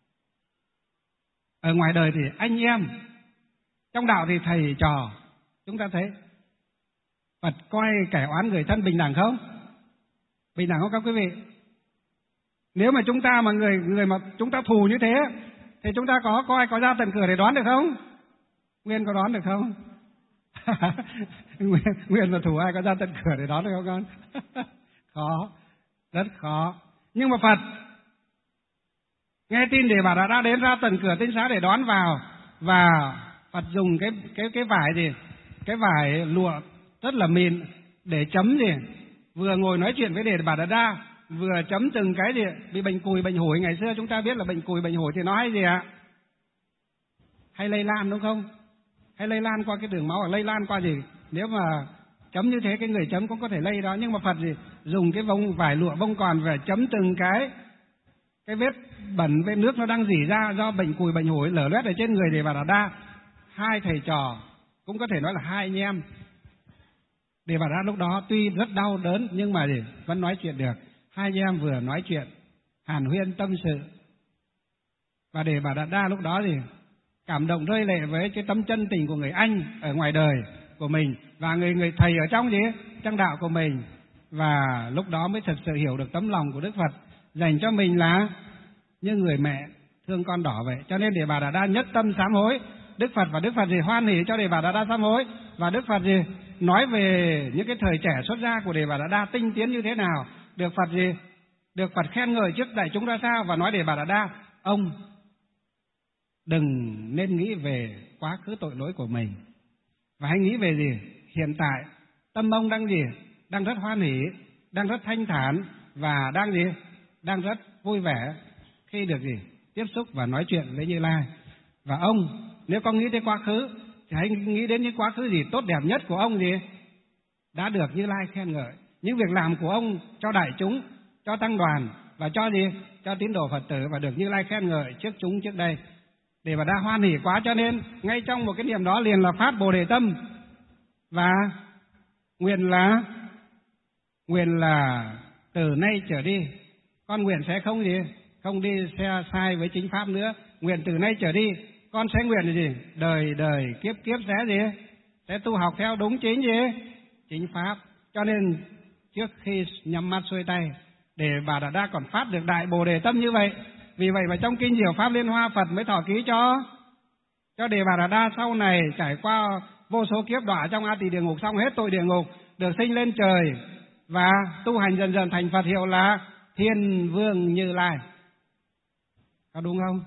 D: Ở ngoài đời thì anh em, trong đạo thì thầy trò, chúng ta thấy Phật coi kẻ oán người thân bình đẳng không? Bình đẳng không các quý vị? Nếu mà chúng ta mà người mà chúng ta thù như thế thì chúng ta có ai có ra tận cửa để đón được không? Nguyên có đón được không? Nguyên mà thù ai có ra tận cửa để đón được không con? Khó, rất khó. Nhưng mà Phật nghe tin Đề Bà Đạt Đa đến ra tận cửa tinh xá để đón vào, và Phật dùng cái vải cái vải lụa rất là mịn để chấm vừa ngồi nói chuyện với Đề Bà Đạt Đa, vừa chấm từng cái bị bệnh cùi bệnh hủi. Ngày xưa chúng ta biết là bệnh cùi bệnh hủi thì nó hay hay lây lan, đúng không? Hay lây lan qua cái đường máu, hoặc lây lan qua nếu mà chấm như thế cái người chấm cũng có thể lây đó. Nhưng mà Phật dùng cái vải lụa bông còn và chấm từng cái vết bẩn, vết nước nó đang rỉ ra do bệnh cùi bệnh hủi lở loét ở trên người Đề Bà Đạt Đa. Hai thầy trò, cũng có thể nói là hai anh em, Đề Bà Đạt Đa lúc đó tuy rất đau đớn nhưng mà gì vẫn nói chuyện được. Hai anh em vừa nói chuyện hàn huyên tâm sự, và Đề Bà Đạt Đa lúc đó thì cảm động rơi lệ với cái tấm chân tình của người anh ở ngoài đời của mình và người thầy ở trong trong đạo của mình, và lúc đó mới thật sự hiểu được tấm lòng của Đức Phật dành cho mình là như người mẹ thương con đỏ vậy. Cho nên Đề Bà Đạt Đa nhất tâm sám hối Đức Phật, và Đức Phật gì hoan hỉ cho Đề Bà Đạt Đa sám hối, và Đức Phật gì nói về những cái thời trẻ xuất gia của Đề Bà Đạt Đa tinh tiến như thế nào, được Phật khen ngợi trước đại chúng ra sao, và nói Đề Bà Đạt Đa ông đừng nên nghĩ về quá khứ tội lỗi của mình, và hãy nghĩ về hiện tại tâm ông đang rất hoan hỉ, đang rất thanh thản, và đang rất vui vẻ khi được tiếp xúc và nói chuyện với Như Lai. Và ông nếu con nghĩ tới quá khứ thì hãy nghĩ đến những quá khứ tốt đẹp nhất của ông đã được Như Lai khen ngợi, những việc làm của ông cho đại chúng, cho tăng đoàn và cho tín đồ Phật tử, và được Như Lai khen ngợi trước chúng trước đây. Đề Bà Đạt Đa hoan hỉ quá, cho nên ngay trong một cái niệm đó liền là phát Bồ Đề tâm, và nguyện là từ nay trở đi con nguyện sẽ không đi xe sai với chính pháp nữa. Nguyện từ nay trở đi con sẽ nguyện đời kiếp sẽ tu học theo đúng chính pháp. Cho nên trước khi nhắm mắt xuôi tay, Đề Bà Đạt Đa còn phát được đại Bồ Đề tâm như vậy. Vì vậy mà trong kinh Diệu Pháp Liên Hoa, Phật mới thọ ký cho Đề Bà Đạt Đa sau này trải qua vô số kiếp đọa trong A Tỳ địa ngục, xong hết tội địa ngục, được sinh lên trời và tu hành dần dần thành Phật, hiệu là Thiên Vương Như Lai. Có đúng không?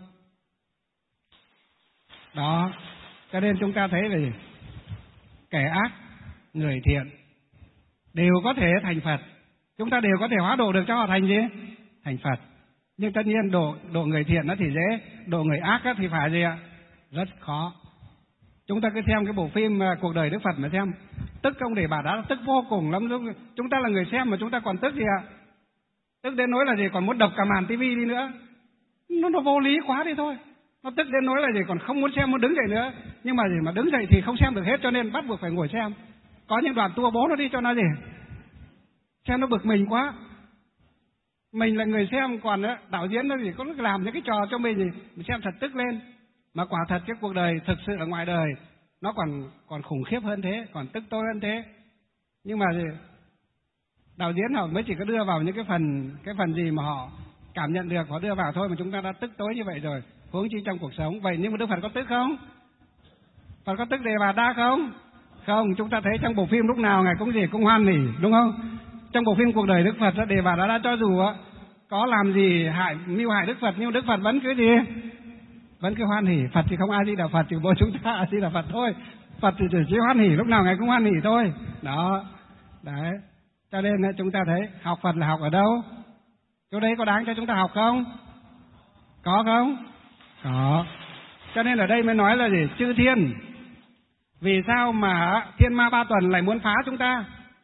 D: Đó, cho nên chúng ta thấy là kẻ ác, người thiện đều có thể thành Phật. Chúng ta đều có thể hóa độ được cho họ thành Phật. Nhưng tất nhiên độ người thiện nó thì dễ, độ người ác thì phải rất khó. Chúng ta cứ xem cái bộ phim Cuộc đời Đức Phật mà xem, tức ông Đề Bà Đạt Đa tức vô cùng lắm. Chúng ta là người xem mà chúng ta còn tức tức đến nỗi là còn muốn đập cả màn tivi đi nữa. Nó vô lý quá đi thôi. Nó tức đến nỗi là còn không muốn xem, muốn đứng dậy nữa. Nhưng mà đứng dậy thì không xem được hết, cho nên bắt buộc phải ngồi xem. Có những đoạn tua bố nó đi cho nó xem nó bực mình quá. Mình là người xem, còn đạo diễn nó có làm những cái trò cho mình xem thật tức lên. Mà quả thật cái cuộc đời thực sự ở ngoài đời nó còn khủng khiếp hơn thế, còn tức tối hơn thế. Nhưng mà đạo diễn họ mới chỉ có đưa vào những cái phần gì mà họ cảm nhận được, họ đưa vào thôi, mà chúng ta đã tức tối như vậy rồi, huống chi trong cuộc sống. Vậy nhưng mà Đức Phật có tức không? Phật có tức Đề Bà Đạt Đa không? Không, chúng ta thấy trong bộ phim lúc nào Ngài cũng hoan hỉ, đúng không? Trong bộ phim Cuộc đời Đức Phật, Đề Bà Đạt Đa cho dù có làm gì mưu hại Đức Phật, nhưng Đức Phật vẫn vẫn cứ hoan hỉ. Phật thì không A Di Đà Phật, trừ mỗi chúng ta A Di Đà Phật thôi. Phật thì chỉ hoan hỉ, lúc nào Ngài cũng hoan hỉ thôi. Đó, đấy. Cho nên chúng ta thấy học Phật là học ở đâu? Chỗ đấy có đáng cho chúng ta học không? Có không? Có. Cho nên ở đây mới nói là chư thiên. Vì sao mà thiên ma ba tuần lại muốn phá chúng ta?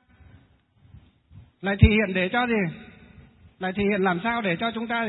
D: Lại thể hiện để cho lại thể hiện làm sao để cho chúng ta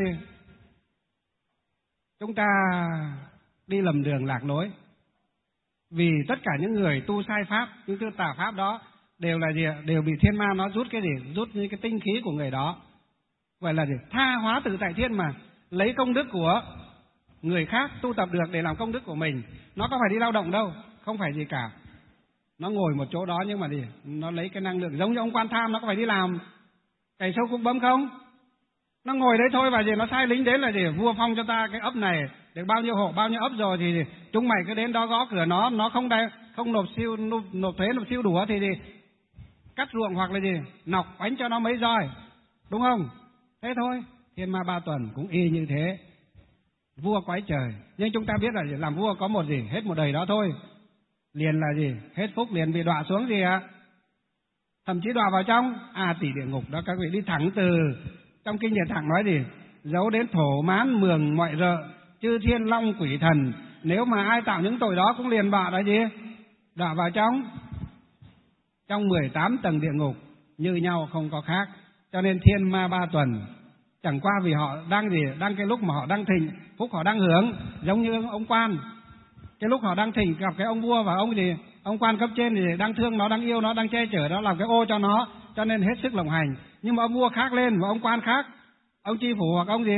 D: chúng ta đi lầm đường lạc lối. Vì tất cả những người tu sai pháp, những tu tà pháp đó đều là đều bị thiên ma nó rút rút những cái tinh khí của người đó. Vậy là tha hóa tự tại thiên, mà lấy công đức của người khác tu tập được để làm công đức của mình. Nó có phải đi lao động đâu, không phải gì cả. Nó ngồi một chỗ đó nhưng mà nó lấy cái năng lượng, giống như ông Quan Tham, nó có phải đi làm cày sâu cuốc bấm không? Nó ngồi đấy thôi, và nó sai lính đến là vua phong cho ta cái ấp này được bao nhiêu hộ, bao nhiêu ấp rồi, thì chúng mày cứ đến đó gõ cửa nó không nộp thuế, nộp siêu đủ thì cắt ruộng hoặc là nọc bánh cho nó mấy roi, đúng không? Thế thôi. Thiên ma ba tuần cũng y như thế, vua quái trời. Nhưng chúng ta biết là làm vua có một hết một đời đó thôi, liền là hết phúc, liền bị đọa xuống thậm chí đọa vào trong A Tỳ địa ngục đó. Các vị đi thẳng từ trong kinh điển thẳng nói giấu đến thổ mán mường mọi rợ, chư thiên long quỷ thần, nếu mà ai tạo những tội đó cũng liền đọa đọa vào trong 18 tầng địa ngục như nhau, không có khác. Cho nên thiên ma ba tuần chẳng qua vì họ đang cái lúc mà họ đang thịnh, phúc họ đang hưởng, giống như ông Quan. Cái lúc họ đang thịnh gặp cái ông vua, và Ông quan cấp trên thì đang thương nó, đang yêu nó, đang che chở nó, làm cái ô cho nó, cho nên hết sức lộng hành. Nhưng mà ông vua khác lên và ông quan khác, ông chi phủ hoặc ông gì,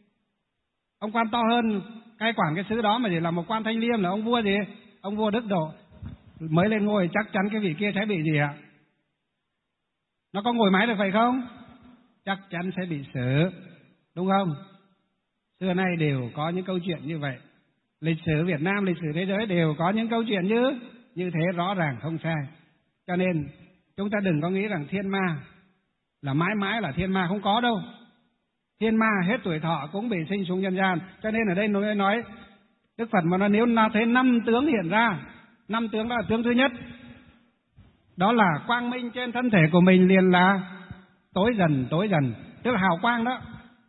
D: ông quan to hơn cai quản cái xứ đó mà chỉ là một quan thanh liêm là ông vua gì, ông vua đức độ mới lên ngôi, chắc chắn cái vị kia sẽ bị gì ạ? Nó có ngồi mãi được vậy không? Chắc chắn sẽ bị xử, đúng không? Xưa nay đều có những câu chuyện như vậy. Lịch sử Việt Nam, lịch sử thế giới đều có những câu chuyện như thế, rõ ràng không sai. Cho nên chúng ta đừng có nghĩ rằng thiên ma là mãi mãi là thiên ma, không có đâu. Thiên ma hết tuổi thọ cũng bị sinh xuống nhân gian. Cho nên ở đây nó nói Đức Phật mà nếu nó thấy 5 tướng hiện ra, 5 tướng đó là tướng thứ nhất, đó là quang minh trên thân thể của mình liền là tối dần, tức là hào quang đó.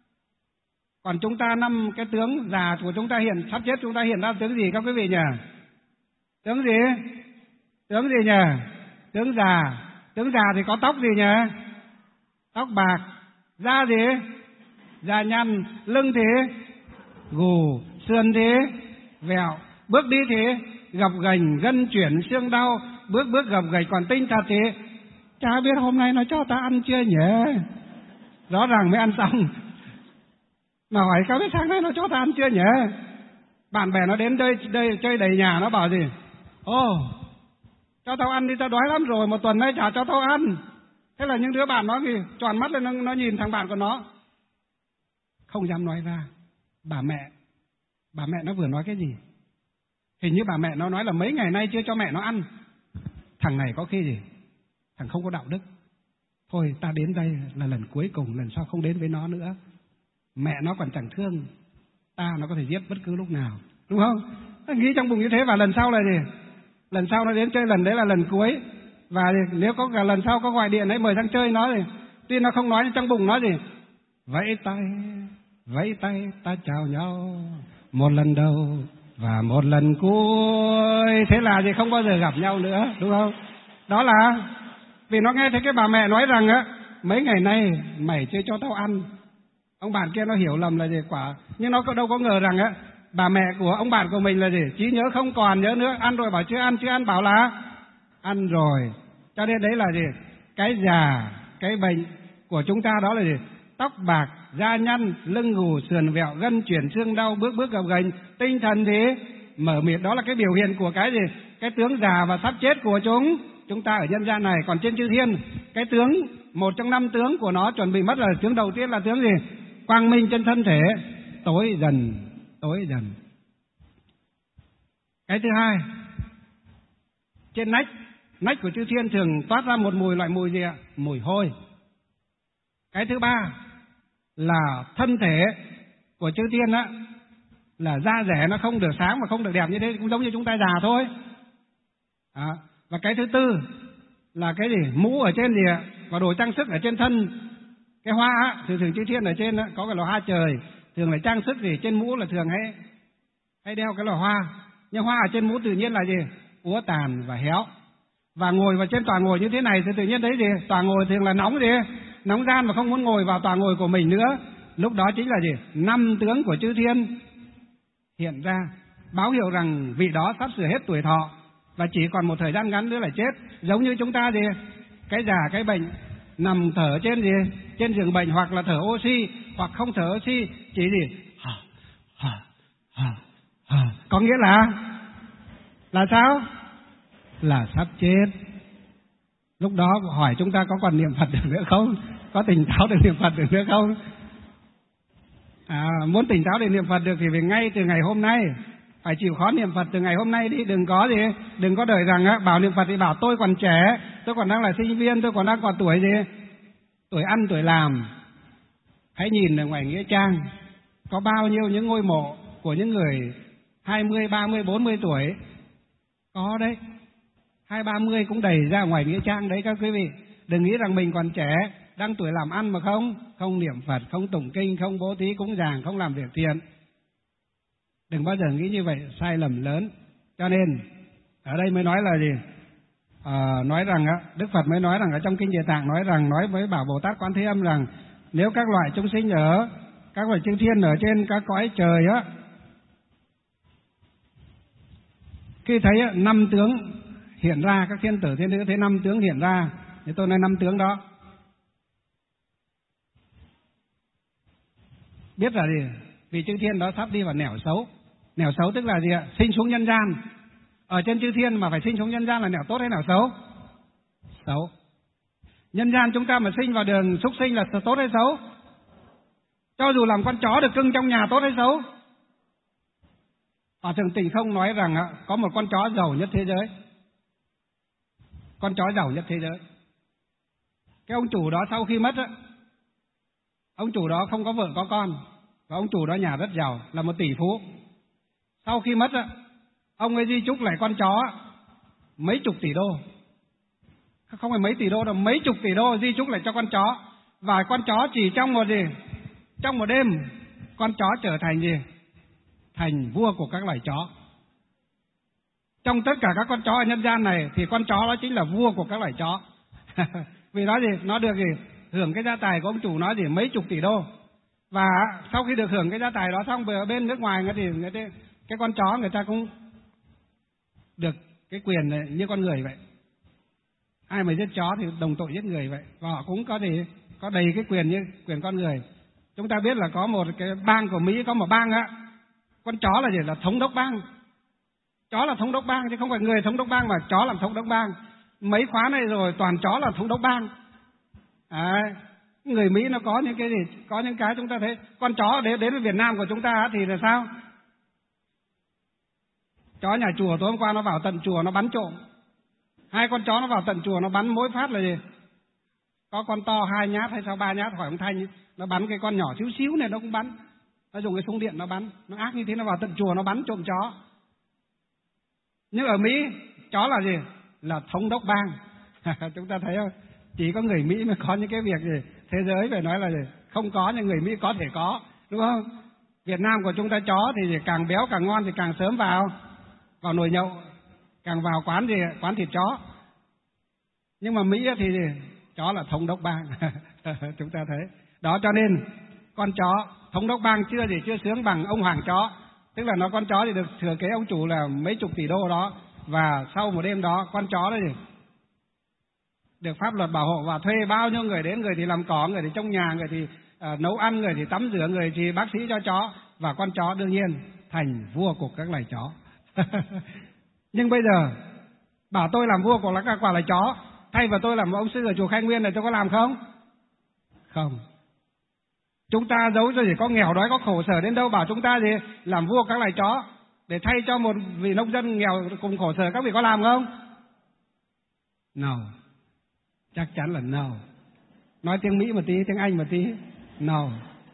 D: Còn chúng ta 5 cái tướng già của chúng ta hiện, sắp chết chúng ta hiện ra tướng gì các quý vị nhỉ? Tướng gì? Tướng gì nhỉ? Tướng già. Tướng già thì có tóc gì nhỉ? Tóc bạc. Da gì? Da nhăn. Lưng thì gù. Sườn thì vẹo. Bước đi thì gập ghềnh, gân chuyển, xương đau. Bước gập ghềnh. Còn tinh thật thì chả biết hôm nay nó cho ta ăn chưa nhỉ? Rõ ràng mới ăn xong. Mà hỏi các biết sáng nay nó cho ta ăn chưa nhỉ? Bạn bè nó đến đây chơi đầy nhà, nó bảo gì? Cho tao ăn đi, tao đói lắm rồi, 1 tuần nay chả cho tao ăn. Thế là những đứa bạn nó thì tròn mắt lên, nó nhìn thằng bạn của nó, không dám nói ra. Bà mẹ nó vừa nói cái gì? Hình như bà mẹ nó nói là mấy ngày nay chưa cho mẹ nó ăn. Thằng này có khi gì? Thằng không có đạo đức. Thôi ta đến đây là lần cuối cùng, lần sau không đến với nó nữa. Mẹ nó còn chẳng thương ta, nó có thể giết bất cứ lúc nào, đúng không? Nó nghĩ trong bụng như thế. Và lần sau là gì? Lần sau nó đến chơi lần đấy là lần cuối. Và nếu có cả lần sau có gọi điện ấy mời sang chơi nó thì tuy nó không nói nhưng trong bụng nó gì? Vẫy tay ta chào nhau, một lần đầu và một lần cuối. Thế là gì? Không bao giờ gặp nhau nữa, đúng không? Đó là vì nó nghe thấy cái bà mẹ nói rằng á, mấy ngày nay mày chưa cho tao ăn. Ông bạn kia nó hiểu lầm là gì quả, nhưng nó đâu có ngờ rằng á, bà mẹ của ông bạn của mình là gì? Trí nhớ không còn nhớ nữa, ăn rồi bảo chưa ăn bảo là ăn rồi. Cho nên đấy là gì? Cái già, cái bệnh của chúng ta đó là gì? Tóc bạc, da nhăn, lưng gù, sườn vẹo, gân chuyển, xương đau, bước gập ghềnh, tinh thần thì mở mịt. Đó là cái biểu hiện của cái gì? Cái tướng già và sắp chết của chúng ta ở nhân gian này. Còn trên chư thiên, cái tướng, một trong 5 tướng của nó chuẩn bị mất rồi. Tướng đầu tiên là tướng gì? Quang minh trên thân thể, tối dần. Cái thứ hai, trên nách của chư thiên thường toát ra một loại mùi gì ạ? Mùi hôi. Cái thứ ba là thân thể của chư thiên á, là da rẻ nó không được sáng và không được đẹp như thế, cũng giống như chúng ta già thôi. Và cái thứ tư là cái gì? Mũ ở trên gì ạ? Và đồ trang sức ở trên thân. Cái hoa á, thường chư thiên ở trên á, có cái lò hoa trời, thường là trang sức gì trên mũ là thường hay đeo cái lò hoa. Nhưng hoa ở trên mũ tự nhiên là gì? Úa tàn và héo. Và ngồi vào trên tòa ngồi như thế này thì tự nhiên đấy gì? Tòa ngồi thường là nóng gì? Nóng gian và không muốn ngồi vào tòa ngồi của mình nữa. Lúc đó chính là gì? 5 tướng của chư thiên hiện ra, báo hiệu rằng vị đó sắp sửa hết tuổi thọ và chỉ còn một thời gian ngắn nữa là chết. Giống như chúng ta gì? Cái già, cái bệnh, nằm thở trên gì? Trên giường bệnh, hoặc là thở oxy, hoặc không thở oxy, chỉ gì? Có nghĩa là sao? Là sắp chết. Lúc đó hỏi chúng ta có còn niệm Phật được nữa không? Có tỉnh táo để niệm Phật được nữa không? Muốn tỉnh táo để niệm Phật được thì phải ngay từ ngày hôm nay, phải chịu khó niệm Phật từ ngày hôm nay đi. Đừng có đợi rằng bảo niệm Phật thì bảo tôi còn trẻ, tôi còn đang là sinh viên, tôi còn đang còn tuổi gì? Tuổi ăn tuổi làm. Hãy nhìn ở ngoài nghĩa trang, có bao nhiêu những ngôi mộ của những người 20, 30, 40 tuổi. Có đấy, 20, 30 cũng đầy ra ngoài nghĩa trang đấy các quý vị. Đừng nghĩ rằng mình còn trẻ, đang tuổi làm ăn mà không niệm Phật, không tụng kinh, không bố thí cúng dường, không làm việc thiện. Đừng bao giờ nghĩ như vậy, sai lầm lớn. Cho nên ở đây mới nói là gì? Nói rằng Đức Phật mới nói rằng ở trong kinh Địa Tạng nói với bảo Bồ Tát Quan Thế Âm rằng nếu các loại chúng sinh ở các loại chư thiên ở trên các cõi trời khi thấy 5 tướng hiện ra, các thiên tử thiên nữ thấy 5 tướng hiện ra, thì tôi nói 5 tướng đó. Biết là gì? Vì chư thiên đó sắp đi vào nẻo xấu. Nẻo xấu tức là gì ạ? Sinh xuống nhân gian. Ở trên chư thiên mà phải sinh xuống nhân gian là nẻo tốt hay nẻo xấu? Xấu. Nhân gian chúng ta mà sinh vào đường súc sinh là tốt hay xấu? Cho dù làm con chó được cưng trong nhà tốt hay xấu? Hòa Thượng Tình Không nói rằng có một con chó giàu nhất thế giới. Con chó giàu nhất thế giới. Cái ông chủ đó sau khi mất, ông chủ đó không có vợ có con, và ông chủ đó nhà rất giàu, là một tỷ phú. Sau khi mất, ông ấy di chúc lại con chó mấy chục tỷ đô. Không phải mấy tỷ đô đâu, mấy chục tỷ đô di chúc lại cho con chó. Và con chó chỉ trong một gì? Trong một đêm, con chó trở thành gì? Thành vua của các loài chó. Trong tất cả các con chó ở nhân gian này thì con chó đó chính là vua của các loài chó. Vì nó gì? Nó được gì? Hưởng cái gia tài của ông chủ nó gì? Mấy chục tỷ đô. Và sau khi được hưởng cái gia tài đó xong, ở bên nước ngoài cái con chó người ta cũng được cái quyền này như con người vậy. Ai mà giết chó thì đồng tội giết người vậy. Và họ cũng có gì? Có đầy cái quyền như quyền con người. Chúng ta biết là có một cái bang của Mỹ, có một bang con chó là gì? Là thống đốc bang. Chó là thống đốc bang chứ không phải người thống đốc bang, mà chó làm thống đốc bang. Mấy khóa này rồi toàn chó là thống đốc bang. Người Mỹ nó có những cái gì? Có những cái chúng ta thấy con chó đến với Việt Nam của chúng ta thì là sao? Chó nhà chùa tối hôm qua nó vào tận chùa nó bắn trộm. 2 con chó nó vào tận chùa nó bắn mỗi phát là gì? Có con to 2 nhát hay sao 3 nhát, hỏi ông Thanh, nó bắn cái con nhỏ xíu xíu này nó cũng bắn. Nó dùng cái súng điện nó bắn, nó ác như thế, nó vào tận chùa nó bắn trộm chó. Nhưng ở Mỹ chó là gì? Là thống đốc bang. Chúng ta thấy không? Chỉ có người Mỹ mới có những cái việc gì thế giới phải nói là gì? Không có, nhưng người Mỹ có thể có, đúng không? Việt Nam của chúng ta chó thì càng béo càng ngon thì càng sớm vào nồi nhậu, càng vào quán gì? Quán thịt chó. Nhưng mà Mỹ thì gì? Chó là thống đốc bang. Chúng ta thấy đó, cho nên con chó thống đốc bang chưa sướng bằng ông hoàng chó. Tức là nó con chó thì được thừa kế ông chủ là mấy chục tỷ đô đó. Và sau một đêm đó con chó đó gì? Được pháp luật bảo hộ và thuê bao nhiêu người đến, người thì làm cỏ, người thì trong nhà, người thì nấu ăn, người thì tắm rửa, người thì bác sĩ cho chó. Và con chó đương nhiên thành vua của các loài chó. Nhưng bây giờ bảo tôi làm vua của các loài chó, thay vào tôi làm ông sư ở chùa Khai Nguyên này tôi có làm không? Không. Chúng ta giấu cho gì có nghèo đói có khổ sở đến đâu, bảo chúng ta gì làm vua các loài chó để thay cho một vị nông dân nghèo cùng khổ sở, các vị có làm không? No. Chắc chắn là no. Nói tiếng Mỹ một tí, tiếng Anh một tí. No.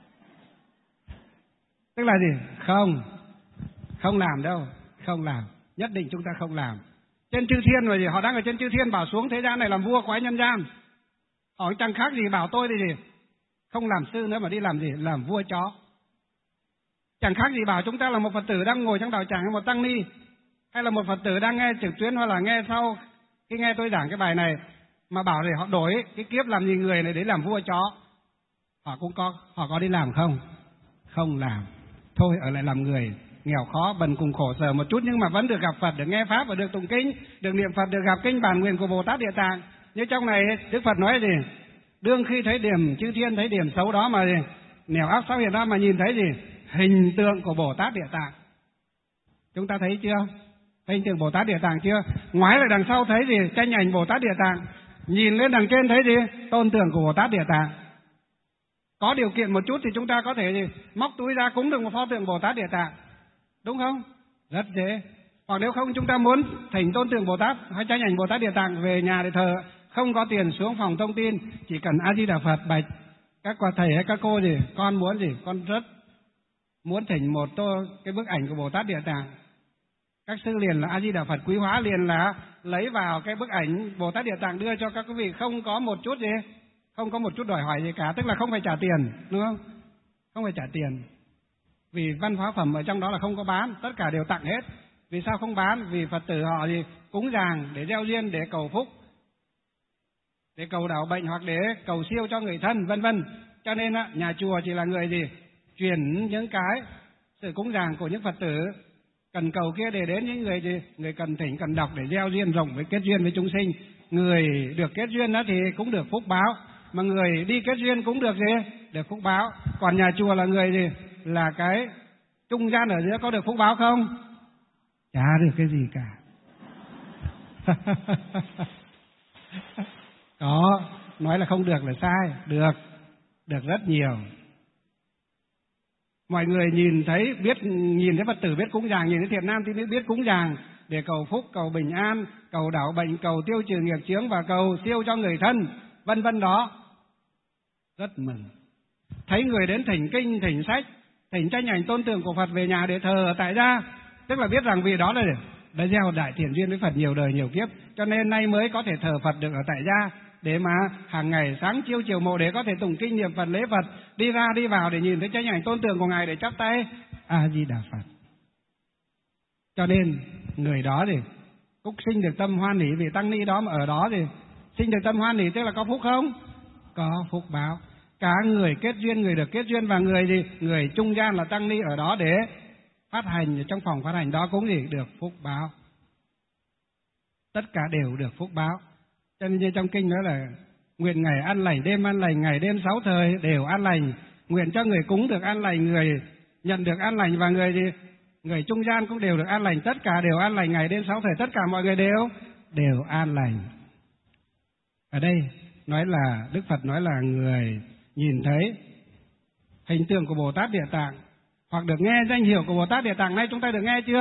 D: Tức là gì? Không làm đâu. Không làm. Nhất định chúng ta không làm. Trên chư thiên rồi gì? Họ đang ở trên chư thiên bảo xuống thế gian này làm vua quái nhân gian. Họ chẳng khác gì bảo tôi thì gì? Không làm sư nữa mà đi làm gì? Làm vua chó. Chẳng khác gì bảo chúng ta là một Phật tử đang ngồi trong đạo tràng hay một tăng ni, hay là một Phật tử đang nghe trực tuyến hoặc là nghe sau khi nghe tôi giảng cái bài này, mà bảo để họ đổi cái kiếp làm gì người này để làm vua chó. Họ có đi làm không? Không làm. Thôi ở lại làm người nghèo khó bần cùng khổ sở một chút, nhưng mà vẫn được gặp Phật, được nghe pháp và được tụng kinh, được niệm Phật, được gặp kinh bản nguyện của Bồ Tát Địa Tạng. Như trong này Đức Phật nói gì? Đương khi thấy điểm chư thiên thấy điểm xấu đó mà gì? Nẻo ác xấu hiện ra mà nhìn thấy gì? Hình tượng của Bồ Tát Địa Tạng. Chúng ta thấy chưa? Thấy hình tượng Bồ Tát Địa Tạng chưa? Ngoái lại đằng sau thấy gì? Tranh ảnh Bồ Tát Địa Tạng. Nhìn lên đằng trên thấy gì? Tôn tượng của Bồ Tát Địa Tạng. Có điều kiện một chút thì chúng ta có thể gì? Móc túi ra cúng được một pho tượng Bồ Tát Địa Tạng, đúng không? Rất dễ. Hoặc nếu không chúng ta muốn thỉnh tôn tượng Bồ Tát hay tranh ảnh Bồ Tát Địa Tạng về nhà để thờ, không có tiền xuống phòng thông tin, chỉ cần A Di Đà Phật bạch các quả thầy hay các cô gì, con muốn gì? Con rất muốn thỉnh một cái bức ảnh của Bồ Tát Địa Tạng. Các sư liền là A Di Đà Phật quý hóa liền là lấy vào cái bức ảnh Bồ Tát Địa Tạng đưa cho các quý vị, không có một chút gì, không có một chút đòi hỏi gì cả, tức là không phải trả tiền, đúng không? Không phải trả tiền. Vì văn hóa phẩm ở trong đó là không có bán, tất cả đều tặng hết. Vì sao không bán? Vì Phật tử họ gì cúng dường để gieo duyên, để cầu phúc, để cầu đảo bệnh hoặc để cầu siêu cho người thân, vân vân. Cho nên nhà chùa chỉ là người gì truyền những cái sự cúng dường của những Phật tử cần cầu kia để đến những người gì? Người cần thỉnh, cần đọc để gieo duyên rộng với kết duyên với chúng sinh. Người được kết duyên đó thì cũng được phúc báo, mà người đi kết duyên cũng được gì? Được phúc báo. Còn nhà chùa là người gì? Là cái trung gian ở giữa, có được phúc báo không? Chả được cái gì cả. Đó, nói là không được là sai, được rất nhiều. Mọi người nhìn thấy Phật tử biết cúng dường, nhìn thấy thiện nam thì biết cúng dường để cầu phúc, cầu bình an, cầu đảo bệnh, cầu tiêu trừ nghiệp chướng và cầu siêu cho người thân, vân vân đó. Rất mừng. Thấy người đến thỉnh kinh, thỉnh sách, thỉnh tranh ảnh tôn tượng của Phật về nhà để thờ ở tại gia, tức là biết rằng vì đó là đã gieo đại thiện duyên với Phật nhiều đời nhiều kiếp, cho nên nay mới có thể thờ Phật được ở tại gia, để mà hàng ngày sáng chiếu chiều mộ để có thể tụng kinh niệm Phật, lễ Phật, đi ra đi vào để nhìn thấy tranh ảnh tôn tượng của Ngài để chắp tay A Di Đà Phật. Cho nên người đó thì cũng sinh được tâm hoan hỷ, vì tăng ni đó mà ở đó thì sinh được tâm hoan hỷ, tức là có phúc không? Có phúc báo. Cả người kết duyên, người được kết duyên và người gì? Người trung gian là tăng ni ở đó để phát hành, trong phòng phát hành đó cũng gì? Được phúc báo. Tất cả đều được phúc báo. Cho nên như trong kinh nói là nguyện ngày an lành, đêm an lành, ngày đêm 6 thời đều an lành. Nguyện cho người cúng được an lành, người nhận được an lành, và người gì? Người trung gian cũng đều được an lành. Tất cả đều an lành, ngày đêm 6 thời, tất cả mọi người đều an lành. Ở đây nói là Đức Phật nói là người nhìn thấy hình tượng của Bồ Tát Địa Tạng hoặc được nghe danh hiệu của Bồ Tát Địa Tạng. Nay chúng ta được nghe chưa?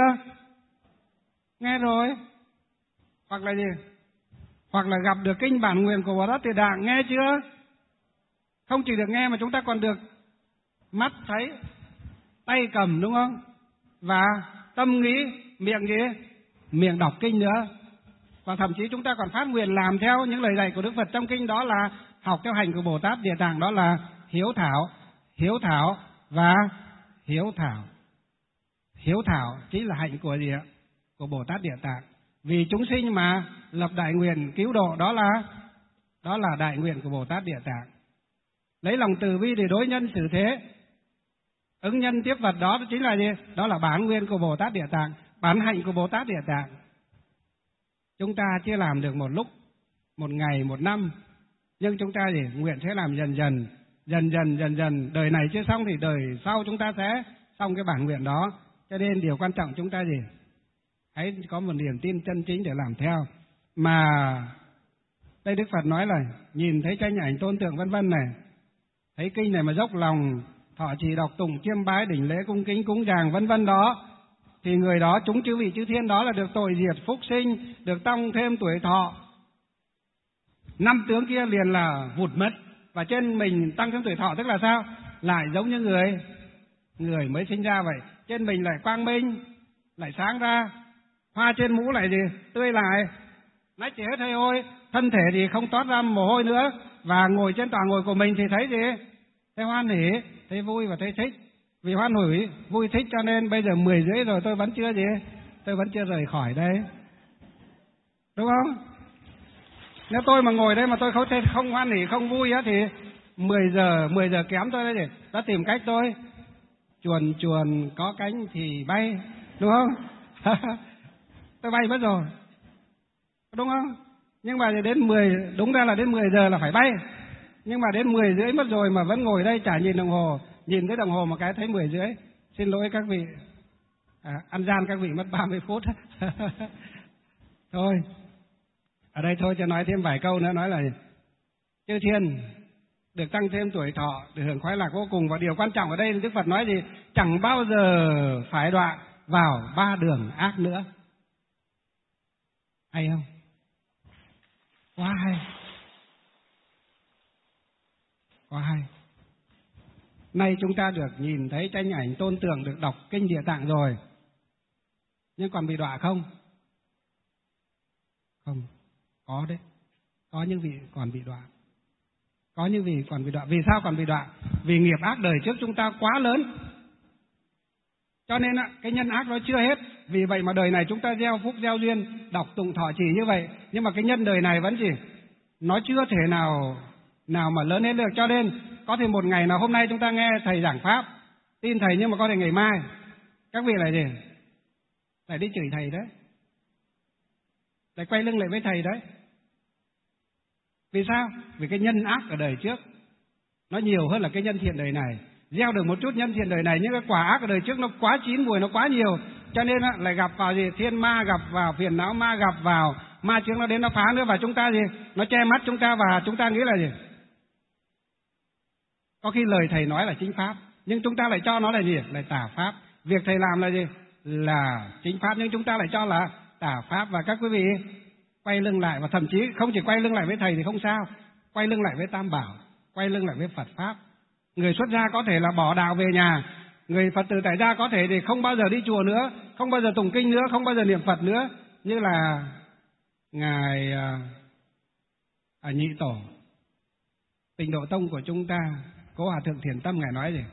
D: Nghe rồi. Hoặc là gì? Hoặc là gặp được kinh bản nguyện của Bồ Tát Địa Tạng, nghe chưa? Không chỉ được nghe mà chúng ta còn được mắt thấy, tay cầm, đúng không? Và tâm nghĩ, miệng gì? Miệng đọc kinh nữa. Và thậm chí chúng ta còn phát nguyện làm theo những lời dạy của Đức Phật trong kinh, đó là học theo hành của Bồ Tát Địa Tạng, đó là hiếu thảo và hiếu thảo. Hiếu thảo chính là hạnh của gì ạ? Của Bồ Tát Địa Tạng. Vì chúng sinh mà lập đại nguyện cứu độ, đó là đại nguyện của Bồ Tát Địa Tạng. Lấy lòng từ bi để đối nhân xử thế, ứng nhân tiếp vật, đó chính là gì? Đó là bản nguyện của Bồ Tát Địa Tạng, bản hạnh của Bồ Tát Địa Tạng. Chúng ta chưa làm được một lúc, một ngày, một năm, nhưng chúng ta gì? Nguyện sẽ làm dần dần, đời này chưa xong thì đời sau chúng ta sẽ xong cái bản nguyện đó. Cho nên điều quan trọng chúng ta gì? Hãy có một niềm tin chân chính để làm theo. Mà đây Đức Phật nói là nhìn thấy tranh ảnh tôn tượng vân vân này, thấy kinh này mà dốc lòng thọ trì đọc tụng chiêm bái đỉnh lễ cung kính cúng dường vân vân đó, thì người đó chúng chư vị chư thiên đó là được tội diệt phúc sinh, được tăng thêm tuổi thọ. 5 tướng kia liền là vụt mất, và trên mình tăng thêm tuổi thọ tức là sao? Lại giống như người mới sinh ra vậy, trên mình lại quang minh, lại sáng ra, hoa trên mũ lại gì? Tươi lại, nách thì hết hơi hôi, thân thể thì không toát ra mồ hôi nữa, và ngồi trên tòa ngồi của mình thì thấy gì? Thấy hoan hỉ, thấy vui và thấy thích. Vì hoan hỉ, vui thích cho nên bây giờ 10:30 rồi tôi vẫn chưa gì? Tôi vẫn chưa rời khỏi đây. Đúng không? Nếu tôi mà ngồi đây mà tôi không hoan hỉ, không vui á thì 10 giờ kém tôi đây đã tìm cách tôi chuồn có cánh thì bay, đúng không? Tôi bay mất rồi, đúng không? Nhưng mà đến đúng ra là đến 10 giờ là phải bay, nhưng mà đến 10:30 mất rồi mà vẫn ngồi đây chả nhìn đồng hồ, nhìn cái đồng hồ một cái thấy 10:30. Xin lỗi các vị, ăn gian các vị mất 30 phút. Thôi, ở đây thôi cho nói thêm vài câu nữa, nói là chư thiên được tăng thêm tuổi thọ, được hưởng khoái lạc vô cùng. Và điều quan trọng ở đây Đức Phật nói gì? Chẳng bao giờ phải đọa vào 3 đường ác nữa. Hay không? Quá hay. Quá hay. Nay chúng ta được nhìn thấy tranh ảnh tôn tượng, được đọc kinh Địa Tạng rồi, nhưng còn bị đọa không? Không. Có đấy. Có những vị còn bị đọa. Có những vị còn bị đọa. Vì sao còn bị đọa? Vì nghiệp ác đời trước chúng ta quá lớn, cho nên cái nhân ác nó chưa hết. Vì vậy mà đời này chúng ta gieo phúc gieo duyên, đọc tụng thọ trì như vậy, nhưng mà cái nhân đời này vẫn chỉ nó chưa thể nào mà lớn hết được. Cho nên có thể một ngày nào hôm nay chúng ta nghe thầy giảng pháp, tin thầy, nhưng mà có thể ngày mai các vị lại gì? lại đi chửi thầy đấy, lại quay lưng lại với thầy đấy. Vì sao? Vì cái nhân ác ở đời trước nó nhiều hơn là cái nhân thiện đời này. Gieo được một chút nhân thiện đời này, nhưng cái quả ác ở đời trước nó quá chín mùi, nó quá nhiều, cho nên lại gặp vào gì? Thiên ma, gặp vào phiền não ma, gặp vào ma chướng nó đến nó phá nữa, và chúng ta gì? Nó che mắt chúng ta, và chúng ta nghĩ là gì? Có khi lời thầy nói là chính pháp, nhưng chúng ta lại cho nó là gì? Là tà pháp. Việc thầy làm là gì? Là chính pháp, nhưng chúng ta lại cho là tà pháp. Và các quý vị quay lưng lại, và thậm chí không chỉ quay lưng lại với thầy thì không sao, quay lưng lại với Tam Bảo, quay lưng lại với Phật pháp. Người xuất gia có thể là bỏ đạo về nhà, người Phật tử tại gia có thể thì không bao giờ đi chùa nữa, không bao giờ tụng kinh nữa, không bao giờ niệm Phật nữa, như là ngài Nhị Tổ Tịnh Độ Tông của chúng ta, Cố Hòa Thượng Thiền Tâm, ngài nói gì?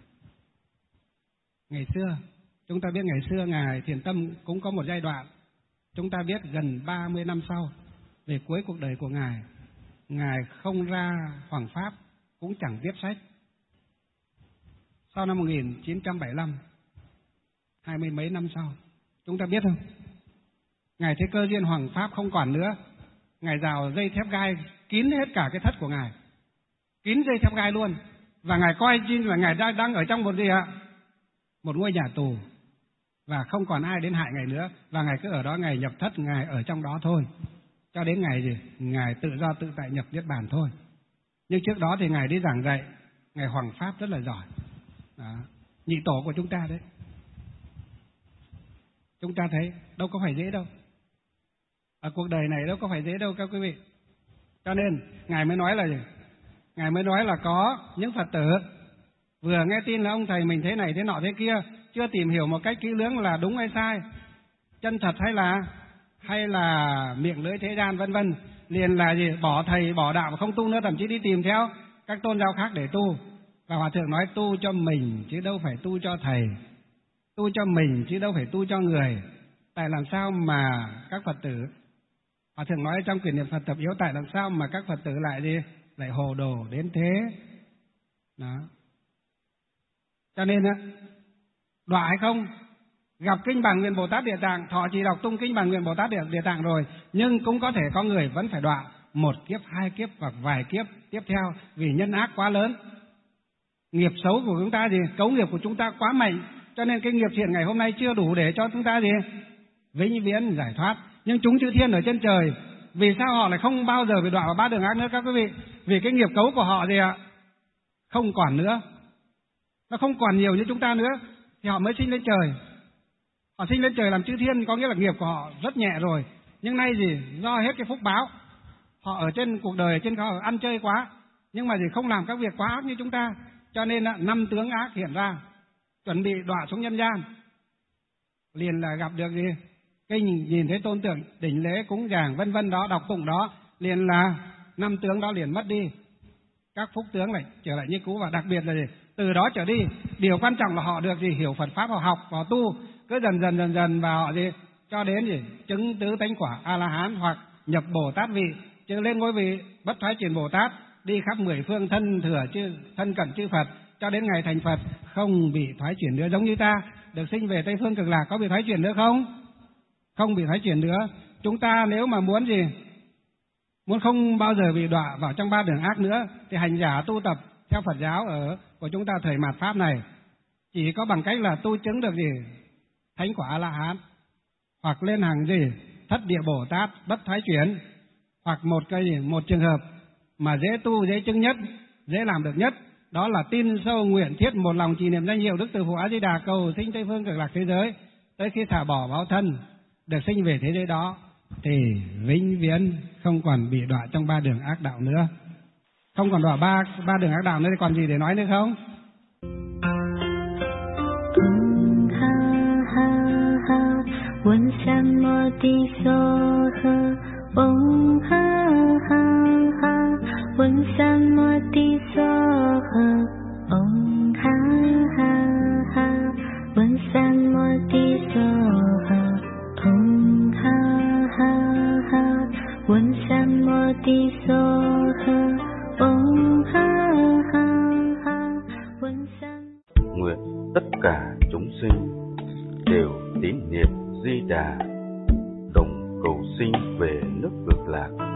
D: Ngày xưa, chúng ta biết ngày xưa ngài Thiền Tâm cũng có một giai đoạn, chúng ta biết gần 30 năm sau, về cuối cuộc đời của ngài không ra hoằng pháp, cũng chẳng viết sách. Sau năm 1975, 20 mấy năm sau, chúng ta biết không? Ngài thấy cơ duyên hoằng pháp không còn nữa, ngài rào dây thép gai kín hết cả cái thất của ngài, kín dây thép gai luôn, và ngài coi như là ngài đang ở trong một gì ạ? Một ngôi nhà tù, và không còn ai đến hại ngài nữa, và ngài cứ ở đó, ngài nhập thất, ngài ở trong đó thôi, cho đến ngày gì? Ngài tự do tự tại nhập niết bàn thôi. Nhưng trước đó thì ngài đi giảng dạy, ngài hoằng pháp rất là giỏi. Đó. Nhị tổ của chúng ta đấy, chúng ta thấy đâu có phải dễ đâu, ở cuộc đời này đâu có phải dễ đâu các quý vị. Cho nên ngài mới nói là gì? Ngài mới nói là có những Phật tử vừa nghe tin là ông thầy mình thế này thế nọ thế kia, chưa tìm hiểu một cách kỹ lưỡng là đúng hay sai, chân thật hay là miệng lưỡi thế gian vân vân, liền là gì? Bỏ thầy bỏ đạo và không tu nữa, thậm chí đi tìm theo các tôn giáo khác để tu. Và Hòa Thượng nói tu cho mình chứ đâu phải tu cho thầy, tu cho mình chứ đâu phải tu cho người. Tại làm sao mà các Phật tử, Hòa Thượng nói trong quyển niệm Phật tập yếu, tại làm sao mà các Phật tử lại gì? Lại hồ đồ đến thế. Đó. Cho nên đọa hay không, gặp kinh Bản Nguyện Bồ Tát Địa Tạng, thọ trì đọc tung kinh Bản Nguyện Bồ Tát Địa Tạng rồi, nhưng cũng có thể có người vẫn phải đọa một kiếp, hai kiếp hoặc vài kiếp tiếp theo, vì nhân ác quá lớn. Nghiệp xấu của chúng ta gì? Cấu nghiệp của chúng ta quá mạnh, cho nên cái nghiệp thiện ngày hôm nay chưa đủ để cho chúng ta gì? Vĩnh viễn giải thoát. Nhưng chúng chư thiên ở trên trời, vì sao họ lại không bao giờ bị đọa vào ba đường ác nữa các quý vị? Vì cái nghiệp cấu của họ gì ạ? Không còn nữa, nó không còn nhiều như chúng ta nữa, thì họ mới sinh lên trời. Họ sinh lên trời làm chư thiên, có nghĩa là nghiệp của họ rất nhẹ rồi. Nhưng nay gì? Do hết cái phúc báo, họ ở trên cuộc đời, trên họ ăn chơi quá, nhưng mà gì? Không làm các việc quá ác như chúng ta, cho nên năm tướng ác hiện ra, chuẩn bị đọa xuống nhân gian. Liền là gặp được gì? Kinh nhìn thấy tôn tượng, đỉnh lễ, cúng dường vân vân đó, đọc tụng đó, liền là năm tướng đó liền mất đi, các phúc tướng lại trở lại như cũ. Và đặc biệt là gì? Từ đó trở đi, điều quan trọng là họ được gì? Hiểu Phật pháp, họ học, họ tu, cứ dần dần và họ gì? Cho đến gì? Chứng tứ tánh quả A La Hán hoặc nhập Bồ Tát vị, chứ lên ngôi vị bất thoái chuyển Bồ Tát, đi khắp mười phương thân cận chư Phật, cho đến ngày thành Phật không bị thoái chuyển nữa. Giống như ta được sinh về Tây Phương Cực Lạc, có bị thoái chuyển nữa không? Không bị thoái chuyển nữa. Chúng ta nếu mà muốn gì? Muốn không bao giờ bị đọa vào trong ba đường ác nữa, thì hành giả tu tập theo Phật giáo của chúng ta thời mạt pháp này, chỉ có bằng cách là tu chứng được gì? Thánh quả A La Hán, hoặc lên hàng gì? Thất địa Bồ Tát bất thoái chuyển, hoặc một trường hợp mà dễ tu, dễ chứng nhất, dễ làm được nhất, đó là tin sâu nguyện thiết một lòng trì niệm danh hiệu Đức Từ Phụ A Di Đà, cầu sinh Tây Phương Cực Lạc thế giới, tới khi thả bỏ báo thân, được sinh về thế giới đó, thì vĩnh viễn không còn bị đọa trong ba đường ác đạo nữa. Không còn đọa ba đường ác đạo nữa thì còn gì để nói nữa không? One Samadhi Soha, Om Ha Ha Ha. One Samadhi Soha, Om Ha Ha Ha. One Samadhi Soha, Om Ha Ha Ha. One Samadhi Soha, Om Ha Ha Ha.
A: Nguyện tất cả chúng sinh đều tín niệm
B: Di Đà, đồng cầu sinh về nước Cực Lạc.